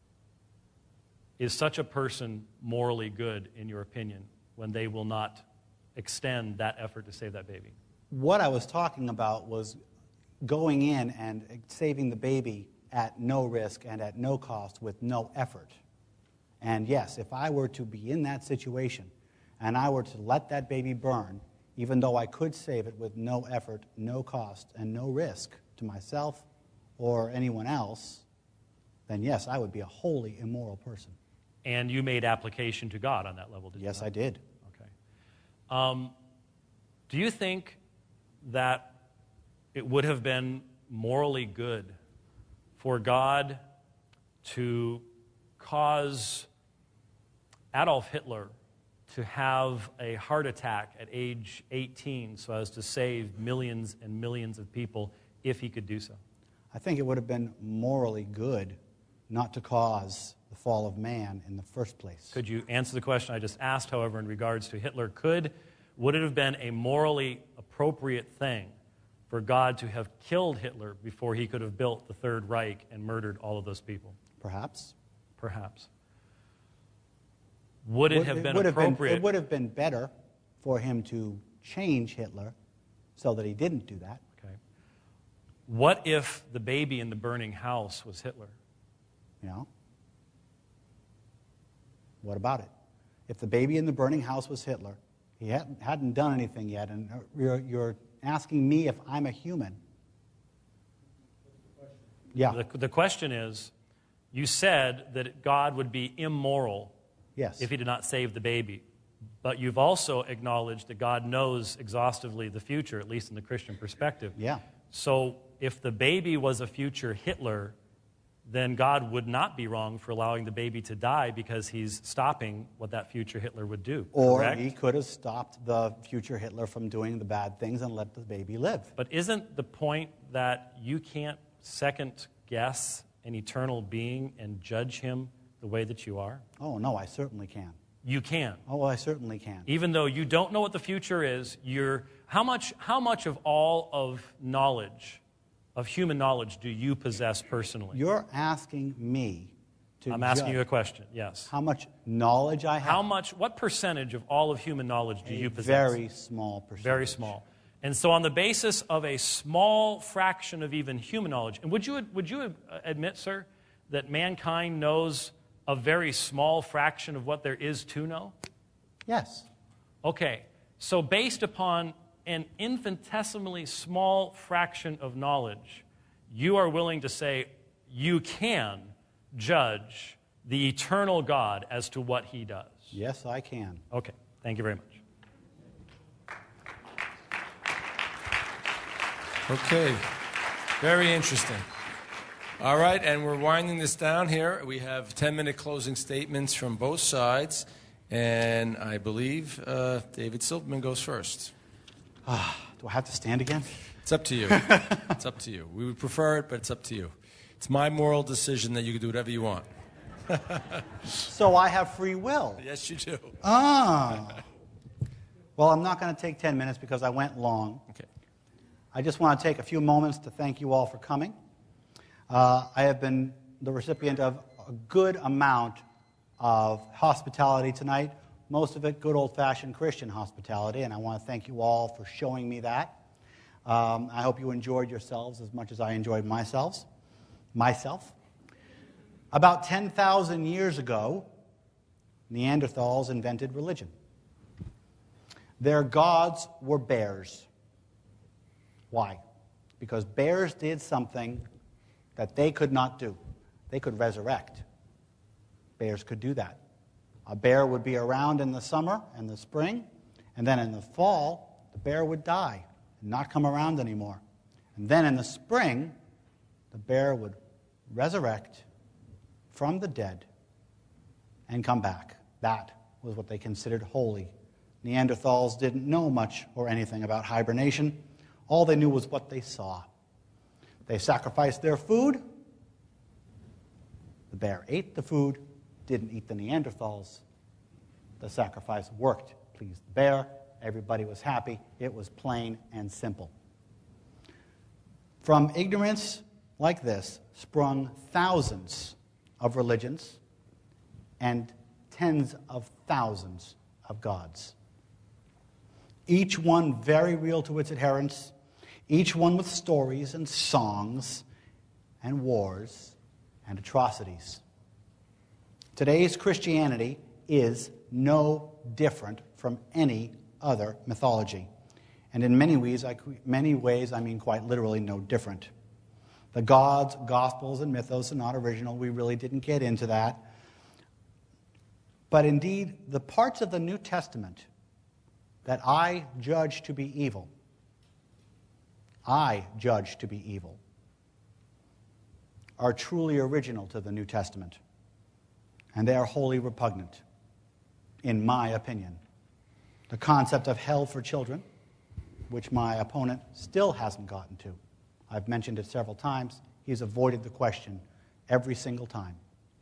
Is such a person morally good, in your opinion, when they will not extend that effort to save that baby? What I was talking about was going in and saving the baby at no risk and at no cost with no effort. And yes, if I were to be in that situation and I were to let that baby burn, even though I could save it with no effort, no cost, and no risk to myself or anyone else, then yes, I would be a wholly immoral person. And you made application to God on that level, did you? Yes, not? I did. Okay. Um, do you think that it would have been morally good for God to cause Adolf Hitler to have a heart attack at age eighteen so as to save millions and millions of people if he could do so? I think it would have been morally good not to cause the fall of man in the first place. Could you answer the question I just asked, however, in regards to Hitler? Could, would it have been a morally appropriate thing for God to have killed Hitler before he could have built the Third Reich and murdered all of those people? Perhaps. Perhaps. Would it Would- have been would appropriate? Been, it would have been better for him to change Hitler so that he didn't do that. Okay. What if the baby in the burning house was Hitler? You know? What about it? If the baby in the burning house was Hitler, he hadn't, hadn't done anything yet, and you're, you're asking me if I'm a human. Yeah. The, the question is, you said that God would be immoral Yes. if he did not save the baby. But you've also acknowledged that God knows exhaustively the future, at least in the Christian perspective. Yeah. So if the baby was a future Hitler, then God would not be wrong for allowing the baby to die because he's stopping what that future Hitler would do. Or correct? he could have stopped the future Hitler from doing the bad things and let the baby live. But isn't the point that you can't second guess an eternal being and judge him the way that you are? Oh, no, I certainly can. You can. Oh, I certainly can. Even though you don't know what the future is, you're how much how much of all of knowledge, of human knowledge, do you possess personally? You're asking me to I'm asking judge you a question. Yes. how much knowledge I have. How much? What percentage of all of human knowledge do A you possess? very small percentage. Very small. And so, on the basis of a small fraction of even human knowledge, and would you would you admit, sir, that mankind knows a very small fraction of what there is to know? Yes. Okay, so based upon an infinitesimally small fraction of knowledge, you are willing to say you can judge the eternal God as to what he does. Yes, I can. Okay, thank you very much. Okay, very interesting. All right, and we're winding this down here. We have ten-minute closing statements from both sides, and I believe uh, David Silverman goes first. Ah, do I have to stand again? It's up to you. It's up to you. We would prefer it, but it's up to you. It's my moral decision that you can do whatever you want. So I have free will. Yes, you do. Ah. Well, I'm not going to take ten minutes because I went long. Okay. I just want to take a few moments to thank you all for coming. Uh, I have been the recipient of a good amount of hospitality tonight, most of it good old-fashioned Christian hospitality, and I want to thank you all for showing me that. Um, I hope you enjoyed yourselves as much as I enjoyed myself. Myself. About ten thousand years ago, Neanderthals invented religion. Their gods were bears. Why? Because bears did something that they could not do. They could resurrect. Bears could do that. A bear would be around in the summer and the spring, and then in the fall, the bear would die, not come around anymore. And then in the spring, the bear would resurrect from the dead and come back. That was what they considered holy. Neanderthals didn't know much or anything about hibernation. All they knew was what they saw. They sacrificed their food. The bear ate the food, didn't eat the Neanderthals. The sacrifice worked, pleased the bear. Everybody was happy. It was plain and simple. From ignorance like this sprung thousands of religions and tens of thousands of gods. Each one very real to its adherents, each one with stories and songs and wars and atrocities. Today's Christianity is no different from any other mythology. And in many ways, I, many ways, I mean quite literally no different. The gods, gospels, and mythos are not original. We really didn't get into that. But indeed, the parts of the New Testament that I judge to be evil, I judge to be evil, are truly original to the New Testament. And they are wholly repugnant, in my opinion. The concept of hell for children, which my opponent still hasn't gotten to. I've mentioned it several times. He's avoided the question every single time.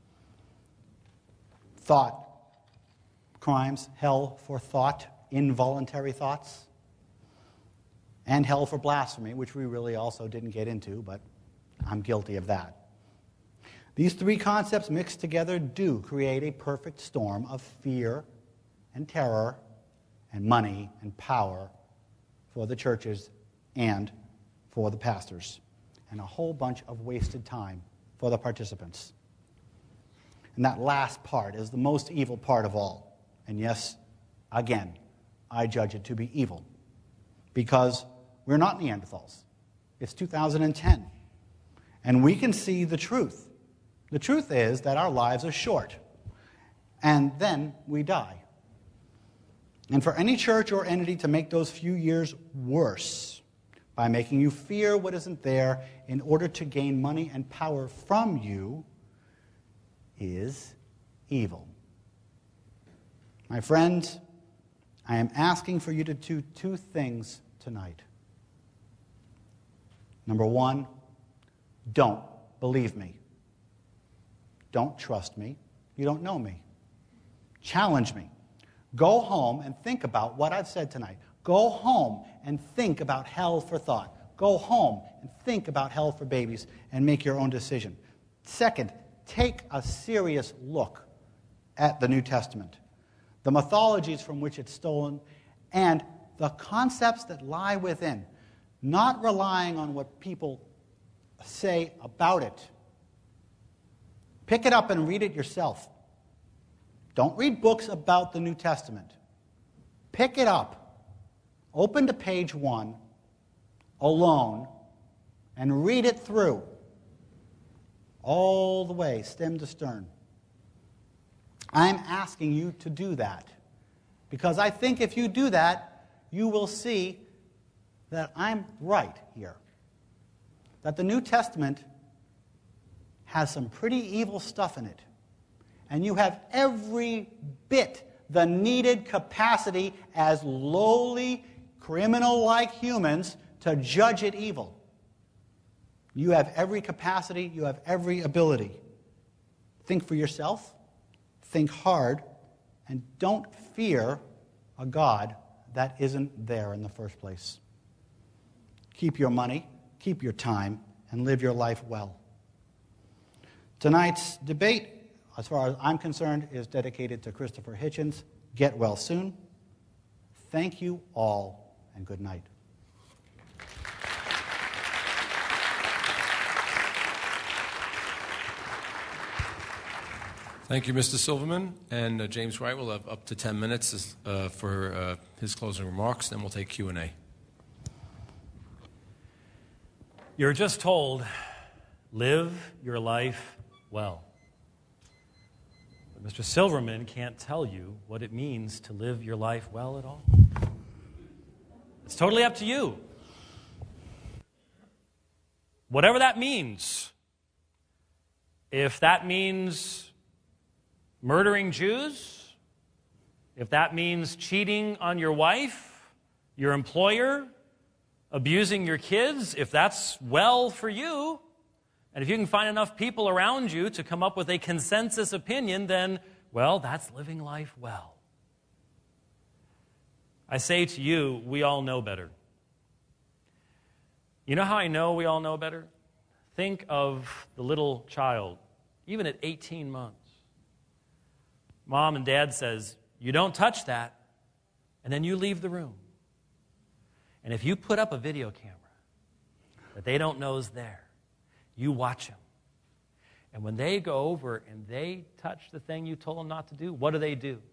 Thought crimes, hell for thought, involuntary thoughts, and hell for blasphemy, which we really also didn't get into, but I'm guilty of that. These three concepts mixed together do create a perfect storm of fear and terror and money and power for the churches and for the pastors, and a whole bunch of wasted time for the participants. And that last part is the most evil part of all. And yes, again, I judge it to be evil because we're not Neanderthals. It's two thousand ten, and we can see the truth. The truth is that our lives are short, and then we die. And for any church or entity to make those few years worse by making you fear what isn't there in order to gain money and power from you is evil. My friends, I am asking for you to do two things tonight. Number one, don't believe me. Don't trust me. You don't know me. Challenge me. Go home and think about what I've said tonight. Go home and think about hell for thought. Go home and think about hell for babies and make your own decision. Second, take a serious look at the New Testament, the mythologies from which it's stolen, and the concepts that lie within, not relying on what people say about it. Pick it up and read it yourself. Don't read books about the New Testament. Pick it up, open to page one, alone, and read it through, all the way, stem to stern. I'm asking you to do that, because I think if you do that, you will see that I'm right here. That the New Testament has some pretty evil stuff in it. And you have every bit the needed capacity as lowly, criminal-like humans to judge it evil. You have every capacity, you have every ability. Think for yourself, think hard, and don't fear a God that isn't there in the first place. Keep your money, keep your time, and live your life well. Tonight's debate, as far as I'm concerned, is dedicated to Christopher Hitchens. Get well soon. Thank you all, and good night. Thank you, Mister Silverman. And uh, James Wright will have up to ten minutes uh, for uh, his closing remarks, then we'll take Q and A. You're just told, live your life well. But Mister Silverman can't tell you what it means to live your life well at all. It's totally up to you. whatever that means. If that means murdering Jews, if that means cheating on your wife, your employer, abusing your kids, if that's well for you, and if you can find enough people around you to come up with a consensus opinion, then, well, that's living life well. I say to you, we all know better. You know how I know we all know better? Think of the little child, even at eighteen months. Mom and dad says, you don't touch that, and then you leave the room. And if you put up a video camera that they don't know is there, you watch them. And when they go over and they touch the thing you told them not to do, what do they do?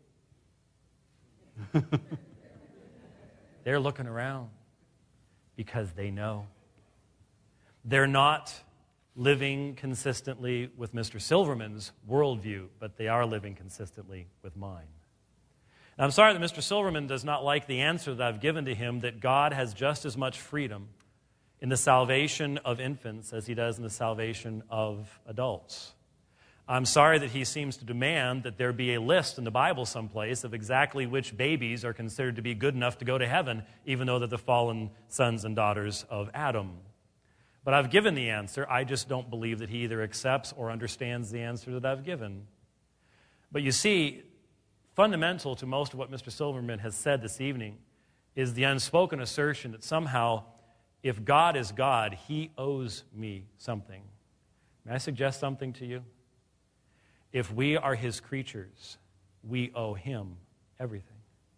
They're looking around because they know. They're not living consistently with Mister Silverman's worldview, but they are living consistently with mine. And I'm sorry that Mister Silverman does not like the answer that I've given to him, that God has just as much freedom in the salvation of infants as he does in the salvation of adults. I'm sorry that he seems to demand that there be a list in the Bible someplace of exactly which babies are considered to be good enough to go to heaven, even though they're the fallen sons and daughters of Adam. But I've given the answer. I just don't believe that he either accepts or understands the answer that I've given. But you see, fundamental to most of what Mister Silverman has said this evening is the unspoken assertion that somehow, if God is God, he owes me something. May I suggest something to you? If we are his creatures, we owe him everything.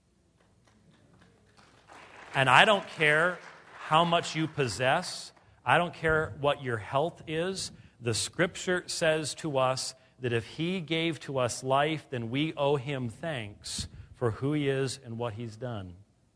And I don't care how much you possess. I don't care what your health is. The Scripture says to us that if he gave to us life, then we owe him thanks for who he is and what he's done.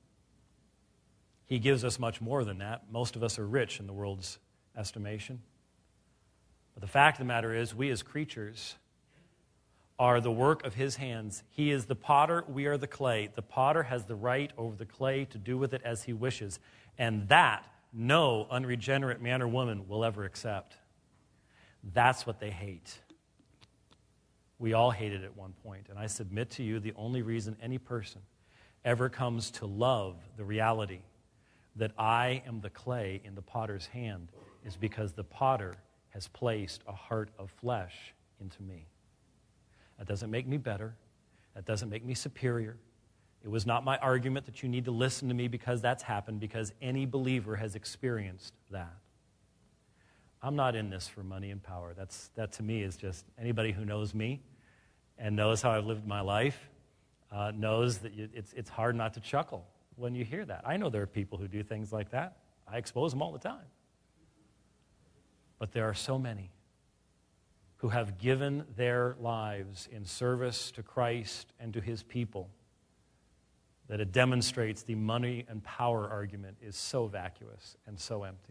He gives us much more than that. Most of us are rich in the world's estimation. But the fact of the matter is, we as creatures are the work of his hands. He is the potter, we are the clay. The potter has the right over the clay to do with it as he wishes. And that no unregenerate man or woman will ever accept. That's what they hate. We all hate it at one point. And I submit to you, the only reason any person ever comes to love the reality that I am the clay in the potter's hand is because the potter has placed a heart of flesh into me. That doesn't make me better. That doesn't make me superior. It was not my argument that you need to listen to me because that's happened, because any believer has experienced that. I'm not in this for money and power. That's, that to me is just anybody who knows me and knows how I've lived my life uh, knows that you, it's, it's hard not to chuckle when you hear that. I know there are people who do things like that. I expose them all the time. But there are so many who have given their lives in service to Christ and to his people that it demonstrates the money and power argument is so vacuous and so empty.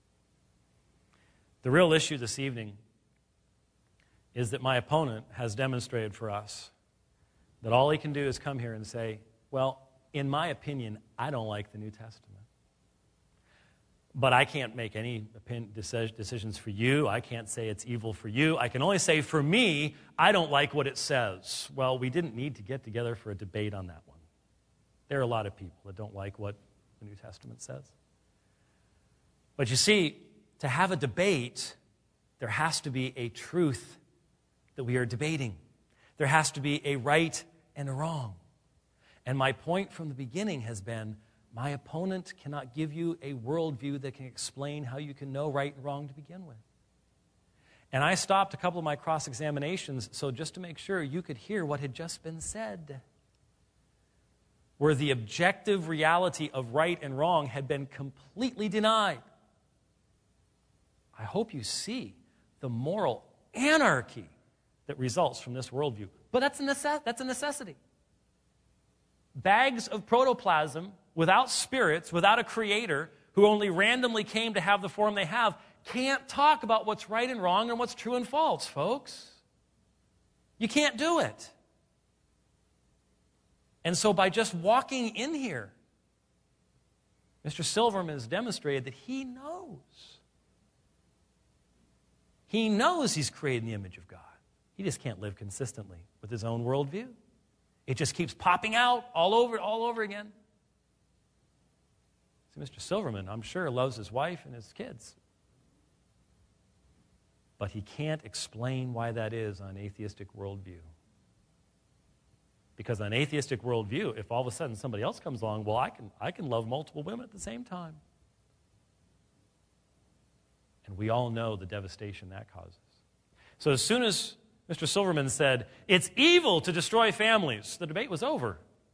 The real issue this evening is that my opponent has demonstrated for us that all he can do is come here and say, well, in my opinion, I don't like the New Testament. But I can't make any decisions for you. I can't say it's evil for you. I can only say for me, I don't like what it says. Well, we didn't need to get together for a debate on that one. There are a lot of people that don't like what the New Testament says. But you see, to have a debate, there has to be a truth that we are debating. There has to be a right and a wrong. And my point from the beginning has been, my opponent cannot give you a worldview that can explain how you can know right and wrong to begin with. And I stopped a couple of my cross-examinations so just to make sure you could hear what had just been said, where the objective reality of right and wrong had been completely denied. I hope you see the moral anarchy that results from this worldview. But that's a, necess- that's a necessity. Bags of protoplasm without spirits, without a creator, who only randomly came to have the form they have, can't talk about what's right and wrong and what's true and false, folks. You can't do it. And so by just walking in here, Mister Silverman has demonstrated that he knows. He knows he's created in the image of God. He just can't live consistently with his own worldview. It just keeps popping out all over, all over again. See, Mister Silverman, I'm sure, loves his wife and his kids. But he can't explain why that is on an atheistic worldview. Because on an atheistic worldview, if all of a sudden somebody else comes along, well, I can, I can love multiple women at the same time. And we all know the devastation that causes. So as soon as Mister Silverman said, it's evil to destroy families, the debate was over.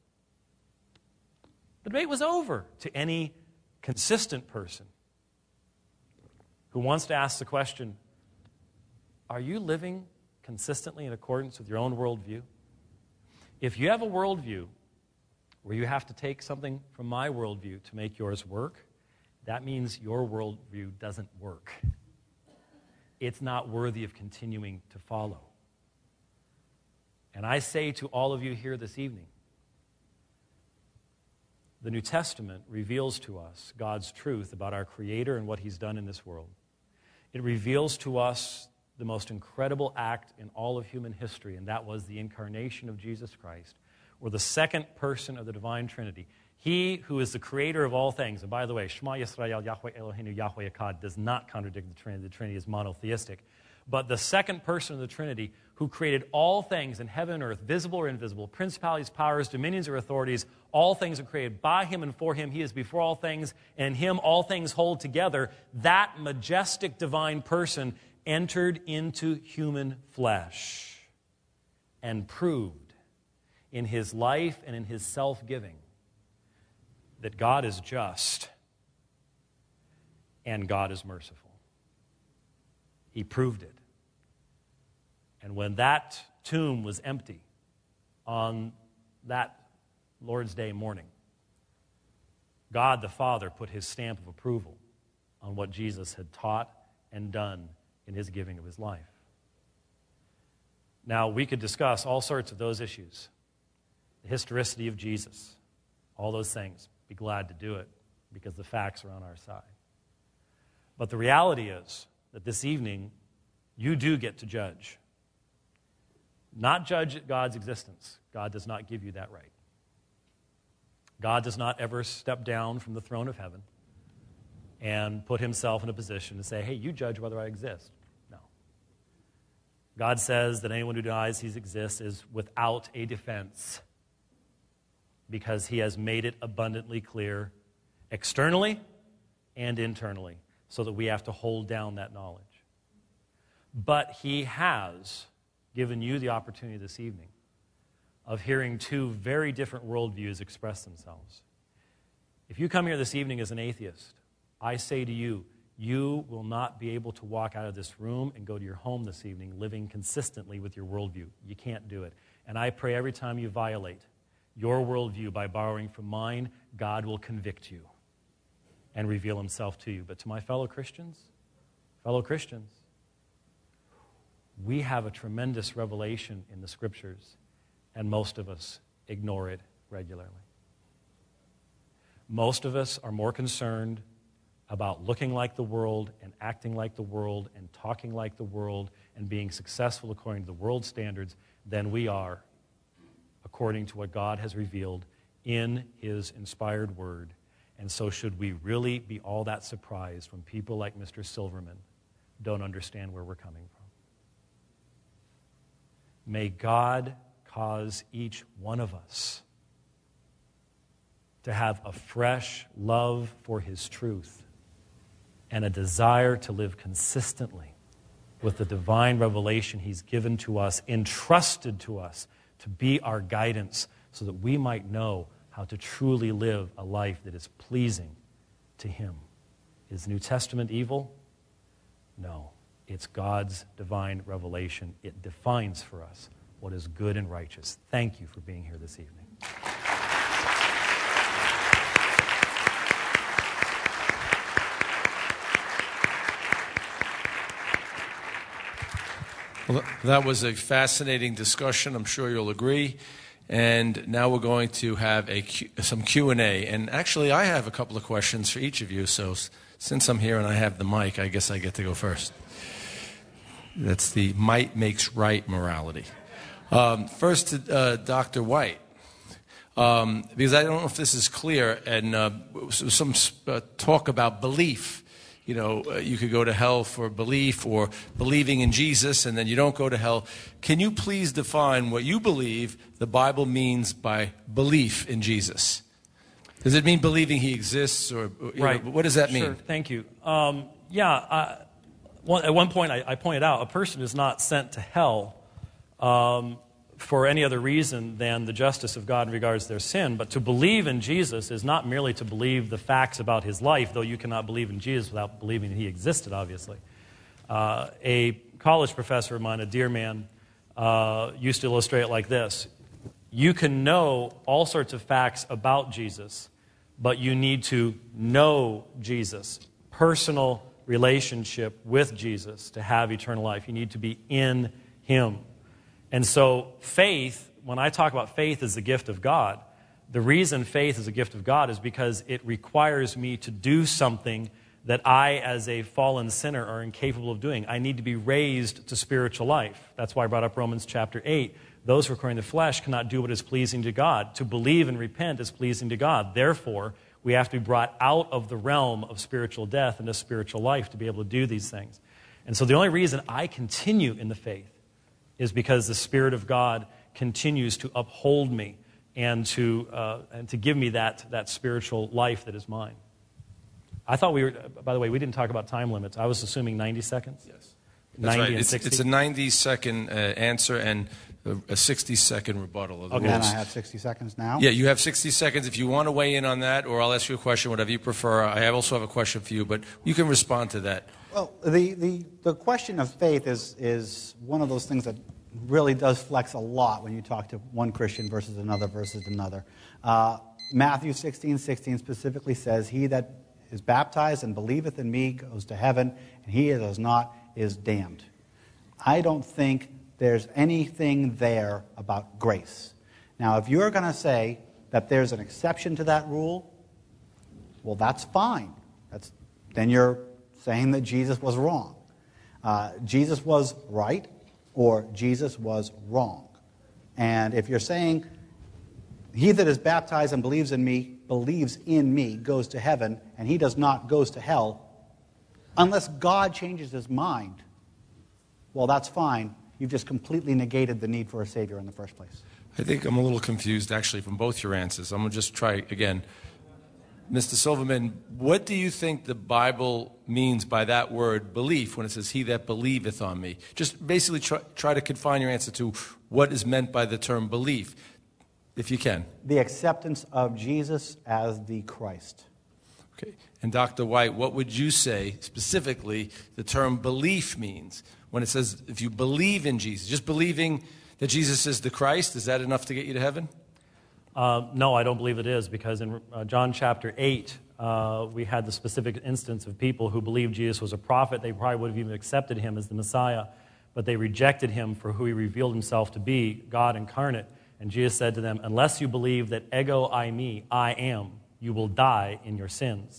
The debate was over to any consistent person who wants to ask the question, are you living consistently in accordance with your own worldview? If you have a worldview where you have to take something from my worldview to make yours work, that means your worldview doesn't work. It's not worthy of continuing to follow. And I say to all of you here this evening, the New Testament reveals to us God's truth about our Creator and what He's done in this world. It reveals to us the most incredible act in all of human history, and that was the incarnation of Jesus Christ, or the second person of the divine Trinity. He who is the creator of all things, and by the way, Shema Yisrael, Yahweh Eloheinu, Yahweh Echad does not contradict the Trinity. The Trinity is monotheistic. But the second person of the Trinity who created all things in heaven and earth, visible or invisible, principalities, powers, dominions, or authorities, all things are created by Him and for Him. He is before all things, and in Him all things hold together. That majestic divine person entered into human flesh and proved in His life and in His self-giving that God is just and God is merciful. He proved it. And when that tomb was empty on that Lord's Day morning, God the Father put His stamp of approval on what Jesus had taught and done in His giving of His life. Now, we could discuss all sorts of those issues. The historicity of Jesus, all those things. Be glad to do it because the facts are on our side. But the reality is that this evening, you do get to judge. Not judge God's existence. God does not give you that right. God does not ever step down from the throne of heaven and put Himself in a position to say, hey, you judge whether I exist. No. God says that anyone who denies He exists is without a defense because He has made it abundantly clear externally and internally so that we have to hold down that knowledge. But He has given you the opportunity this evening of hearing two very different worldviews express themselves. If you come here this evening as an atheist, I say to you, you will not be able to walk out of this room and go to your home this evening living consistently with your worldview. You can't do it. And I pray every time you violate your worldview by borrowing from mine, God will convict you and reveal Himself to you. But to my fellow Christians, fellow Christians, we have a tremendous revelation in the Scriptures, and most of us ignore it regularly. Most of us are more concerned about looking like the world and acting like the world and talking like the world and being successful according to the world's standards than we are according to what God has revealed in His inspired Word. And so should we really be all that surprised when people like Mister Silverman don't understand where we're coming from? May God cause each one of us to have a fresh love for His truth and a desire to live consistently with the divine revelation He's given to us, entrusted to us to be our guidance so that we might know how to truly live a life that is pleasing to Him. Is New Testament evil? No. It's God's divine revelation. It defines for us what is good and righteous. Thank you for being here this evening. Well, that was a fascinating discussion. I'm sure you'll agree. And now we're going to have a Q, some Q and A. And actually, I have a couple of questions for each of you. So since I'm here and I have the mic, I guess I get to go first. That's the might makes right morality. Um, first to uh, Doctor White, um, because I don't know if this is clear, and uh, some uh, talk about belief. You know, uh, you could go to hell for belief or believing in Jesus, and then you don't go to hell. Can you please define what you believe the Bible means by belief in Jesus? Does it mean believing he exists, or you right? know, what does that mean? Sure. Thank you. Um, yeah. I, one, at one point, I, I pointed out a person is not sent to hell um, for any other reason than the justice of God in regards to their sin. But to believe in Jesus is not merely to believe the facts about his life, though you cannot believe in Jesus without believing that he existed, obviously. Uh, a college professor of mine, a dear man, uh, used to illustrate it like this. You can know all sorts of facts about Jesus, but you need to know Jesus, personal relationship with Jesus to have eternal life. You need to be in him. And so faith, when I talk about faith as the gift of God, the reason faith is a gift of God is because it requires me to do something that I, as a fallen sinner, are incapable of doing. I need to be raised to spiritual life. That's why I brought up Romans chapter eight. Those who are according to the flesh cannot do what is pleasing to God. To believe and repent is pleasing to God. Therefore, we have to be brought out of the realm of spiritual death into spiritual life to be able to do these things. And so the only reason I continue in the faith is because the Spirit of God continues to uphold me and to uh, and to give me that, that spiritual life that is mine. I thought we were, by the way, we didn't talk about time limits. I was assuming ninety seconds? Yes. That's ninety right. and It's, sixty? it's a ninety-second uh, answer and a sixty-second rebuttal of the Okay. And rules. I have sixty seconds now. Yeah, you have sixty seconds if you want to weigh in on that, or I'll ask you a question, whatever you prefer. I also have a question for you, but you can respond to that. Well, the, the, the question of faith is, is one of those things that really does flex a lot when you talk to one Christian versus another versus another. Uh, Matthew sixteen sixteen specifically says, he that is baptized and believeth in me goes to heaven, and he that does not is damned. I don't think there's anything there about grace. Now, if you're going to say that there's an exception to that rule, well, that's fine. That's, then you're saying that Jesus was wrong. Uh, Jesus was right, or Jesus was wrong. And if you're saying, he that is baptized and believes in me, believes in me, goes to heaven, and he does not, goes to hell, unless God changes his mind, well, that's fine. You've just completely negated the need for a Savior in the first place. I think I'm a little confused, actually, from both your answers. I'm going to just try again. Mister Silverman, what do you think the Bible means by that word belief when it says, he that believeth on me? Just basically try, try to confine your answer to what is meant by the term belief, if you can. The acceptance of Jesus as the Christ. Okay. And Doctor White, what would you say specifically the term belief means? When it says, if you believe in Jesus, just believing that Jesus is the Christ, is that enough to get you to heaven? Uh, no, I don't believe it is, because in uh, John chapter eight, uh, we had the specific instance of people who believed Jesus was a prophet. They probably would have even accepted him as the Messiah, but they rejected him for who he revealed himself to be, God incarnate. And Jesus said to them, unless you believe that ego eimi, I am, you will die in your sins.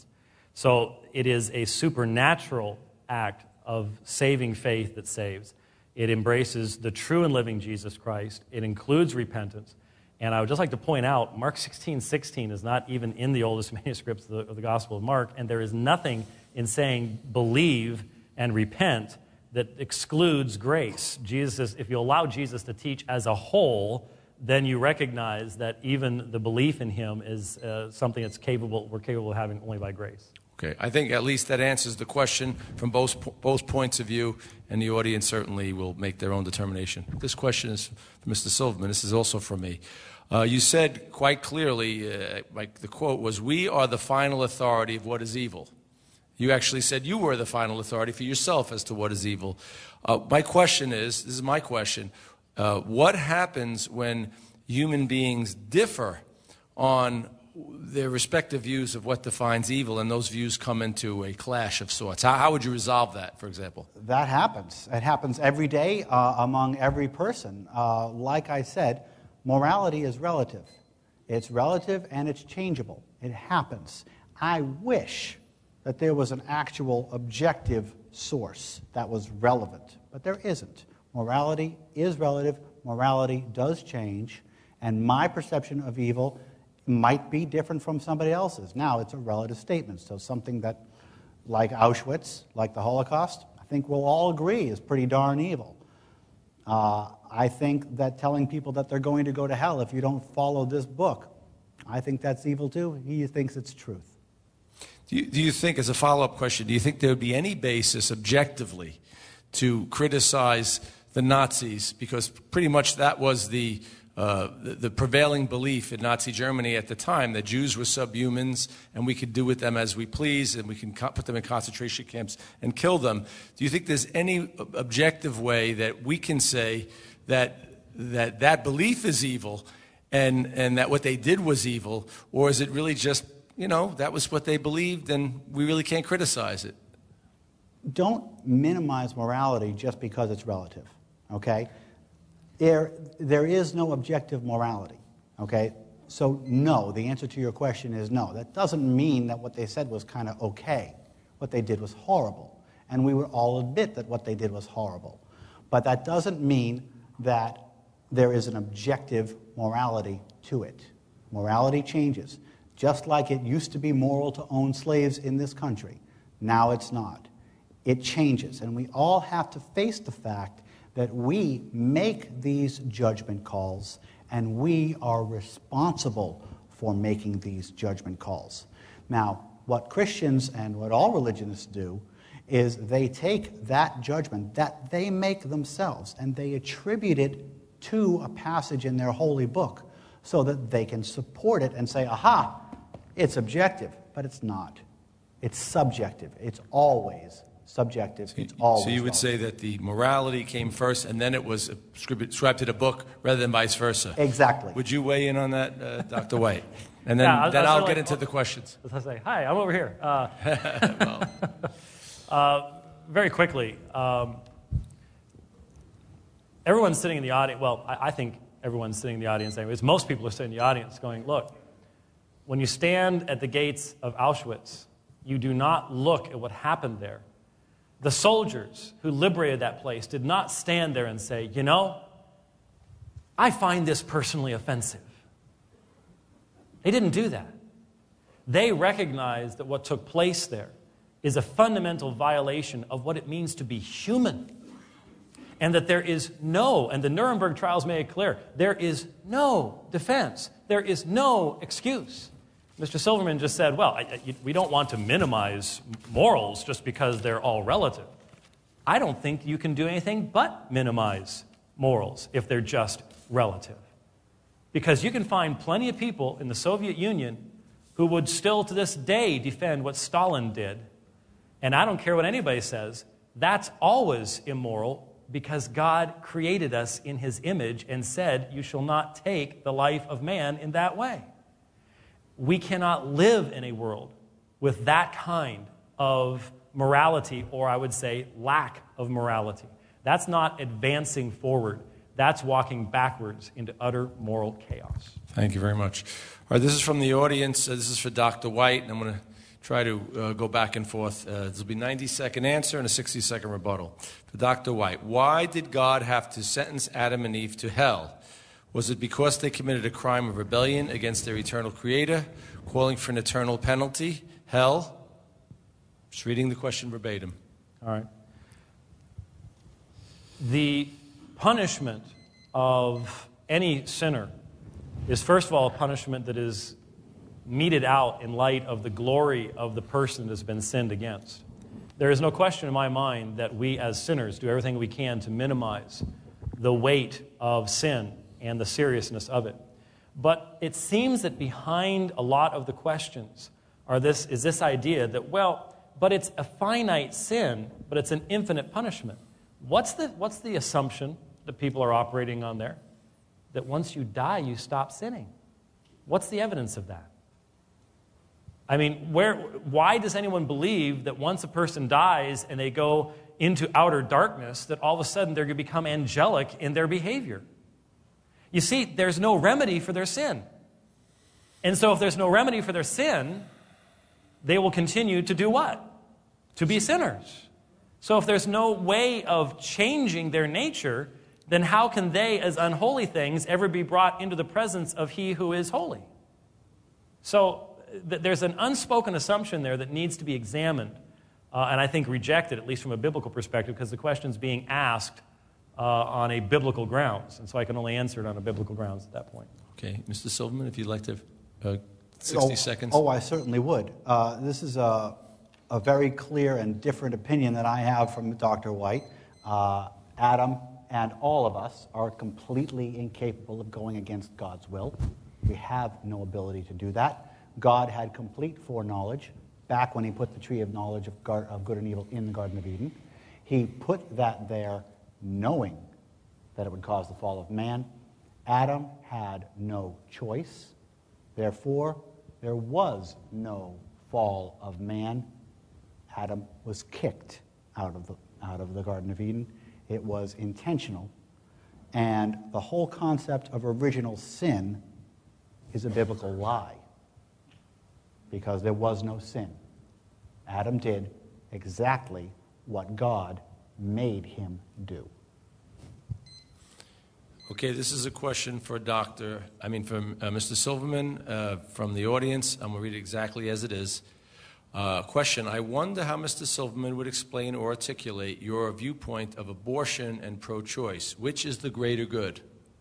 So it is a supernatural act of saving faith that saves. It embraces the true and living Jesus Christ. It includes repentance. And I would just like to point out, Mark sixteen sixteen is not even in the oldest manuscripts of the, of the Gospel of Mark, and there is nothing in saying believe and repent that excludes grace. Jesus says, if you allow Jesus to teach as a whole, then you recognize that even the belief in him is uh, something that's capable, we're capable of having only by grace. Okay, I think at least that answers the question from both both points of view, and the audience certainly will make their own determination. This question is for Mister Silverman. This is also for me. Uh, you said quite clearly, uh, like the quote was, we are the final authority of what is evil. You actually said you were the final authority for yourself as to what is evil. Uh, my question is, this is my question, uh, what happens when human beings differ on their respective views of what defines evil, and those views come into a clash of sorts? How, how would you resolve that, for example? That happens. It happens every day uh, among every person. Uh, like I said, morality is relative. It's relative and it's changeable. It happens. I wish that there was an actual objective source that was relevant, but there isn't. Morality is relative. Morality does change, and my perception of evil might be different from somebody else's. Now, it's a relative statement, so something that, like Auschwitz, like the Holocaust, I think we'll all agree is pretty darn evil. Uh, I think that telling people that they're going to go to hell if you don't follow this book, I think that's evil too. He thinks it's truth. Do you, do you think, as a follow-up question, do you think there would be any basis objectively to criticize the Nazis? Because pretty much that was the, uh, the, the prevailing belief in Nazi Germany at the time, that Jews were subhumans and we could do with them as we please and we can co- put them in concentration camps and kill them. Do you think there's any objective way that we can say that that, that belief is evil and, and that what they did was evil, or is it really just, you know, that was what they believed and we really can't criticize it? Don't minimize morality just because it's relative, okay? There, there is no objective morality, okay? So no, the answer to your question is no. That doesn't mean that what they said was kind of okay. What they did was horrible, and we would all admit that what they did was horrible. But that doesn't mean that there is an objective morality to it. Morality changes. Just like it used to be moral to own slaves in this country, now it's not. It changes, and we all have to face the fact that we make these judgment calls, and we are responsible for making these judgment calls. Now, what Christians and what all religionists do is they take that judgment that they make themselves, and they attribute it to a passage in their holy book so that they can support it and say, aha, it's objective, but it's not. It's subjective. It's always subjective. It's always So you would relative. say that the morality came first and then it was ascribed to the book rather than vice versa? Exactly. Would you weigh in on that, uh, Doctor White? And then, Yeah, I was- then I was I'll sort get of into like, the questions. As I say, hi, I'm over here. Uh, Well, uh, very quickly, um, everyone's sitting in the audience. Well, I, I think everyone's sitting in the audience anyways. Most people are sitting in the audience going, look, when you stand at the gates of Auschwitz, you do not look at what happened there. The soldiers who liberated that place did not stand there and say, you know, I find this personally offensive. They didn't do that. They recognized that what took place there is a fundamental violation of what it means to be human. And that there is no, and the Nuremberg trials made it clear, there is no defense. There is no excuse. Mister Silverman just said, well, I, I, we don't want to minimize morals just because they're all relative. I don't think you can do anything but minimize morals if they're just relative. Because you can find plenty of people in the Soviet Union who would still to this day defend what Stalin did. And I don't care what anybody says, that's always immoral because God created us in his image and said, you shall not take the life of man in that way. We cannot live in a world with that kind of morality, or I would say lack of morality. That's not advancing forward. That's walking backwards into utter moral chaos. thank you very much. All right, this is from the audience. Uh, this is for Doctor White, and I'm going to try to uh, go back and forth. Uh, this will be a ninety-second answer and a sixty-second rebuttal. For Doctor White, why did God have to sentence Adam and Eve to hell? Was it because they committed a crime of rebellion against their eternal Creator, calling for an eternal penalty, hell? Just reading the question verbatim. All right. The punishment of any sinner is, first of all, a punishment that is meted out in light of the glory of the person that has been sinned against. There is no question in my mind that we as sinners do everything we can to minimize the weight of sin and the seriousness of it. But it seems that behind a lot of the questions are this, is this idea that, well, but it's a finite sin, but it's an infinite punishment. What's the, what's the assumption that people are operating on there? That once you die, you stop sinning. What's the evidence of that? I mean, where, why does anyone believe that once a person dies and they go into outer darkness, that all of a sudden they're going to become angelic in their behavior? You see, there's no remedy for their sin. And so if there's no remedy for their sin, they will continue to do what? To be sinners. So if there's no way of changing their nature, then how can they, as unholy things, ever be brought into the presence of He who is holy? So th- there's an unspoken assumption there that needs to be examined, uh, and I think rejected, at least from a biblical perspective, because the question's being asked uh, on a biblical grounds, and so I can only answer it on a biblical grounds at that point. Okay, Mister Silverman, if you'd like to, uh, sixty oh, seconds. Oh, I certainly would. Uh, this is a, a very clear and different opinion that I have from Doctor White. Uh, Adam and all of us are completely incapable of going against God's will. We have no ability to do that. God had complete foreknowledge back when He put the tree of knowledge of, gar- of good and evil in the Garden of Eden. He put that there knowing that it would cause the fall of man. Adam had no choice. Therefore, there was no fall of man. Adam was kicked out of the, out of the Garden of Eden. It was intentional. And the whole concept of original sin is a biblical lie, because there was no sin. Adam did exactly what God made him do. Okay, this is a question for Doctor I mean, from uh, Mister Silverman, uh, from the audience. I'm going to read it exactly as it is. Uh, question, I wonder how Mister Silverman would explain or articulate your viewpoint of abortion and pro-choice. Which is the greater good?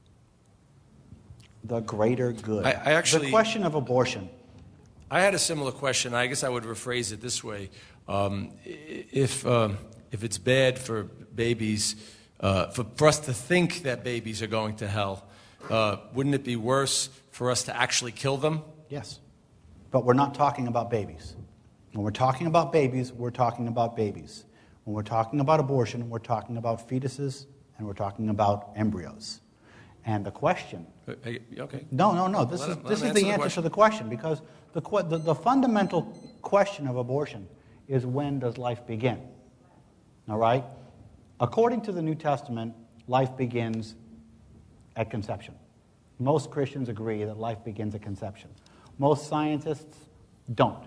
The greater good. I, I actually, the question of abortion. I had a similar question. I guess I would rephrase it this way. Um, if, uh, if it's bad for babies, uh, for, for us to think that babies are going to hell, uh, wouldn't it be worse for us to actually kill them? Yes. But we're not talking about babies. When we're talking about babies, we're talking about babies. When we're talking about abortion, we're talking about fetuses and we're talking about embryos. And the question... Okay. No, no, no. This let is, him, this is the, the answer to the question, because the, the, the fundamental question of abortion is, when does life begin? All right? According to the New Testament, life begins at conception. Most Christians agree that life begins at conception. Most scientists don't.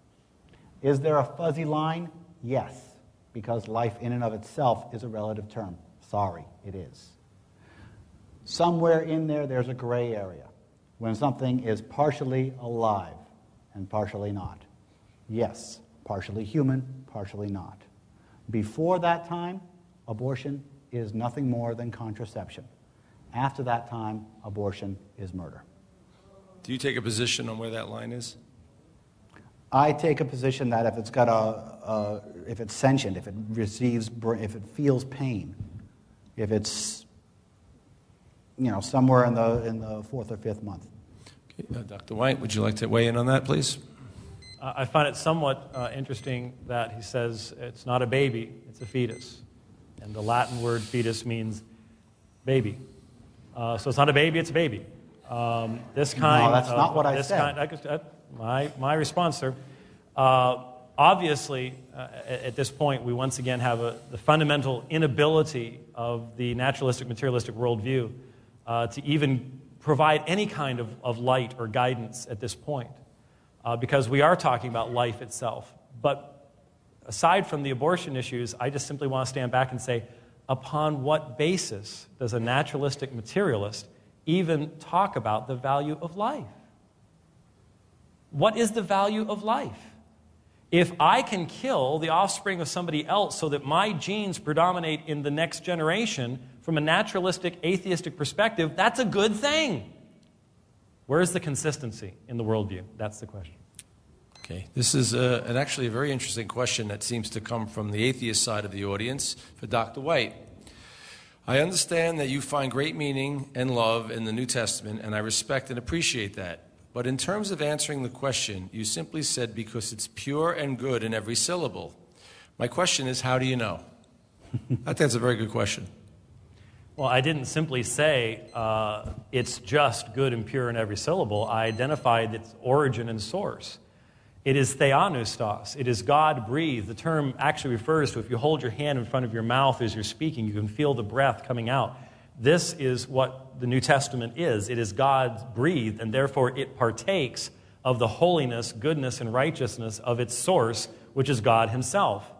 Is there a fuzzy line? Yes, because life in and of itself is a relative term. Sorry, it is. Somewhere in there, there's a gray area when something is partially alive and partially not. Yes, partially human, partially not. Before that time, abortion is nothing more than contraception. After that time, abortion is murder. Do you take a position on where that line is? I take a position that if it's got a, a if it's sentient, if it receives, if it feels pain, if it's, you know, somewhere in the in the fourth or fifth month. Okay. Uh, Doctor White, would you like to weigh in on that, please? Uh, I find it somewhat uh, interesting that he says it's not a baby, it's a fetus. And the Latin word fetus means baby. Uh, so it's not a baby, it's a baby. Um, this kind no, that's of, not what I this said. Kind, I could, uh, my, my response, sir. Uh, obviously, uh, at, at this point, we once again have a, the fundamental inability of the naturalistic, materialistic worldview uh, to even provide any kind of, of light or guidance at this point, uh, because we are talking about life itself. But aside from the abortion issues, I just simply want to stand back and say, upon what basis does a naturalistic materialist even talk about the value of life? What is the value of life? If I can kill the offspring of somebody else so that my genes predominate in the next generation, from a naturalistic, atheistic perspective, that's a good thing. Where's the consistency in the worldview? That's the question. Okay. This is a, an actually a very interesting question that seems to come from the atheist side of the audience for Doctor White. I understand that you find great meaning and love in the New Testament, and I respect and appreciate that. But in terms of answering the question, you simply said because it's pure and good in every syllable. My question is, how do you know? I think that's a very good question. Well, I didn't simply say uh, it's just good and pure in every syllable. I identified its origin and source. It is theopneustos. It is God-breathed. The term actually refers to, if you hold your hand in front of your mouth as you're speaking, you can feel the breath coming out. This is what the New Testament is. It is God-breathed, and therefore it partakes of the holiness, goodness, and righteousness of its source, which is God himself.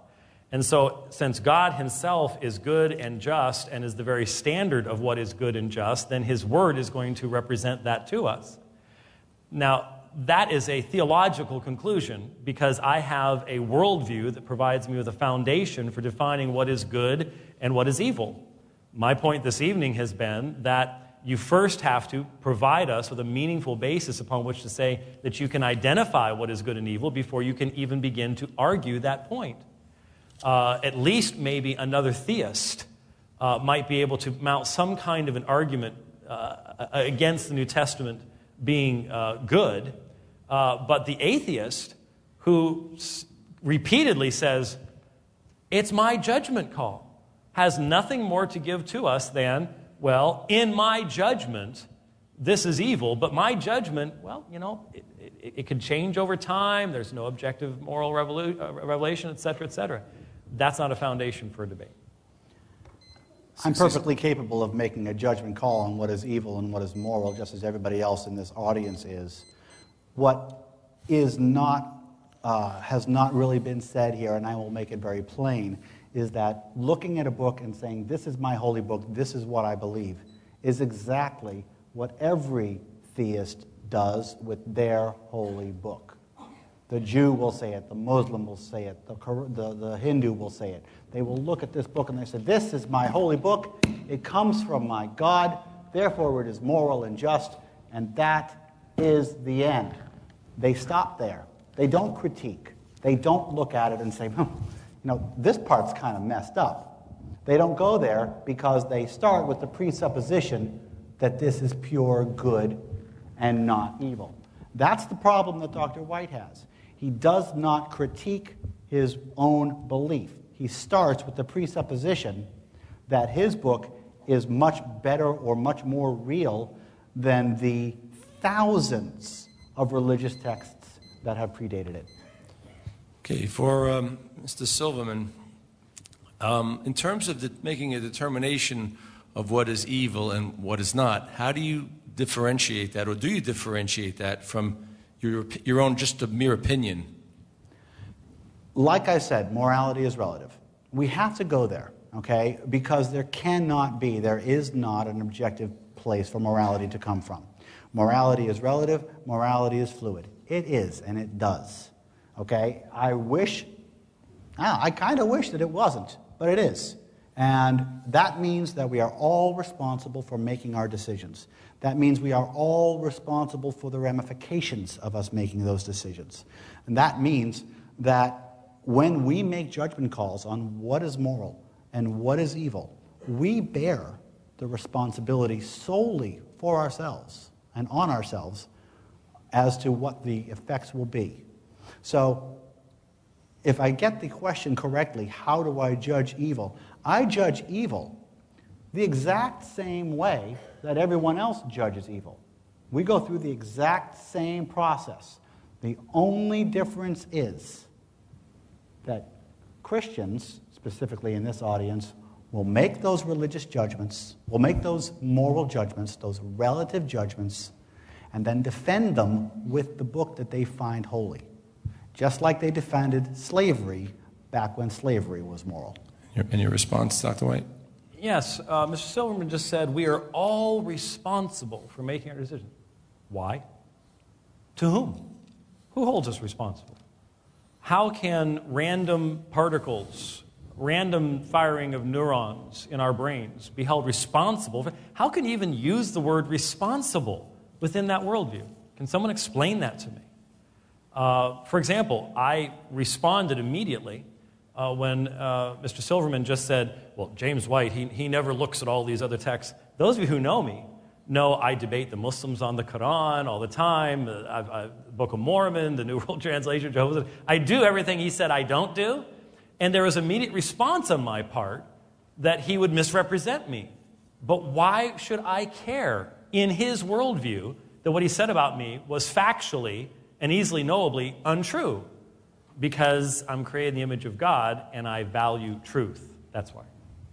And so, since God himself is good and just and is the very standard of what is good and just, then his word is going to represent that to us. Now, that is a theological conclusion because I have a worldview that provides me with a foundation for defining what is good and what is evil. My point this evening has been that you first have to provide us with a meaningful basis upon which to say that you can identify what is good and evil before you can even begin to argue that point. Uh, at least maybe another theist uh, might be able to mount some kind of an argument uh, against the New Testament being uh, good, uh, but the atheist who s- repeatedly says, it's my judgment call, has nothing more to give to us than, well, in my judgment, this is evil, but my judgment, well, you know, it, it, it could change over time, there's no objective moral revolu- uh, revelation, et cetera, et cetera. That's not a foundation for a debate. I'm perfectly capable of making a judgment call on what is evil and what is moral, just as everybody else in this audience is. What is not, uh, has not really been said here, and I will make it very plain, is that looking at a book and saying, this is my holy book, this is what I believe, is exactly what every theist does with their holy book. The Jew will say it, the Muslim will say it, the, the, the Hindu will say it. They will look at this book and they say, this is my holy book, it comes from my God, therefore it is moral and just, and that is the end. They stop there. They don't critique. They don't look at it and say, hmm, you know, this part's kind of messed up. They don't go there because they start with the presupposition that this is pure good and not evil. That's the problem that Doctor White has. He does not critique his own belief. He starts with the presupposition that his book is much better or much more real than the thousands of religious texts that have predated it. Okay, for um, Mister Silverman, um, in terms of the, making a determination of what is evil and what is not, how do you differentiate that, or do you differentiate that from your, your own just a mere opinion? Like I said, morality is relative. We have to go there, okay, because there cannot be, there is not an objective place for morality to come from. Morality is relative, morality is fluid. It is, and it does, okay? I wish, I, I kind of wish that it wasn't, but it is. And that means that we are all responsible for making our decisions. That means we are all responsible for the ramifications of us making those decisions. And that means that when we make judgment calls on what is moral and what is evil, we bear the responsibility solely for ourselves and on ourselves as to what the effects will be. So, if I get the question correctly, how do I judge evil? I judge evil the exact same way that everyone else judges evil. We go through the exact same process. The only difference is that Christians, specifically in this audience, will make those religious judgments, will make those moral judgments, those relative judgments, and then defend them with the book that they find holy. Just like they defended slavery back when slavery was moral. And your response, Doctor White? Yes, uh, Mister Silverman just said we are all responsible for making our decisions. Why? To whom? Who holds us responsible? How can random particles, random firing of neurons in our brains be held responsible for? How can you even use the word responsible within that worldview? Can someone explain that to me? Uh, for example, I responded immediately uh, when uh, Mister Silverman just said, well, James White, he, he never looks at all these other texts. Those of you who know me know I debate the Muslims on the Quran all the time, uh, I've, I've, the Book of Mormon, the New World Translation, Jehovah's Witnesses. I do everything he said I don't do, and there was immediate response on my part that he would misrepresent me. But why should I care in his worldview that what he said about me was factually and easily knowably untrue? Because I'm created in the image of God and I value truth. That's why.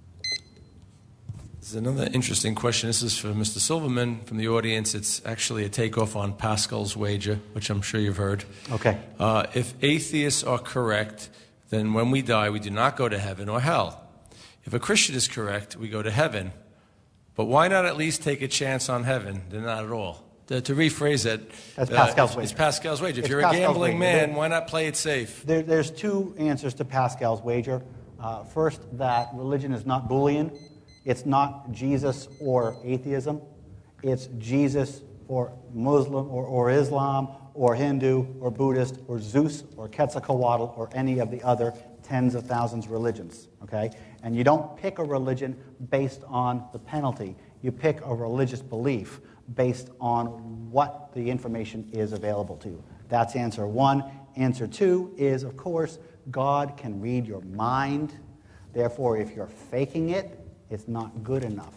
This is another interesting question. This is for Mister Silverman from the audience. It's actually a takeoff on Pascal's wager, which I'm sure you've heard. Okay. Uh, if atheists are correct then when we die, we do not go to heaven or hell. If a Christian is correct, we go to heaven. But why not at least take a chance on heaven than not at all? To, to rephrase it, That's Pascal's uh, wager. it's Pascal's wager. If It's you're Pascal's a gambling wager. man, why not play it safe? There, there's two answers to Pascal's wager. Uh, first, that religion is not Boolean. It's not Jesus or atheism. It's Jesus or Muslim or, or Islam or Hindu or Buddhist or Zeus or Quetzalcoatl or any of the other tens of thousands of religions. Okay? And you don't pick a religion based on the penalty. You pick a religious belief based on what the information is available to you. That's answer one. Answer two is, of course, God can read your mind. Therefore, if you're faking it, it's not good enough.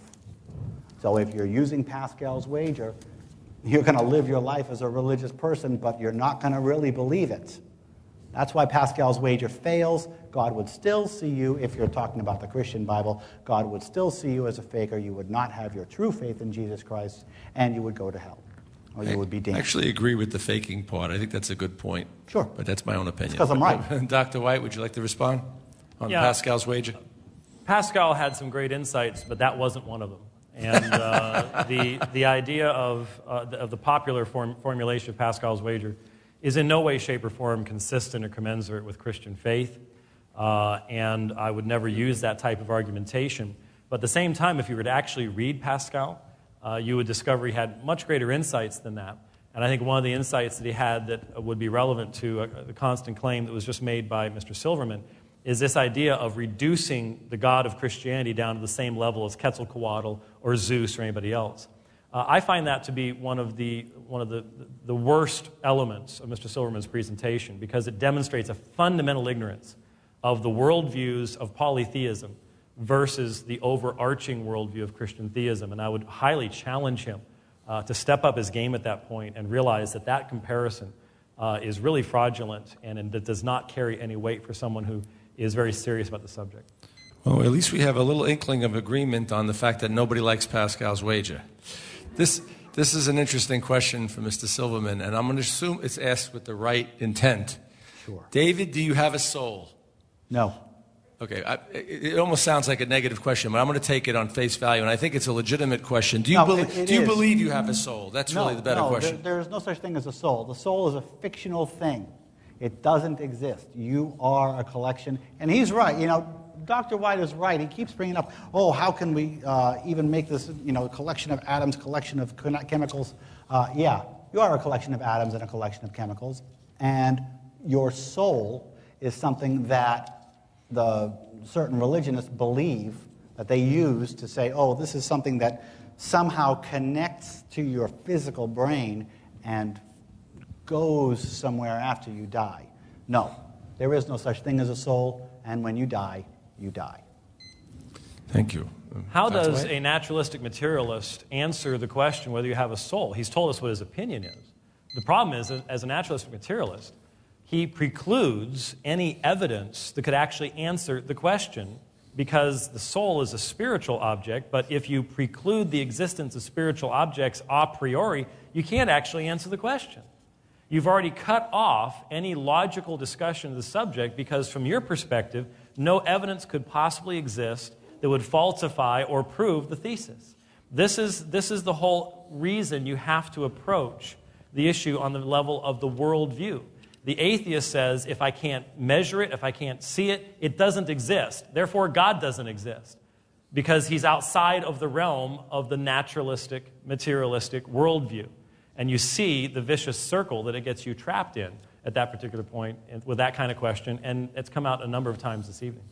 So if you're using Pascal's wager, you're going to live your life as a religious person, but you're not going to really believe it. That's why Pascal's wager fails. God would still see you, if you're talking about the Christian Bible, God would still see you as a faker. You would not have your true faith in Jesus Christ, and you would go to hell, or you would be damned. I actually agree with the faking part. I think that's a good point. Sure. But that's my own opinion. Because I'm right. Doctor White, would you like to respond on Yeah. Pascal's wager? Pascal had some great insights, but that wasn't one of them. And uh, the, the idea of, uh, the, of the popular form, formulation of Pascal's wager is in no way, shape, or form consistent or commensurate with Christian faith. Uh, and I would never use that type of argumentation. But at the same time, if you were to actually read Pascal, uh, you would discover he had much greater insights than that. And I think one of the insights that he had that would be relevant to uh, the constant claim that was just made by Mister Silverman is this idea of reducing the God of Christianity down to the same level as Quetzalcoatl or Zeus or anybody else. Uh, I find that to be one of the one of the, the worst elements of Mister Silverman's presentation, because it demonstrates a fundamental ignorance of the worldviews of polytheism versus the overarching worldview of Christian theism. And I would highly challenge him uh, to step up his game at that point and realize that that comparison uh, is really fraudulent and, and that does not carry any weight for someone who is very serious about the subject. Well, at least we have a little inkling of agreement on the fact that nobody likes Pascal's wager. This, this is an interesting question for Mister Silverman, and I'm going to assume it's asked with the right intent. Sure. David, do you have a soul? No. Okay, I, it, it almost sounds like a negative question, but I'm going to take it on face value, and I think it's a legitimate question. Do you, No, belie- it- it do you is. believe you have a soul? That's No, really the better no, question. There, there is no such thing as a soul. The soul is a fictional thing. It doesn't exist. You are a collection. And he's right. You know, Doctor White is right. He keeps bringing up, oh, how can we uh, even make this, you know, a collection of atoms, collection of chemicals? Uh, yeah, you are a collection of atoms and a collection of chemicals. And your soul is something that the certain religionists believe, that they use to say, oh, this is something that somehow connects to your physical brain and goes somewhere after you die. No, there is no such thing as a soul, and when you die, you die. Thank you. How That's does right. a naturalistic materialist answer the question whether you have a soul? He's told us what his opinion is. The problem is, as a naturalistic materialist, he precludes any evidence that could actually answer the question, because the soul is a spiritual object, but if you preclude the existence of spiritual objects a priori, you can't actually answer the question. You've already cut off any logical discussion of the subject, because from your perspective, no evidence could possibly exist that would falsify or prove the thesis. This is, this is the whole reason you have to approach the issue on the level of the worldview. The atheist says, if I can't measure it, if I can't see it, it doesn't exist. Therefore, God doesn't exist, because he's outside of the realm of the naturalistic, materialistic worldview. And you see the vicious circle that it gets you trapped in at that particular point with that kind of question, and it's come out a number of times this evening.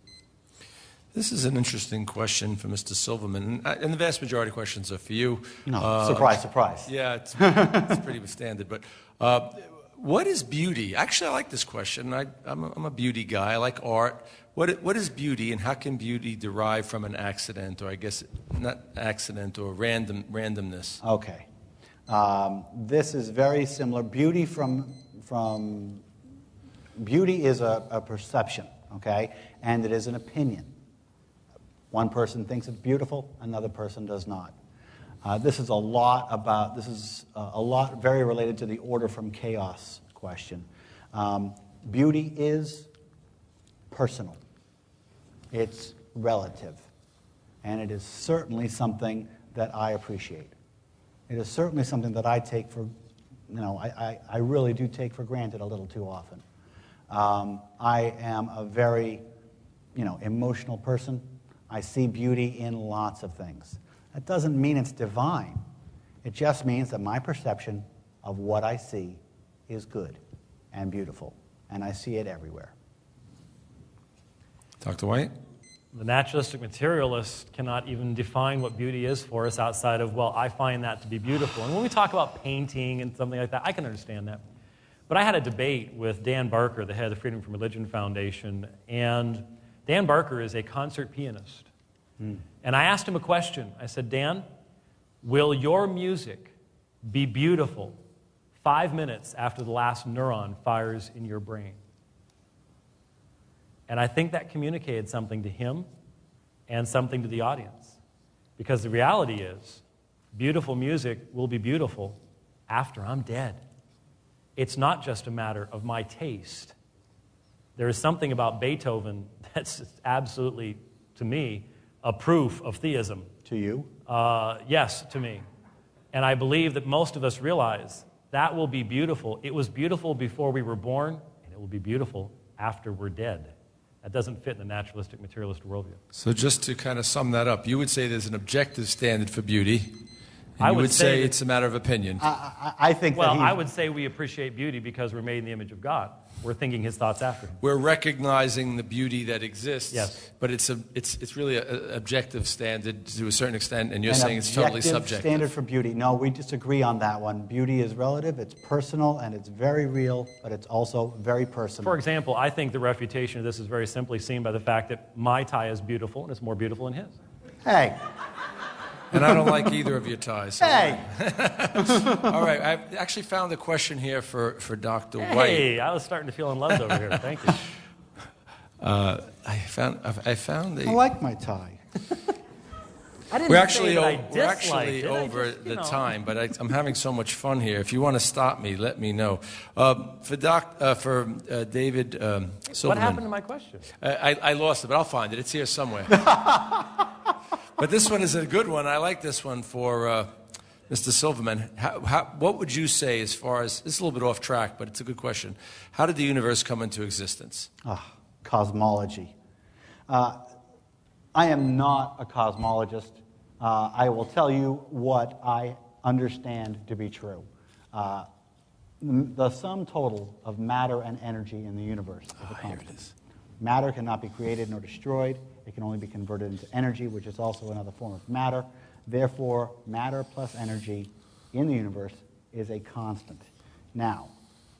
This is an interesting question for Mister Silverman, and, I, and the vast majority of questions are for you. No, Uh, surprise, surprise. Yeah, it's, it's pretty standard. But uh, what is beauty? Actually, I like this question. I, I'm, a, I'm a beauty guy. I like art. What, what is beauty, and how can beauty derive from an accident, or I guess not accident, or random randomness? Okay. Um, this is very similar. Beauty from, from beauty is a, a perception, okay? And it is an opinion. One person thinks it's beautiful, another person does not. Uh, this is a lot about, this is a, a lot very related to the order from chaos question. Um, beauty is personal. It's relative. And it is certainly something that I appreciate. It is certainly something that I take for, you know, I, I, I really do take for granted a little too often. Um, I am a very, you know, emotional person. I see beauty in lots of things. That doesn't mean it's divine. It just means that my perception of what I see is good and beautiful, and I see it everywhere. Doctor White? The naturalistic materialist cannot even define what beauty is for us outside of, well, I find that to be beautiful. And when we talk about painting and something like that, I can understand that. But I had a debate with Dan Barker, the head of the Freedom from Religion Foundation, and Dan Barker is a concert pianist. Mm. And I asked him a question. I said, Dan, will your music be beautiful five minutes after the last neuron fires in your brain? And I think that communicated something to him and something to the audience. Because the reality is, beautiful music will be beautiful after I'm dead. It's not just a matter of my taste. There is something about Beethoven that's absolutely, to me, a proof of theism. To you? Uh, yes, to me. And I believe that most of us realize that will be beautiful. It was beautiful before we were born, and it will be beautiful after we're dead. That doesn't fit in the naturalistic materialist worldview. So just to kind of sum that up, you would say there's an objective standard for beauty, and I you would would say say that- it's a matter of opinion. I, I, I think Well, that he, I would say we appreciate beauty because we're made in the image of God. We're thinking his thoughts after him. We're recognizing the beauty that exists, Yes. but it's a it's it's really an objective standard to a certain extent, and you're an saying it's totally objective subjective. standard for beauty. No, we disagree on that one. Beauty is relative, it's personal, and it's very real, but it's also very personal. For example, I think the refutation of this is very simply seen by the fact that my tie is beautiful, and it's more beautiful than his. Hey, And I don't like either of your ties. so- hey, All right, I've actually found a question here for, for Doctor White. Hey, I was starting to feel unloved over here. Thank you. Uh, I found I found I a. like my tie. I didn't We're say actually that I o- we're actually disliked it. I over just, you the know. time, but I, I'm having so much fun here. If you want to stop me, let me know. Uh, for Doc, uh, for uh, David um, Silverman. What happened to my question? I, I lost it, but I'll find it. It's here somewhere. But this one is a good one. I like this one for uh, Mister Silverman. How, how, what would you say as far as, this is a little bit off track, but it's a good question. How did the universe come into existence? Ah, cosmology. Uh, I am not a cosmologist. Uh, I will tell you what I understand to be true. Uh, m- the sum total of matter and energy in the universe is a Ah, here constant. it is. Matter cannot be created nor destroyed. It can only be converted into energy, which is also another form of matter. Therefore, matter plus energy in the universe is a constant. Now,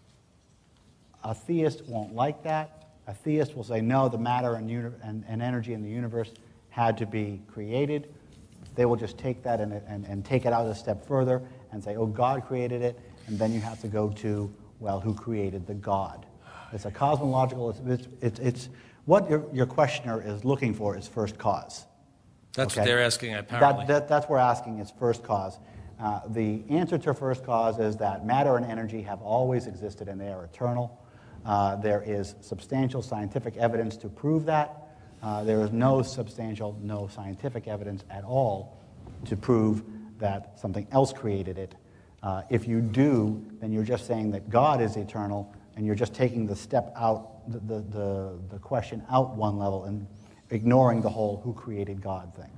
a theist won't like that. A theist will say, no, the matter and, uni- and, and energy in the universe had to be created. They will just take that and, and, and take it out a step further and say, oh, God created it. And then you have to go to, well, who created the God? It's a cosmological, it's, it's, it's, it's what your, your questioner is looking for is first cause. That's Okay. what they're asking, apparently. That, that, that's what we're asking is first cause. Uh, the answer to first cause is that matter and energy have always existed and they are eternal. Uh, there is substantial scientific evidence to prove that. Uh, there is no substantial, no scientific evidence at all to prove that something else created it. Uh, if you do, then you're just saying that God is eternal, and you're just taking the step out, the, the, the, the question out one level and ignoring the whole who created God thing.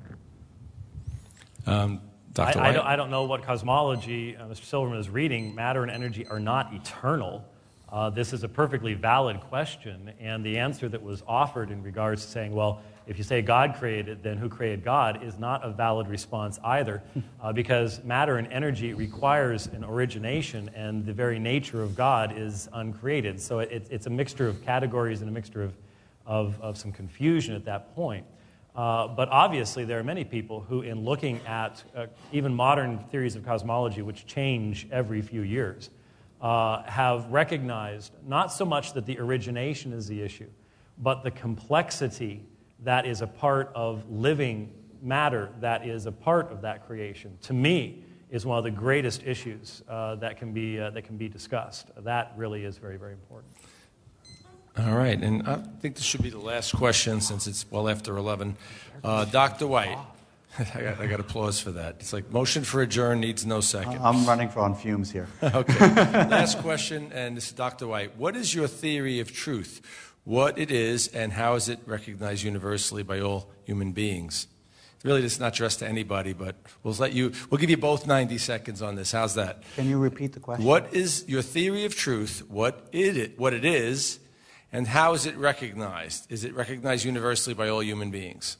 Um, Doctor I, I, White? don't, I don't know what cosmology uh, Mister Silverman is reading. Matter and energy are not eternal. Uh, this is a perfectly valid question, and the answer that was offered in regards to saying, well, if you say God created, then who created God, is not a valid response either, uh, because matter and energy requires an origination, and the very nature of God is uncreated. So it, it's a mixture of categories and a mixture of, of, of some confusion at that point. Uh, but obviously, there are many people who, in looking at uh, even modern theories of cosmology, which change every few years, uh, have recognized not so much that the origination is the issue, but the complexity that is a part of living matter, that is a part of that creation, to me, is one of the greatest issues uh, that can be uh, that can be discussed. That really is very, very important. All right, and I think this should be the last question since it's well after eleven. Uh, Doctor White, I got, I got applause for that. It's like motion for adjourn needs no second. I'm running for on fumes here. Okay, last question, and this is Doctor White. What is your theory of truth? What it is, and how is it recognized universally by all human beings? Really, this is not addressed to anybody, but we'll let you. We'll give you both ninety seconds on this. How's that? Can you repeat the question? What is your theory of truth? What it what it is, and how is it recognized? Is it recognized universally by all human beings?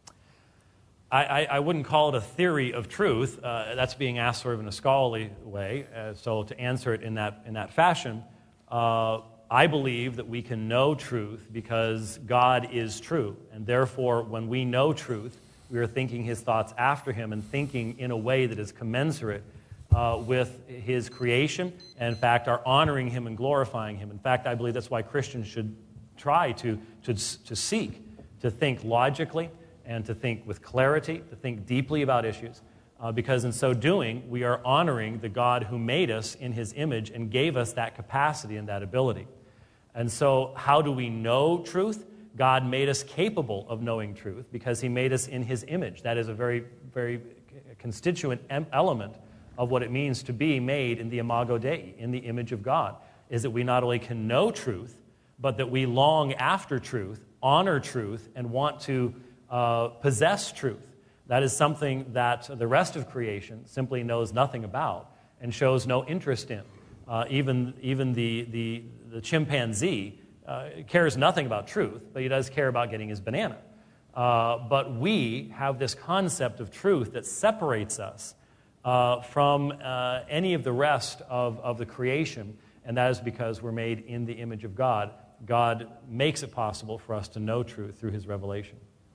I, I, I wouldn't call it a theory of truth. Uh, that's being asked sort of in a scholarly way. Uh, so to answer it in that in that fashion, uh, I believe that we can know truth because God is true, and therefore, when we know truth, we are thinking His thoughts after Him and thinking in a way that is commensurate uh, with His creation, and in fact, are honoring Him and glorifying Him. In fact, I believe that's why Christians should try to, to, to seek to think logically and to think with clarity, to think deeply about issues, uh, because in so doing, we are honoring the God who made us in His image and gave us that capacity and that ability. And so, how do we know truth? God made us capable of knowing truth because He made us in His image. That is a very, very constituent element of what it means to be made in the imago Dei, in the image of God, is that we not only can know truth, but that we long after truth, honor truth, and want to uh, possess truth. That is something that the rest of creation simply knows nothing about and shows no interest in. Uh, even even the, the, the chimpanzee Uh, cares nothing about truth, but he does care about getting his banana. Uh, but we have this concept of truth that separates us uh, from uh, any of the rest of, of the creation, and that is because we're made in the image of God. God makes it possible for us to know truth through His revelation.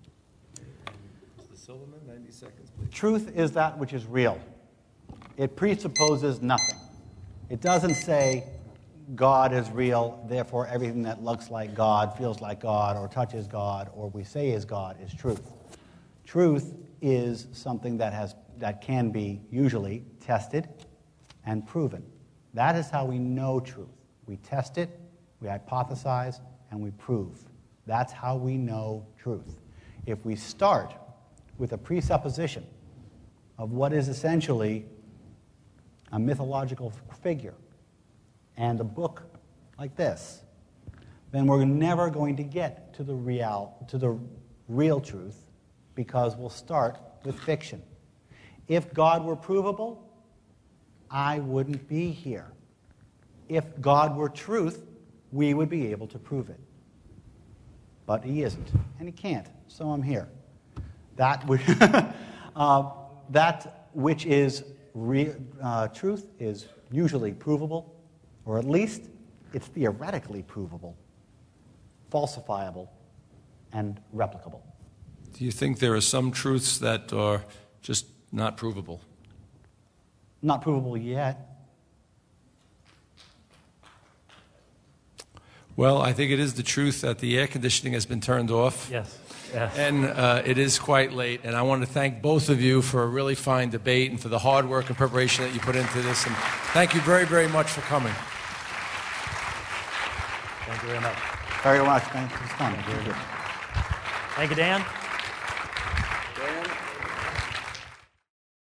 Mister Silverman, ninety seconds, please. Truth is that which is real. It presupposes nothing. It doesn't say God is real, therefore everything that looks like God, feels like God, or touches God, or we say is God is truth. Truth is something that has that can be usually tested and proven. That is how we know truth. We test it, we hypothesize, and we prove. That's how we know truth. If we start with a presupposition of what is essentially a mythological figure, and a book like this, then we're never going to get to the real, to the real truth, because we'll start with fiction. If God were provable, I wouldn't be here. If God were truth, we would be able to prove it. But He isn't, and He can't, so I'm here. That which, uh, that which is re- uh, truth is usually provable, or at least it's theoretically provable, falsifiable, and replicable. Do you think there are some truths that are just not provable? Not provable yet. Well, I think it is the truth that the air conditioning has been turned off. Yes, yes. And uh, it is quite late, and I want to thank both of you for a really fine debate and for the hard work and preparation that you put into this. And thank you very, very much for coming. Thank you very much. Very much. Thank you. It's fun. Very good. Thank you, Dan.